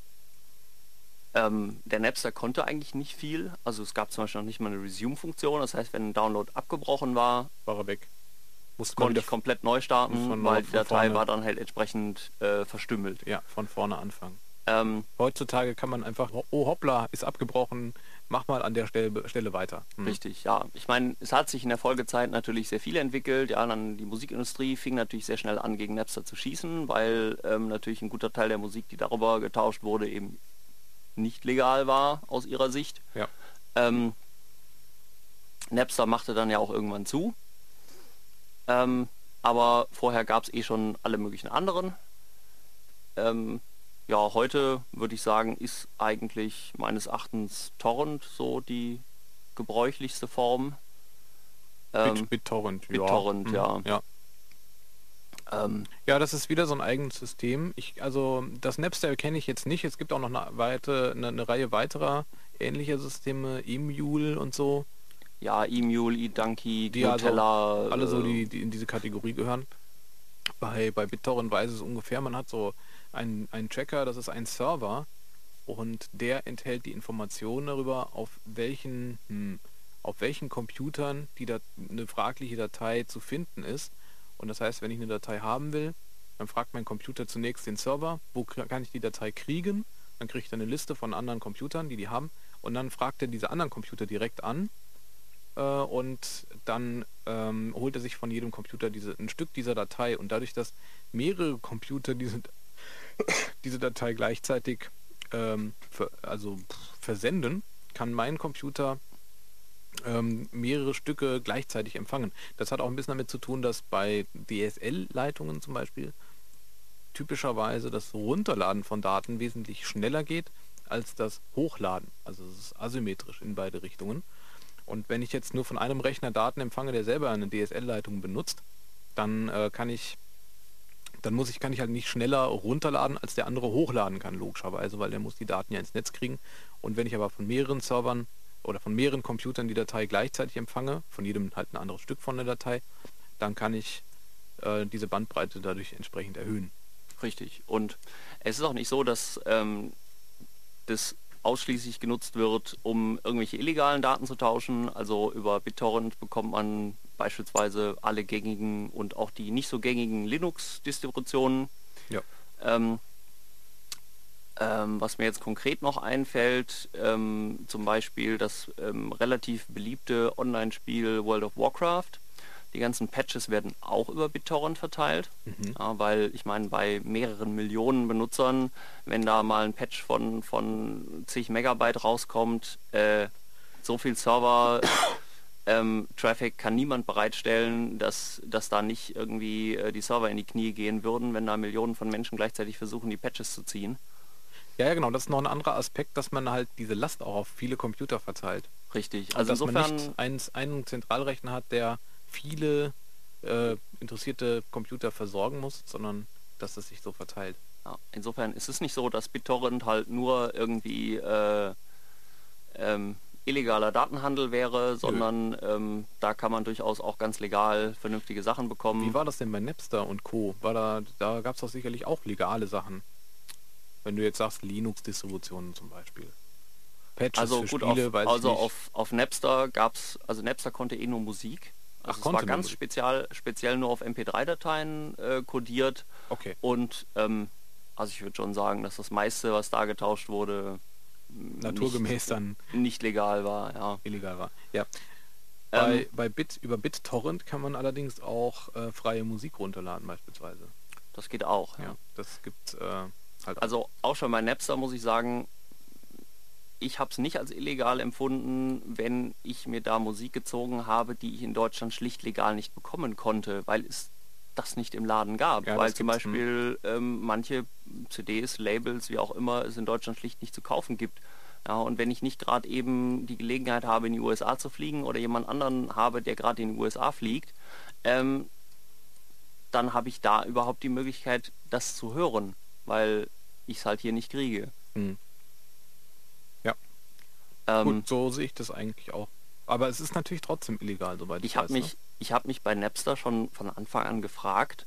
ähm, der Napster konnte eigentlich nicht viel. Also es gab zum Beispiel noch nicht mal eine Resume-Funktion. Das heißt, wenn ein Download abgebrochen war, War er weg. Musste man konnte wieder ich komplett neu starten, von- weil von die Datei vorne. war dann halt entsprechend äh, verstümmelt. ja, von vorne anfangen. Ähm, Heutzutage kann man einfach, oh hoppla, ist abgebrochen, mach mal an der Stelle, Stelle weiter. Hm. Richtig, ja. Ich meine, es hat sich in der Folgezeit natürlich sehr viel entwickelt. Ja, dann die Musikindustrie fing natürlich sehr schnell an, gegen Napster zu schießen, weil ähm, natürlich ein guter Teil der Musik, die darüber getauscht wurde, eben nicht legal war aus ihrer Sicht. Ja. Ähm, Napster machte dann ja auch irgendwann zu. Ähm, aber vorher gab es eh schon alle möglichen anderen. Ähm, ja, heute würde ich sagen, ist eigentlich meines Erachtens Torrent so die gebräuchlichste Form. Ähm, Bit, BitTorrent, BitTorrent, Hm, ja. ja. ähm, Ja, das ist wieder so ein eigenes System. Ich, also das Napster kenne ich jetzt nicht. Es gibt auch noch eine, weite, eine, eine Reihe weiterer ähnlicher Systeme, eMule und so, ja, eMule, eDonkey, die also Gnutella, alle so äh, die, die in diese Kategorie gehören. Bei, bei BitTorrent weiß es ungefähr, man hat so einen, einen Tracker, das ist ein Server und der enthält die Informationen darüber, auf welchen, hm, auf welchen Computern die Dat eine fragliche Datei zu finden ist. Und das heißt, wenn ich eine Datei haben will, dann fragt mein Computer zunächst den Server, wo kr- kann ich die Datei kriegen? Dann kriegt er eine Liste von anderen Computern, die die haben. Und dann fragt er diese anderen Computer direkt an. Äh, und dann ähm, holt er sich von jedem Computer diese, ein Stück dieser Datei. Und dadurch, dass mehrere Computer diese, diese Datei gleichzeitig ähm, ver, also pff, versenden, kann mein Computer ähm, mehrere Stücke gleichzeitig empfangen. Das hat auch ein bisschen damit zu tun, dass bei D S L-Leitungen zum Beispiel typischerweise das Runterladen von Daten wesentlich schneller geht als das Hochladen. Also es ist asymmetrisch in beide Richtungen. Und wenn ich jetzt nur von einem Rechner Daten empfange, der selber eine D S L-Leitung benutzt, dann äh, kann ich dann muss ich, kann ich halt nicht schneller runterladen, als der andere hochladen kann, logischerweise, weil der muss die Daten ja ins Netz kriegen. Und wenn ich aber von mehreren Servern oder von mehreren Computern die Datei gleichzeitig empfange, von jedem halt ein anderes Stück von der Datei, dann kann ich äh, diese Bandbreite dadurch entsprechend erhöhen. Richtig. Und es ist auch nicht so, dass ähm, das ausschließlich genutzt wird, um irgendwelche illegalen Daten zu tauschen. Also über BitTorrent bekommt man beispielsweise alle gängigen und auch die nicht so gängigen Linux-Distributionen. Ja. Ähm, ähm, was mir jetzt konkret noch einfällt, ähm, zum Beispiel das ähm, relativ beliebte Online-Spiel World of Warcraft. Die ganzen Patches werden auch über BitTorrent verteilt, Mhm. ja, weil ich meine, bei mehreren Millionen Benutzern, wenn da mal ein Patch von, von zig Megabyte rauskommt, äh, so viel Server ähm, Traffic kann niemand bereitstellen, dass, dass da nicht irgendwie äh, die Server in die Knie gehen würden, wenn da Millionen von Menschen gleichzeitig versuchen, die Patches zu ziehen. Ja, ja, genau, das ist noch ein anderer Aspekt, dass man halt diese Last auch auf viele Computer verteilt. Richtig. Also Also dass man insofern, nicht einen, einen Zentralrechner hat, der viele äh, interessierte Computer versorgen muss, sondern dass es sich so verteilt. ja, insofern ist es nicht so, dass BitTorrent halt nur irgendwie äh, ähm, illegaler Datenhandel wäre, sondern ähm, da kann man durchaus auch ganz legal vernünftige Sachen bekommen. Wie war das denn bei Napster und Co? War da, da gab es doch sicherlich auch legale Sachen. Wenn du jetzt sagst, Linux-Distributionen zum Beispiel. Patches Also für gut, Spiele, auf, weiß also ich nicht. auf, auf Napster gab's, also Napster konnte eh nur Musik. Ach, Also es konnte war nur ganz Musik. speziell, speziell nur auf M P drei Dateien äh, kodiert Okay. und ähm, also ich würde schon sagen, dass das meiste, was da getauscht wurde, m, Naturgemäß dann nicht, nicht legal war, ja. illegal war. Ja. Ähm, Bei, bei Bit, über BitTorrent kann man allerdings auch äh, freie Musik runterladen beispielsweise. Das geht auch, ja. Ja, das gibt äh, halt auch. Also auch schon bei Napster muss ich sagen, ich habe es nicht als illegal empfunden, wenn ich mir da Musik gezogen habe, die ich in Deutschland schlicht legal nicht bekommen konnte, weil es das nicht im Laden gab. Ja, weil das zum gibt's, Beispiel ähm, manche C Ds, Labels, wie auch immer, es in Deutschland schlicht nicht zu kaufen gibt. Ja, und wenn ich nicht gerade eben die Gelegenheit habe, in die U S A zu fliegen oder jemand anderen habe, der gerade in die U S A fliegt, ähm, dann habe ich da überhaupt die Möglichkeit, das zu hören, weil ich es halt hier nicht kriege. Hm. Ja. Ähm, Gut, so sehe ich das eigentlich auch. Aber es ist natürlich trotzdem illegal, soweit ich, ich habe weiß. mich, Ne? ich habe mich bei Napster schon von Anfang an gefragt,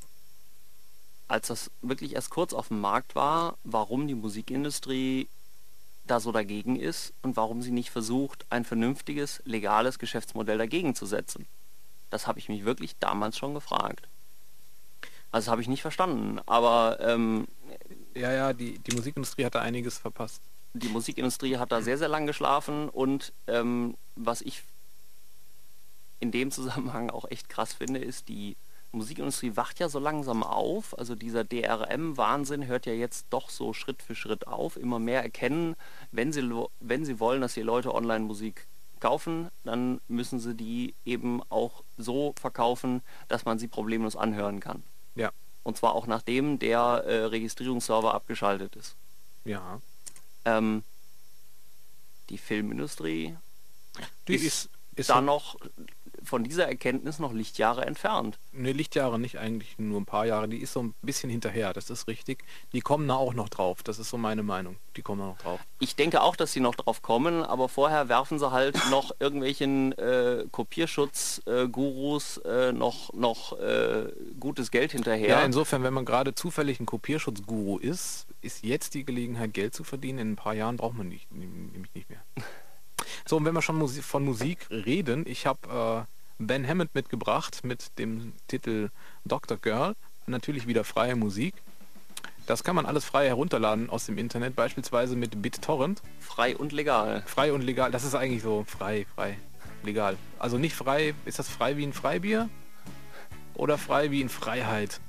als das wirklich erst kurz auf dem Markt war, warum die Musikindustrie da so dagegen ist und warum sie nicht versucht, ein vernünftiges, legales Geschäftsmodell dagegen zu setzen. Das habe ich mich wirklich damals schon gefragt. Also das habe ich nicht verstanden, aber ähm, Ja, ja, die, die Musikindustrie hat da einiges verpasst. die Musikindustrie hat da sehr, sehr lang geschlafen und ähm, was ich in dem Zusammenhang auch echt krass finde, ist, die Musikindustrie wacht ja so langsam auf, also dieser D R M-Wahnsinn hört ja jetzt doch so Schritt für Schritt auf, immer mehr erkennen, wenn sie, lo- wenn sie wollen, dass die Leute Online-Musik kaufen, dann müssen sie die eben auch so verkaufen, dass man sie problemlos anhören kann. Ja, Und zwar auch nachdem der äh, Registrierungsserver abgeschaltet ist. ja. Ähm, die Filmindustrie Die ist, ist, ist da halt- noch von dieser Erkenntnis noch Lichtjahre entfernt. Ne, Lichtjahre nicht, eigentlich nur ein paar Jahre. Die ist so ein bisschen hinterher, das ist richtig. Die kommen da auch noch drauf, das ist so meine Meinung. Die kommen da noch drauf. Ich denke auch, dass sie noch drauf kommen, aber vorher werfen sie halt noch irgendwelchen äh, Kopierschutz-Gurus äh, noch, noch äh, gutes Geld hinterher. Ja, insofern, wenn man gerade zufällig ein Kopierschutzguru ist, ist jetzt die Gelegenheit, Geld zu verdienen. In ein paar Jahren braucht man nicht, nämlich nicht mehr. So, und wenn wir schon Musi- von Musik reden, ich habe äh, Ben Hammond mitgebracht mit dem Titel Doctor Girl. Natürlich wieder freie Musik. Das kann man alles frei herunterladen aus dem Internet, beispielsweise mit BitTorrent. Frei und legal. Frei und legal, das ist eigentlich so frei, frei, legal. Also nicht frei, ist das frei wie ein Freibier? Oder frei wie in Freiheit?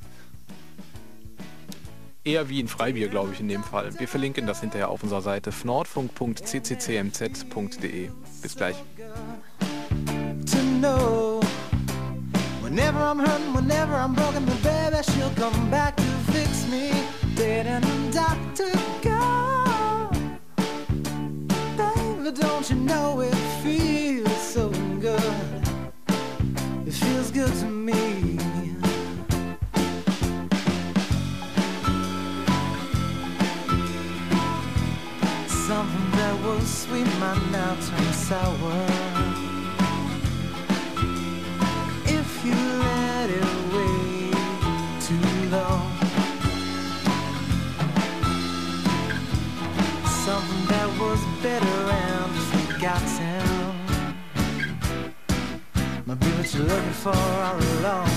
Eher wie ein Freibier, glaube ich, in dem Fall. Wir verlinken das hinterher auf unserer Seite nordfunk punkt c c c m z punkt d e. Bis gleich. To know whenever I'm hurting, whenever I'm broken, but baby, she'll come back to fix me. Dating a doctor girl, baby, don't you know it feels so good? It feels good to me. Something that was sweet might now turn sour if you let it wait too long. Something that was better and forgotten might be what you're looking for all along.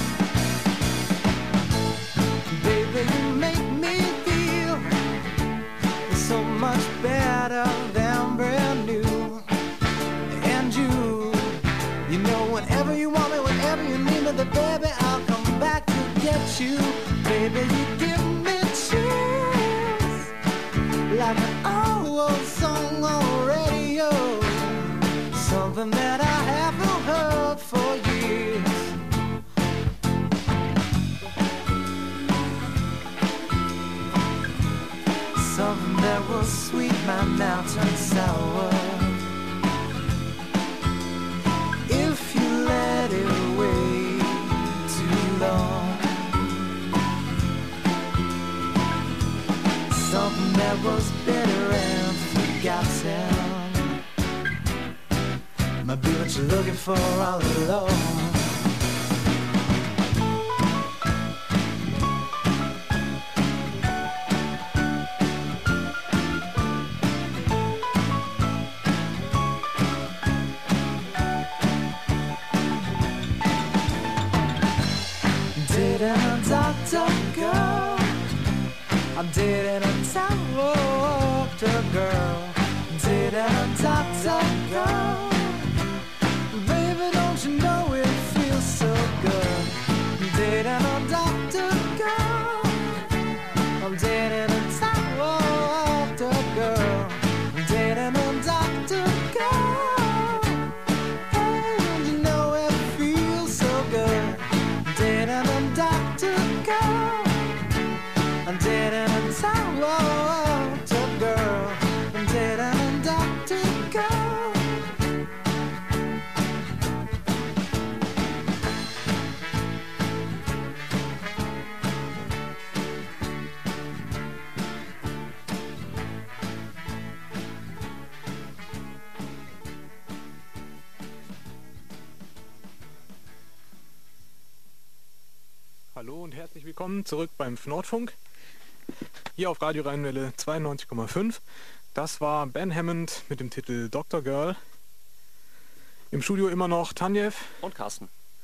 Baby, you make me feel so much better than brand new. And you, you know, whenever you want me, whenever you need me, then baby, I'll come back to get you. Baby, you give me chills like an old song on the radio, something that I haven't heard for years. Something that was sweet might now turn sour if you let it wait too long. Something that was better and forgotten might be what you're looking for all along. Doctor girl, I'm dating a doctor girl, dating a doctor girl. Baby, don't you know it feels so good? Dating a doctor girl, I'm dating a doctor girl, dating a doctor girl. Hey, don't you know it feels so good? Dating a doctor girl, I'm dating a doctor girl, I'm dating a doctor girl. Hallo und herzlich willkommen zurück beim Nordfunk. Hier auf Radio Rheinwelle zweiundneunzig Komma fünf. Das war Ben Hammond mit dem Titel Doctor Girl. Im Studio immer noch Tanjev Und Carsten.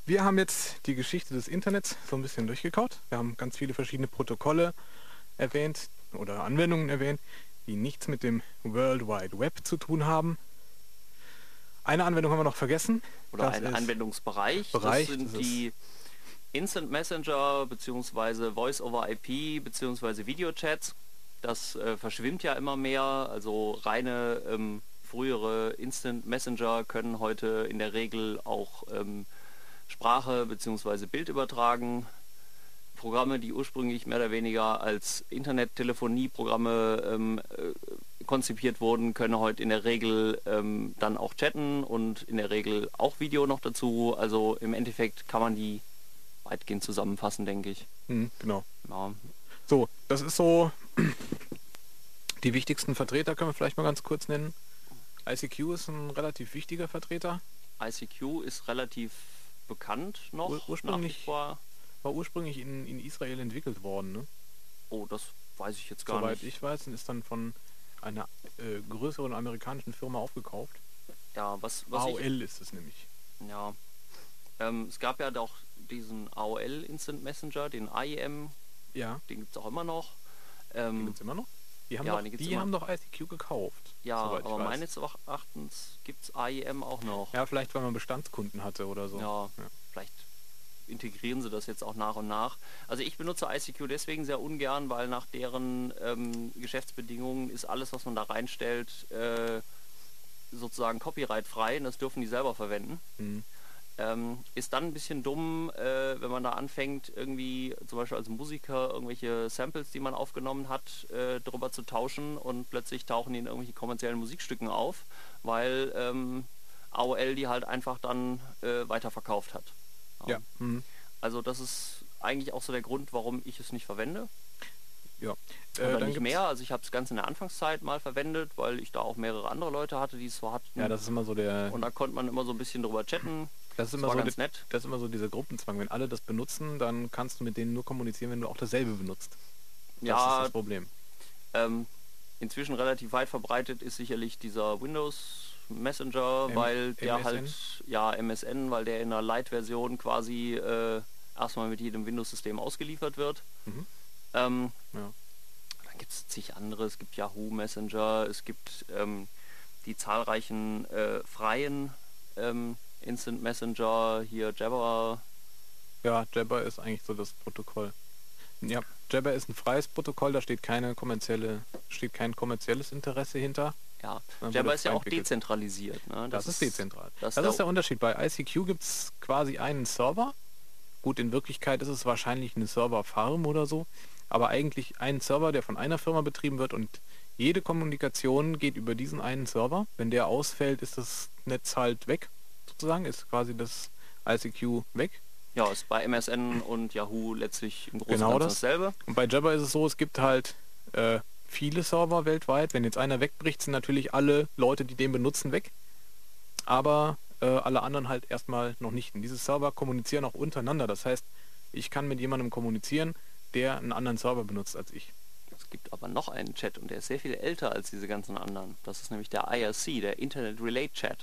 Wir haben jetzt die Geschichte des Internets so ein bisschen durchgekaut. Wir haben ganz viele verschiedene Protokolle erwähnt oder Anwendungen erwähnt, die nichts mit dem World Wide Web zu tun haben. Eine Anwendung haben wir noch vergessen. Oder Das ein ist Anwendungsbereich. Bereich, das sind das ist- die Instant Messenger bzw. Voice over I P bzw. Videochats. Das äh, verschwimmt ja immer mehr. Also reine ähm, frühere Instant Messenger können heute in der Regel auch ähm, Sprache bzw. Bild übertragen. Programme, die ursprünglich mehr oder weniger als Internettelefonieprogramme ähm, äh, konzipiert wurden, können heute in der Regel ähm, dann auch chatten und in der Regel auch Video noch dazu. Also im Endeffekt kann man die weitgehend zusammenfassen, denke ich. Hm, genau. Ja. So, das ist so die wichtigsten Vertreter, können wir vielleicht mal ganz kurz nennen. I C Q ist ein relativ wichtiger Vertreter. I C Q ist relativ bekannt noch. Ur- ursprünglich- nach wie vor. War ursprünglich in, in Israel entwickelt worden, ne? Oh, das weiß ich jetzt gar Soweit nicht. ich weiß, und ist dann von einer äh, größeren amerikanischen Firma aufgekauft. Ja, was, was A ich, O L ist es nämlich. Ja. Ähm, es gab ja doch diesen A O L Instant Messenger, den I E M, Ja, den gibt es auch immer noch. die Ähm, gibt's immer noch. Die haben ja, doch, die die gibt's immer. haben doch I C Q gekauft. ja, soweit ich aber weiß. meines Erachtens gibt es I E M auch noch. Ja, vielleicht weil man Bestandskunden hatte oder so. Ja, Ja. vielleicht integrieren sie das jetzt auch nach und nach. Also ich benutze I C Q deswegen sehr ungern, weil nach deren ähm, Geschäftsbedingungen ist alles, was man da reinstellt, äh, sozusagen copyright-frei und das dürfen die selber verwenden. Mhm. Ähm, ist dann ein bisschen dumm, äh, wenn man da anfängt, irgendwie zum Beispiel als Musiker irgendwelche Samples, die man aufgenommen hat, äh, drüber zu tauschen und plötzlich tauchen die in irgendwelchen kommerziellen Musikstücken auf, weil ähm, A O L die halt einfach dann äh, weiterverkauft hat. Ja. Mhm. Also das ist eigentlich auch so der Grund, warum ich es nicht verwende. Ja. Oder Äh, dann nicht gibt's- mehr. Also ich habe es ganz in der Anfangszeit mal verwendet, weil ich da auch mehrere andere Leute hatte, die es so hatten. Ja, das ist immer so der. und da konnte man immer so ein bisschen drüber chatten. Das ist Das immer war so ganz der, nett. das ist immer so dieser Gruppenzwang. Wenn alle das benutzen, dann kannst du mit denen nur kommunizieren, wenn du auch dasselbe benutzt. Das ist Ja, das Problem. ähm, inzwischen relativ weit verbreitet ist sicherlich dieser Windows Messenger, M- weil der M S N? halt, ja, M S N, weil der in einer Lite-Version quasi äh, erstmal mit jedem Windows-System ausgeliefert wird. Mhm. Ähm, Ja. Dann gibt es zig andere, es gibt Yahoo Messenger, es gibt ähm, die zahlreichen äh, freien ähm, Instant Messenger, hier Jabber. Ja, Jabber ist eigentlich so das Protokoll. Ja, Jabber ist ein freies Protokoll, da steht keine kommerzielle, steht kein kommerzielles Interesse hinter. Ja, Dann Jabber wurde ist ja frei auch entwickelt. dezentralisiert. Ne? Das, ist dezentral. Das, Das, ist ist der Unterschied. Bei I C Q gibt es quasi einen Server. Gut, in Wirklichkeit ist es wahrscheinlich eine Serverfarm oder so, aber eigentlich ein Server, der von einer Firma betrieben wird und jede Kommunikation geht über diesen einen Server. Wenn der ausfällt, ist das Netz halt weg, sozusagen, ist quasi das I C Q weg. Ja, ist bei M S N und Yahoo letztlich im Großen und Genau Ganzen das. dasselbe. Und bei Jabber ist es so, es gibt halt äh, viele Server weltweit. Wenn jetzt einer wegbricht, sind natürlich alle Leute, die den benutzen, weg. Aber äh, alle anderen halt erstmal noch nicht. Und diese Server kommunizieren auch untereinander. Das heißt, ich kann mit jemandem kommunizieren, der einen anderen Server benutzt als ich. Es gibt aber noch einen Chat und der ist sehr viel älter als diese ganzen anderen. Das ist nämlich der I R C, der Internet Relay Chat.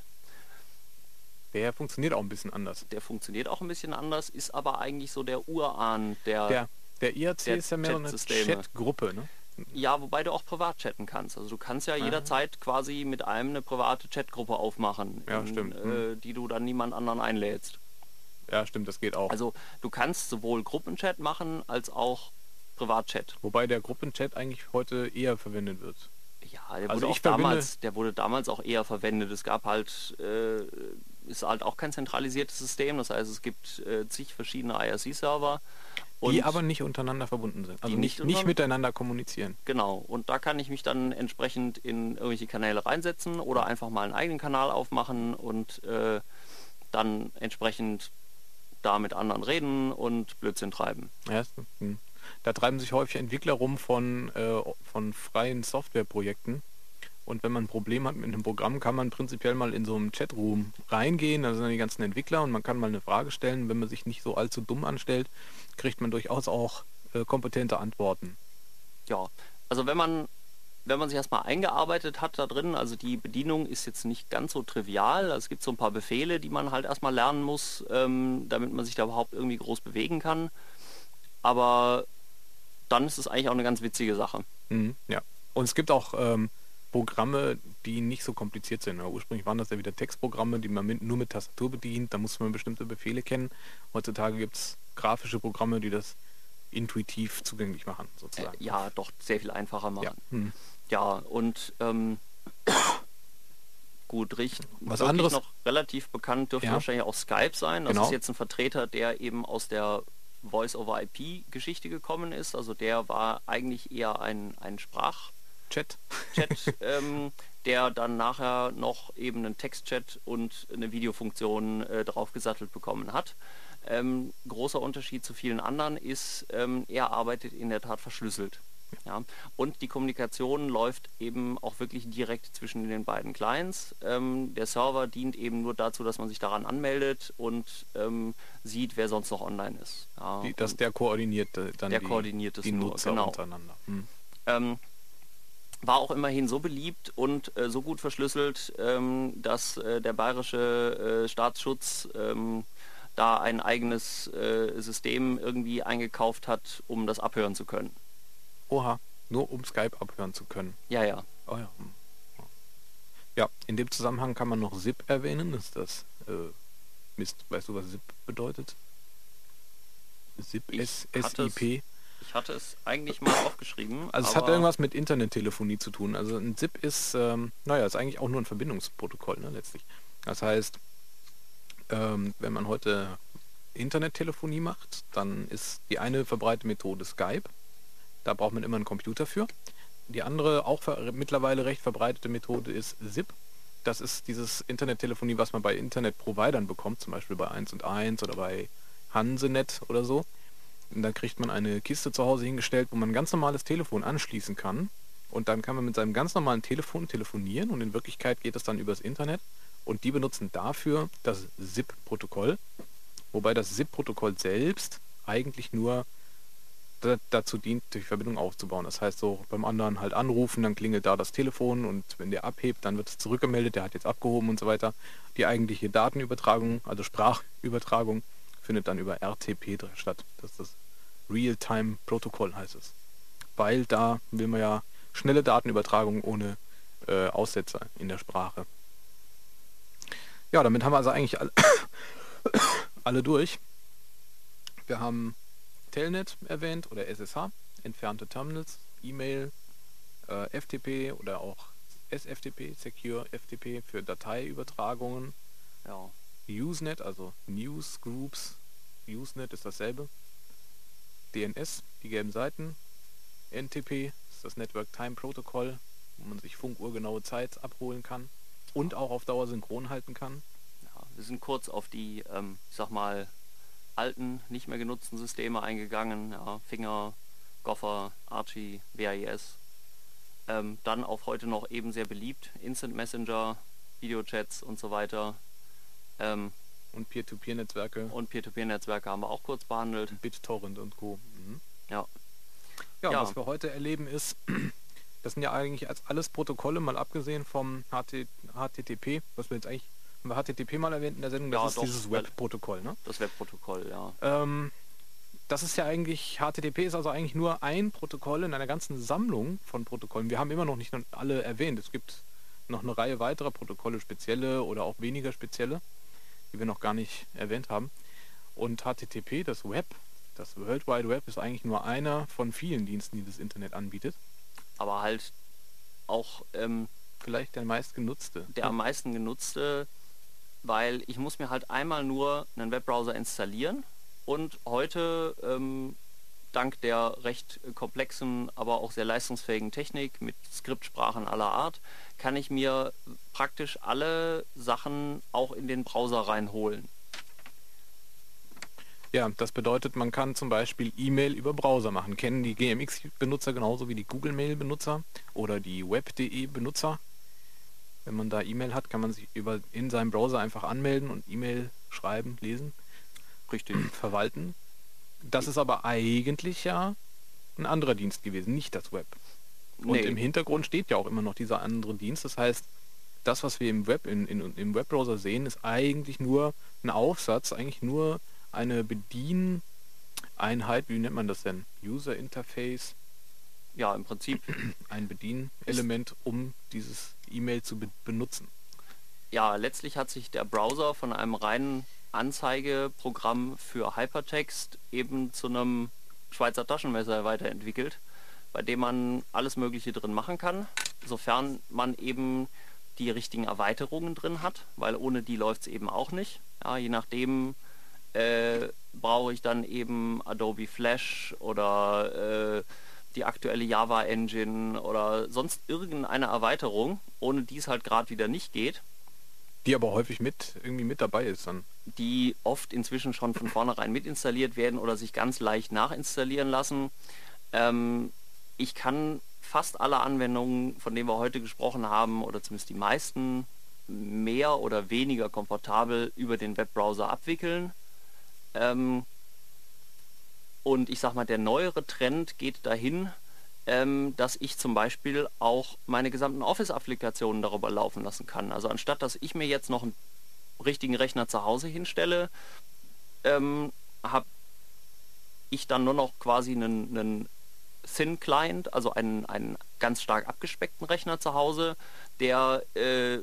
Der funktioniert auch ein bisschen anders. Der funktioniert auch ein bisschen anders, ist aber eigentlich so der Urahn der... Der, der I R C der ist ja mehr so eine Chat-Systeme. Chatgruppe, ne? Ja, wobei du auch privat chatten kannst. Also du kannst ja Ah. jederzeit quasi mit einem eine private Chatgruppe aufmachen, Ja, in, stimmt. Äh, die du dann niemand anderen einlädst. Ja, stimmt, das geht auch. Also du kannst sowohl Gruppenchat machen als auch Privatchat. Wobei der Gruppenchat eigentlich heute eher verwendet wird. Ja, der Also wurde ich auch verbinde- damals, der wurde damals auch eher verwendet. Es gab halt, äh, ist halt auch kein zentralisiertes System. Das heißt, es gibt äh, zig verschiedene I R C-Server. Die aber nicht untereinander verbunden sind. Also Die nicht, nicht nicht untereinander- miteinander kommunizieren. Genau, und da kann ich mich dann entsprechend in irgendwelche Kanäle reinsetzen oder einfach mal einen eigenen Kanal aufmachen und äh, dann entsprechend da mit anderen reden und Blödsinn treiben. Ja, ist- hm. Da treiben sich häufig Entwickler rum von, äh, von freien Softwareprojekten. Und wenn man ein Problem hat mit einem Programm, kann man prinzipiell mal in so einem Chatroom reingehen. Da sind dann die ganzen Entwickler und man kann mal eine Frage stellen. Wenn man sich nicht so allzu dumm anstellt, kriegt man durchaus auch äh, kompetente Antworten. Ja, also wenn man wenn man sich erstmal eingearbeitet hat da drin, also die Bedienung ist jetzt nicht ganz so trivial. Also es gibt so ein paar Befehle, die man halt erstmal lernen muss, ähm, damit man sich da überhaupt irgendwie groß bewegen kann. Aber dann ist es eigentlich auch eine ganz witzige Sache. Mhm, ja. Und es gibt auch ähm, Programme, die nicht so kompliziert sind. Ja, ursprünglich waren das ja wieder Textprogramme, die man mit, nur mit Tastatur bedient. Da muss man bestimmte Befehle kennen. Heutzutage gibt es grafische Programme, die das intuitiv zugänglich machen, sozusagen. Äh, ja, doch sehr viel einfacher machen. Ja, hm. Ja, und ähm, gut, riecht Was wirklich anderes noch relativ bekannt dürfte Ja. wahrscheinlich auch Skype sein. Das Genau. ist jetzt ein Vertreter, der eben aus der Voice-over-I P-Geschichte gekommen ist. Also der war eigentlich eher ein, ein Sprach- Chat. Chat, ähm, der dann nachher noch eben einen Textchat und eine Videofunktion äh, draufgesattelt bekommen hat. Ähm, großer Unterschied zu vielen anderen ist, ähm, er arbeitet in der Tat verschlüsselt. Ja. Und die Kommunikation läuft eben auch wirklich direkt zwischen den beiden Clients. Ähm, der Server dient eben nur dazu, dass man sich daran anmeldet und ähm, sieht, wer sonst noch online ist. Ja, Die, dass der koordiniert äh, dann der die, koordiniert es die nur, Nutzer genau. untereinander. Hm. Ähm, war auch immerhin so beliebt und äh, so gut verschlüsselt, ähm, dass äh, der bayerische äh, Staatsschutz ähm, da ein eigenes äh, System irgendwie eingekauft hat, um das abhören zu können. Oha, nur um Skype abhören zu können. Ja, ja. Oh ja. hm. Ja, in dem Zusammenhang kann man noch S I P erwähnen. Das ist das äh, Mist, weißt du, was S I P bedeutet? S I P, Ich S S hatte I es- P. Ich hatte es eigentlich mal aufgeschrieben. Also es aber hat irgendwas mit Internettelefonie zu tun. Also ein S I P ist, ähm, naja, ist eigentlich auch nur ein Verbindungsprotokoll, ne, letztlich. Das heißt, ähm, wenn man heute Internettelefonie macht, dann ist die eine verbreitete Methode Skype. Da braucht man immer einen Computer für. Die andere, auch ver mittlerweile recht verbreitete Methode ist S I P. Das ist dieses Internettelefonie, was man bei Internetprovidern bekommt, zum Beispiel bei eins und eins oder bei Hansenet oder so. Und dann kriegt man eine Kiste zu Hause hingestellt, wo man ein ganz normales Telefon anschließen kann. Und dann kann man mit seinem ganz normalen Telefon telefonieren und in Wirklichkeit geht es dann übers Internet. Und die benutzen dafür das S I P-Protokoll. Wobei das S I P-Protokoll selbst eigentlich nur da, dazu dient, die Verbindung aufzubauen. Das heißt so, beim anderen halt anrufen, dann klingelt da das Telefon und wenn der abhebt, dann wird es zurückgemeldet, der hat jetzt abgehoben und so weiter. Die eigentliche Datenübertragung, also Sprachübertragung, findet dann über R T P statt. Das ist das Real-Time-Protokoll, heißt es. Weil da will man ja schnelle Datenübertragung ohne äh, Aussetzer in der Sprache. Ja, damit haben wir also eigentlich alle, alle durch. Wir haben Telnet erwähnt oder S S H, entfernte Terminals, E-Mail, äh, F T P oder auch S F T P, Secure F T P für Dateiübertragungen. ja. Usenet, also Newsgroups, Usenet ist dasselbe. D N S, die gelben Seiten. N T P ist das Network Time Protocol, wo man sich funkuhrgenaue Zeit abholen kann und auch auf Dauer synchron halten kann. Ja, wir sind kurz auf die, ähm, ich sag mal, alten, nicht mehr genutzten Systeme eingegangen. Ja, Finger, Gopher, Archie, W A I S. Ähm, dann auf heute noch eben sehr beliebt, Instant Messenger, Videochats und so weiter. Ähm, Und Peer-to-Peer-Netzwerke, und Peer-to-Peer-Netzwerke haben wir auch kurz behandelt. BitTorrent und Co. Mhm. Ja, Ja, Ja. was wir heute erleben ist, das sind ja eigentlich als alles Protokolle, mal abgesehen vom H T T P, was wir jetzt eigentlich, haben wir H T T P mal erwähnt in der Sendung, das Ja, ist doch, dieses weil- Web-Protokoll, ne? das Webprotokoll, ja. Ähm, das ist ja eigentlich, H T T P ist also eigentlich nur ein Protokoll in einer ganzen Sammlung von Protokollen. Wir haben immer noch nicht alle erwähnt. Es gibt noch eine Reihe weiterer Protokolle, spezielle oder auch weniger spezielle, die wir noch gar nicht erwähnt haben. Und H T T P, das Web, das World Wide Web, ist eigentlich nur einer von vielen Diensten, die das Internet anbietet. Aber halt auch ähm, Vielleicht der meistgenutzte. der am meisten genutzte, weil ich muss mir halt einmal nur einen Webbrowser installieren und heute ähm, dank der recht komplexen, aber auch sehr leistungsfähigen Technik mit Skriptsprachen aller Art, kann ich mir praktisch alle Sachen auch in den Browser reinholen. Ja, das bedeutet, man kann zum Beispiel E-Mail über Browser machen. Kennen die G M X-Benutzer genauso wie die Google-Mail-Benutzer oder die Web Punkt de-Benutzer. Wenn man da E-Mail hat, kann man sich über in seinem Browser einfach anmelden und E-Mail schreiben, lesen, Richtig. verwalten. Das ist aber eigentlich ja ein anderer Dienst gewesen, nicht das Web. Und Nee. im Hintergrund steht ja auch immer noch dieser andere Dienst. Das heißt, das, was wir im Web, in, in, im Webbrowser sehen, ist eigentlich nur ein Aufsatz, eigentlich nur eine Bedieneinheit, wie nennt man das denn? User Interface, Ja, im Prinzip, ein Bedienelement, um dieses E-Mail zu be benutzen. ja, letztlich hat sich der Browser von einem reinen Anzeigeprogramm für Hypertext eben zu einem Schweizer Taschenmesser weiterentwickelt, bei dem man alles Mögliche drin machen kann, sofern man eben die richtigen Erweiterungen drin hat, weil ohne die läuft es eben auch nicht. Ja, je nachdem äh, brauche ich dann eben Adobe Flash oder äh, die aktuelle Java Engine oder sonst irgendeine Erweiterung, ohne die es halt gerade wieder nicht geht, Die aber häufig mit irgendwie mit dabei ist dann. die oft inzwischen schon von vornherein mitinstalliert werden oder sich ganz leicht nachinstallieren lassen. Ähm, ich kann fast alle Anwendungen, von denen wir heute gesprochen haben, oder zumindest die meisten, mehr oder weniger komfortabel über den Webbrowser abwickeln. Ähm, und ich sag mal, der neuere Trend geht dahin, ähm, dass ich zum Beispiel auch meine gesamten Office-Applikationen darüber laufen lassen kann. Also anstatt, dass ich mir jetzt noch einen richtigen Rechner zu Hause hinstelle, ähm, habe ich dann nur noch quasi einen, einen Thin Client, also einen, einen ganz stark abgespeckten Rechner zu Hause, der äh,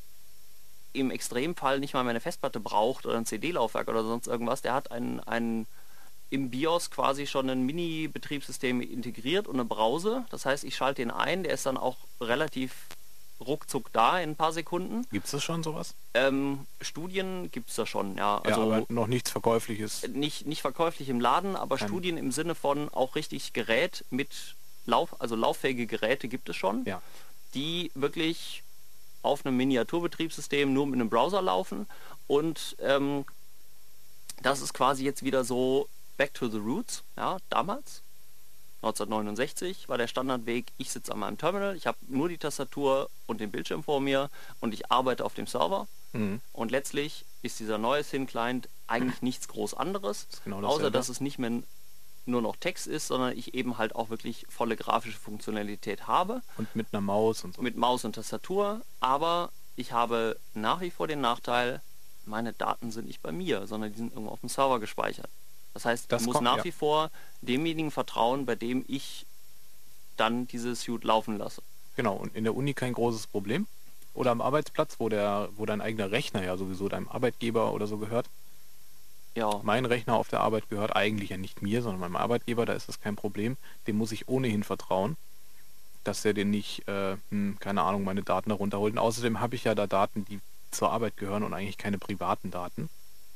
im Extremfall nicht mal meine Festplatte braucht oder ein C D-Laufwerk oder sonst irgendwas. Der hat einen, einen im BIOS quasi schon ein Mini-Betriebssystem integriert und eine Brause. Das heißt, ich schalte den ein, der ist dann auch relativ ruckzuck da in ein paar Sekunden. Gibt es das schon sowas? Ähm, Studien gibt es da schon, ja. Also ja, aber noch nichts Verkäufliches. nicht, nicht verkäuflich im Laden, aber Kein- Studien im Sinne von auch richtig Gerät mit Lauf, also lauffähige Geräte gibt es schon, Ja. die wirklich auf einem Miniaturbetriebssystem nur mit einem Browser laufen und ähm, das ist quasi jetzt wieder so back to the roots, ja, damals. neunzehnhundertneunundsechzig war der Standardweg, ich sitze an meinem Terminal, ich habe nur die Tastatur und den Bildschirm vor mir und ich arbeite auf dem Server. Mhm. Und letztlich ist dieser neue Thin Client eigentlich nichts groß anderes, ist genau außer dasselbe. dass es nicht mehr nur noch Text ist, sondern ich eben halt auch wirklich volle grafische Funktionalität habe, Und mit einer Maus und so. mit Maus und Tastatur, aber ich habe nach wie vor den Nachteil, meine Daten sind nicht bei mir, sondern die sind irgendwo auf dem Server gespeichert. Das heißt, Das ich muss kommt, nach ja. wie vor demjenigen vertrauen, bei dem ich dann dieses Suite laufen lasse. Genau, und in der Uni kein großes Problem. Oder am Arbeitsplatz, wo der, wo dein eigener Rechner ja sowieso deinem Arbeitgeber oder so gehört. Ja, Mein Rechner auf der Arbeit gehört eigentlich ja nicht mir, sondern meinem Arbeitgeber, da ist das kein Problem. Dem muss ich ohnehin vertrauen, dass der den nicht, äh, hm, keine Ahnung, meine Daten da runterholt. Und außerdem habe ich ja da Daten, die zur Arbeit gehören und eigentlich keine privaten Daten.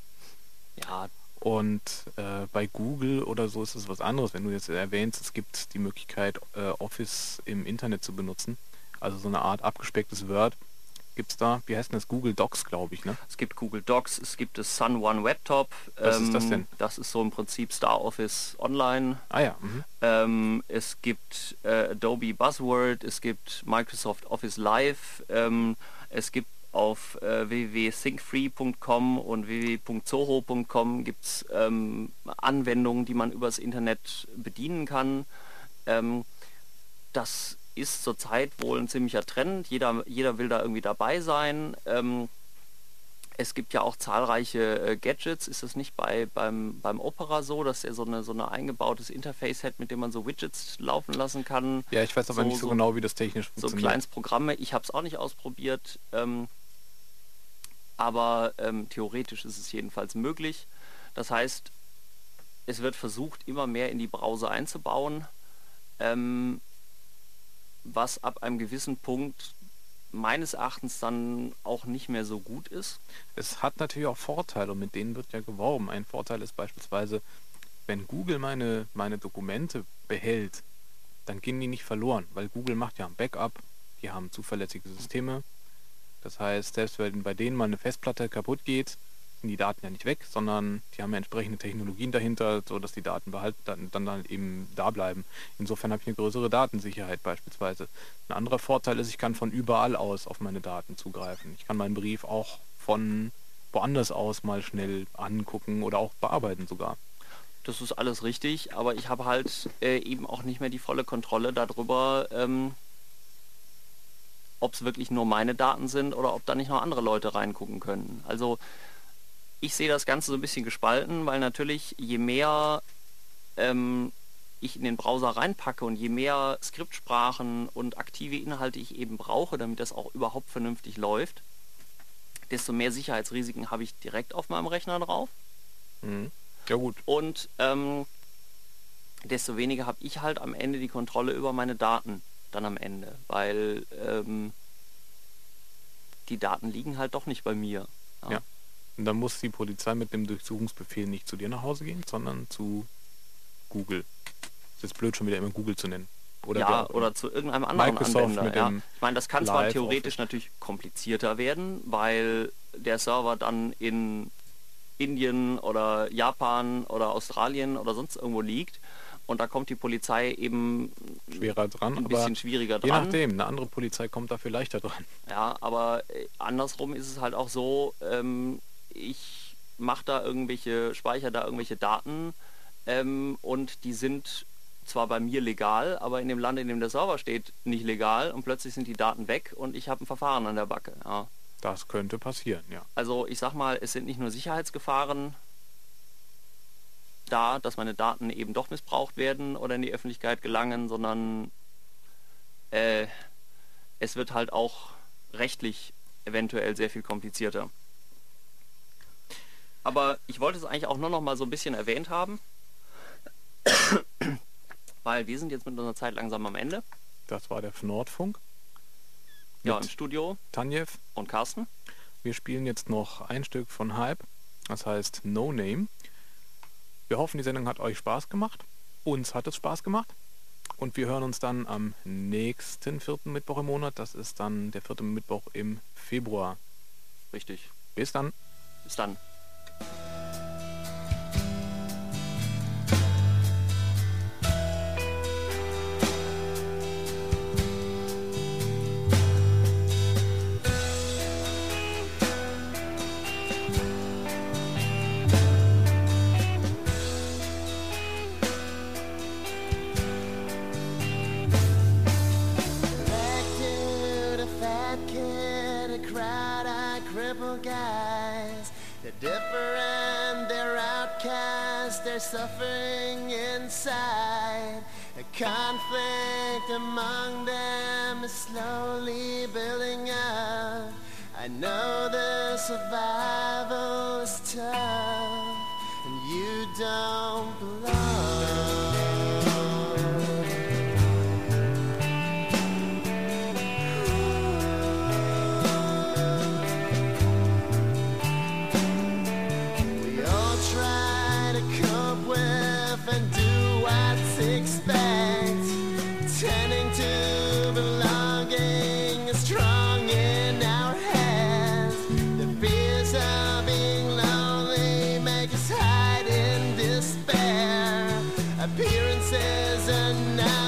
ja, Und äh, bei Google oder so ist es was anderes. Wenn du jetzt erwähnst, es gibt die Möglichkeit, äh, Office im Internet zu benutzen. Also so eine Art abgespecktes Word gibt es da. Wie heißt denn das? Google Docs, glaube ich, ne? es gibt Google Docs, es gibt das Sun One Webtop. Was ist das denn? Das ist so im Prinzip Star Office Online. Ah ja, mhm. Ähm, es gibt äh, Adobe Buzzword, es gibt Microsoft Office Live, ähm, es gibt auf äh, w w w punkt thinkfree punkt com und w w w punkt zoho punkt com gibt es ähm, Anwendungen, die man übers Internet bedienen kann. Ähm, das ist zurzeit wohl ein ziemlicher Trend. Jeder, jeder will da irgendwie dabei sein. Ähm, es gibt ja auch zahlreiche äh, Gadgets. Ist das nicht bei beim, beim Opera so, dass er so eine so eine eingebautes Interface hat, mit dem man so Widgets laufen lassen kann? Ja, ich weiß aber So- nicht so, so- genau, wie das technisch So funktioniert. Kleinstprogramme. Ich habe es auch nicht ausprobiert, ähm, aber ähm, theoretisch ist es jedenfalls möglich. Das heißt, es wird versucht, immer mehr in die Browser einzubauen, ähm, was ab einem gewissen Punkt meines Erachtens dann auch nicht mehr so gut ist. Es hat natürlich auch Vorteile und mit denen wird ja geworben. Ein Vorteil ist beispielsweise, wenn Google meine, meine Dokumente behält, dann gehen die nicht verloren, weil Google macht ja ein Backup, die haben zuverlässige Systeme. Das heißt, selbst wenn bei denen mal eine Festplatte kaputt geht, sind die Daten ja nicht weg, sondern die haben ja entsprechende Technologien dahinter, so dass die Daten behalten, dann, dann halt eben da bleiben. Insofern habe ich eine größere Datensicherheit beispielsweise. Ein anderer Vorteil ist, ich kann von überall aus auf meine Daten zugreifen. Ich kann meinen Brief auch von woanders aus mal schnell angucken oder auch bearbeiten sogar. das ist alles richtig, aber ich habe halt äh, eben auch nicht mehr die volle Kontrolle darüber, ähm, ob es wirklich nur meine Daten sind oder ob da nicht noch andere Leute reingucken können. Also ich sehe das Ganze so ein bisschen gespalten, weil natürlich je mehr ähm, ich in den Browser reinpacke und je mehr Skriptsprachen und aktive Inhalte ich eben brauche, damit das auch überhaupt vernünftig läuft, desto mehr Sicherheitsrisiken habe ich direkt auf meinem Rechner drauf. Mhm. Ja gut. Und ähm, desto weniger habe ich halt am Ende die Kontrolle über meine Daten dann am Ende, weil ähm, die Daten liegen halt doch nicht bei mir. Ja. Ja. Und dann muss die Polizei mit dem Durchsuchungsbefehl nicht zu dir nach Hause gehen, sondern zu Google. Das ist blöd, schon wieder immer Google zu nennen. Oder, ja, der, oder zu irgendeinem anderen Microsoft Anwender. mit Ja. dem Ich meine, das kann zwar Live theoretisch Office. natürlich komplizierter werden, weil der Server dann in Indien oder Japan oder Australien oder sonst irgendwo liegt und da kommt die Polizei eben schwerer dran, ein aber bisschen schwieriger je dran. nachdem, eine andere Polizei kommt dafür leichter dran. Ja, aber äh, andersrum ist es halt auch so, ähm, ich mache da irgendwelche, speichere da irgendwelche Daten ähm, und die sind zwar bei mir legal, aber in dem Land, in dem der Server steht, nicht legal und plötzlich sind die Daten weg und ich habe ein Verfahren an der Backe. Ja. Das könnte passieren, ja. Also ich sag mal, es sind nicht nur Sicherheitsgefahren da, dass meine Daten eben doch missbraucht werden oder in die Öffentlichkeit gelangen, sondern äh, es wird halt auch rechtlich eventuell sehr viel komplizierter. Aber ich wollte es eigentlich auch nur noch mal so ein bisschen erwähnt haben, weil wir sind jetzt mit unserer Zeit langsam am Ende. Das war der Nordfunk. Ja, Mit im Studio Tanjev. und Carsten. Wir spielen jetzt noch ein Stück von Hype, das heißt No Name. Wir hoffen, die Sendung hat euch Spaß gemacht. Uns hat es Spaß gemacht. Und wir hören uns dann am nächsten vierten Mittwoch im Monat. Das ist dann der vierte Mittwoch im Februar. Richtig. Bis dann. Bis dann. Black dude, a fat kid, a crowd-eyed crippled guys. They're different, they're outcast, they're suffering inside. A conflict among them is slowly building up. I know the survival is tough, and you don't belong. We all try to cope with and do what's expect. Tending to belonging is strong in our heads. The fears of being lonely make us hide in despair. Appearances are not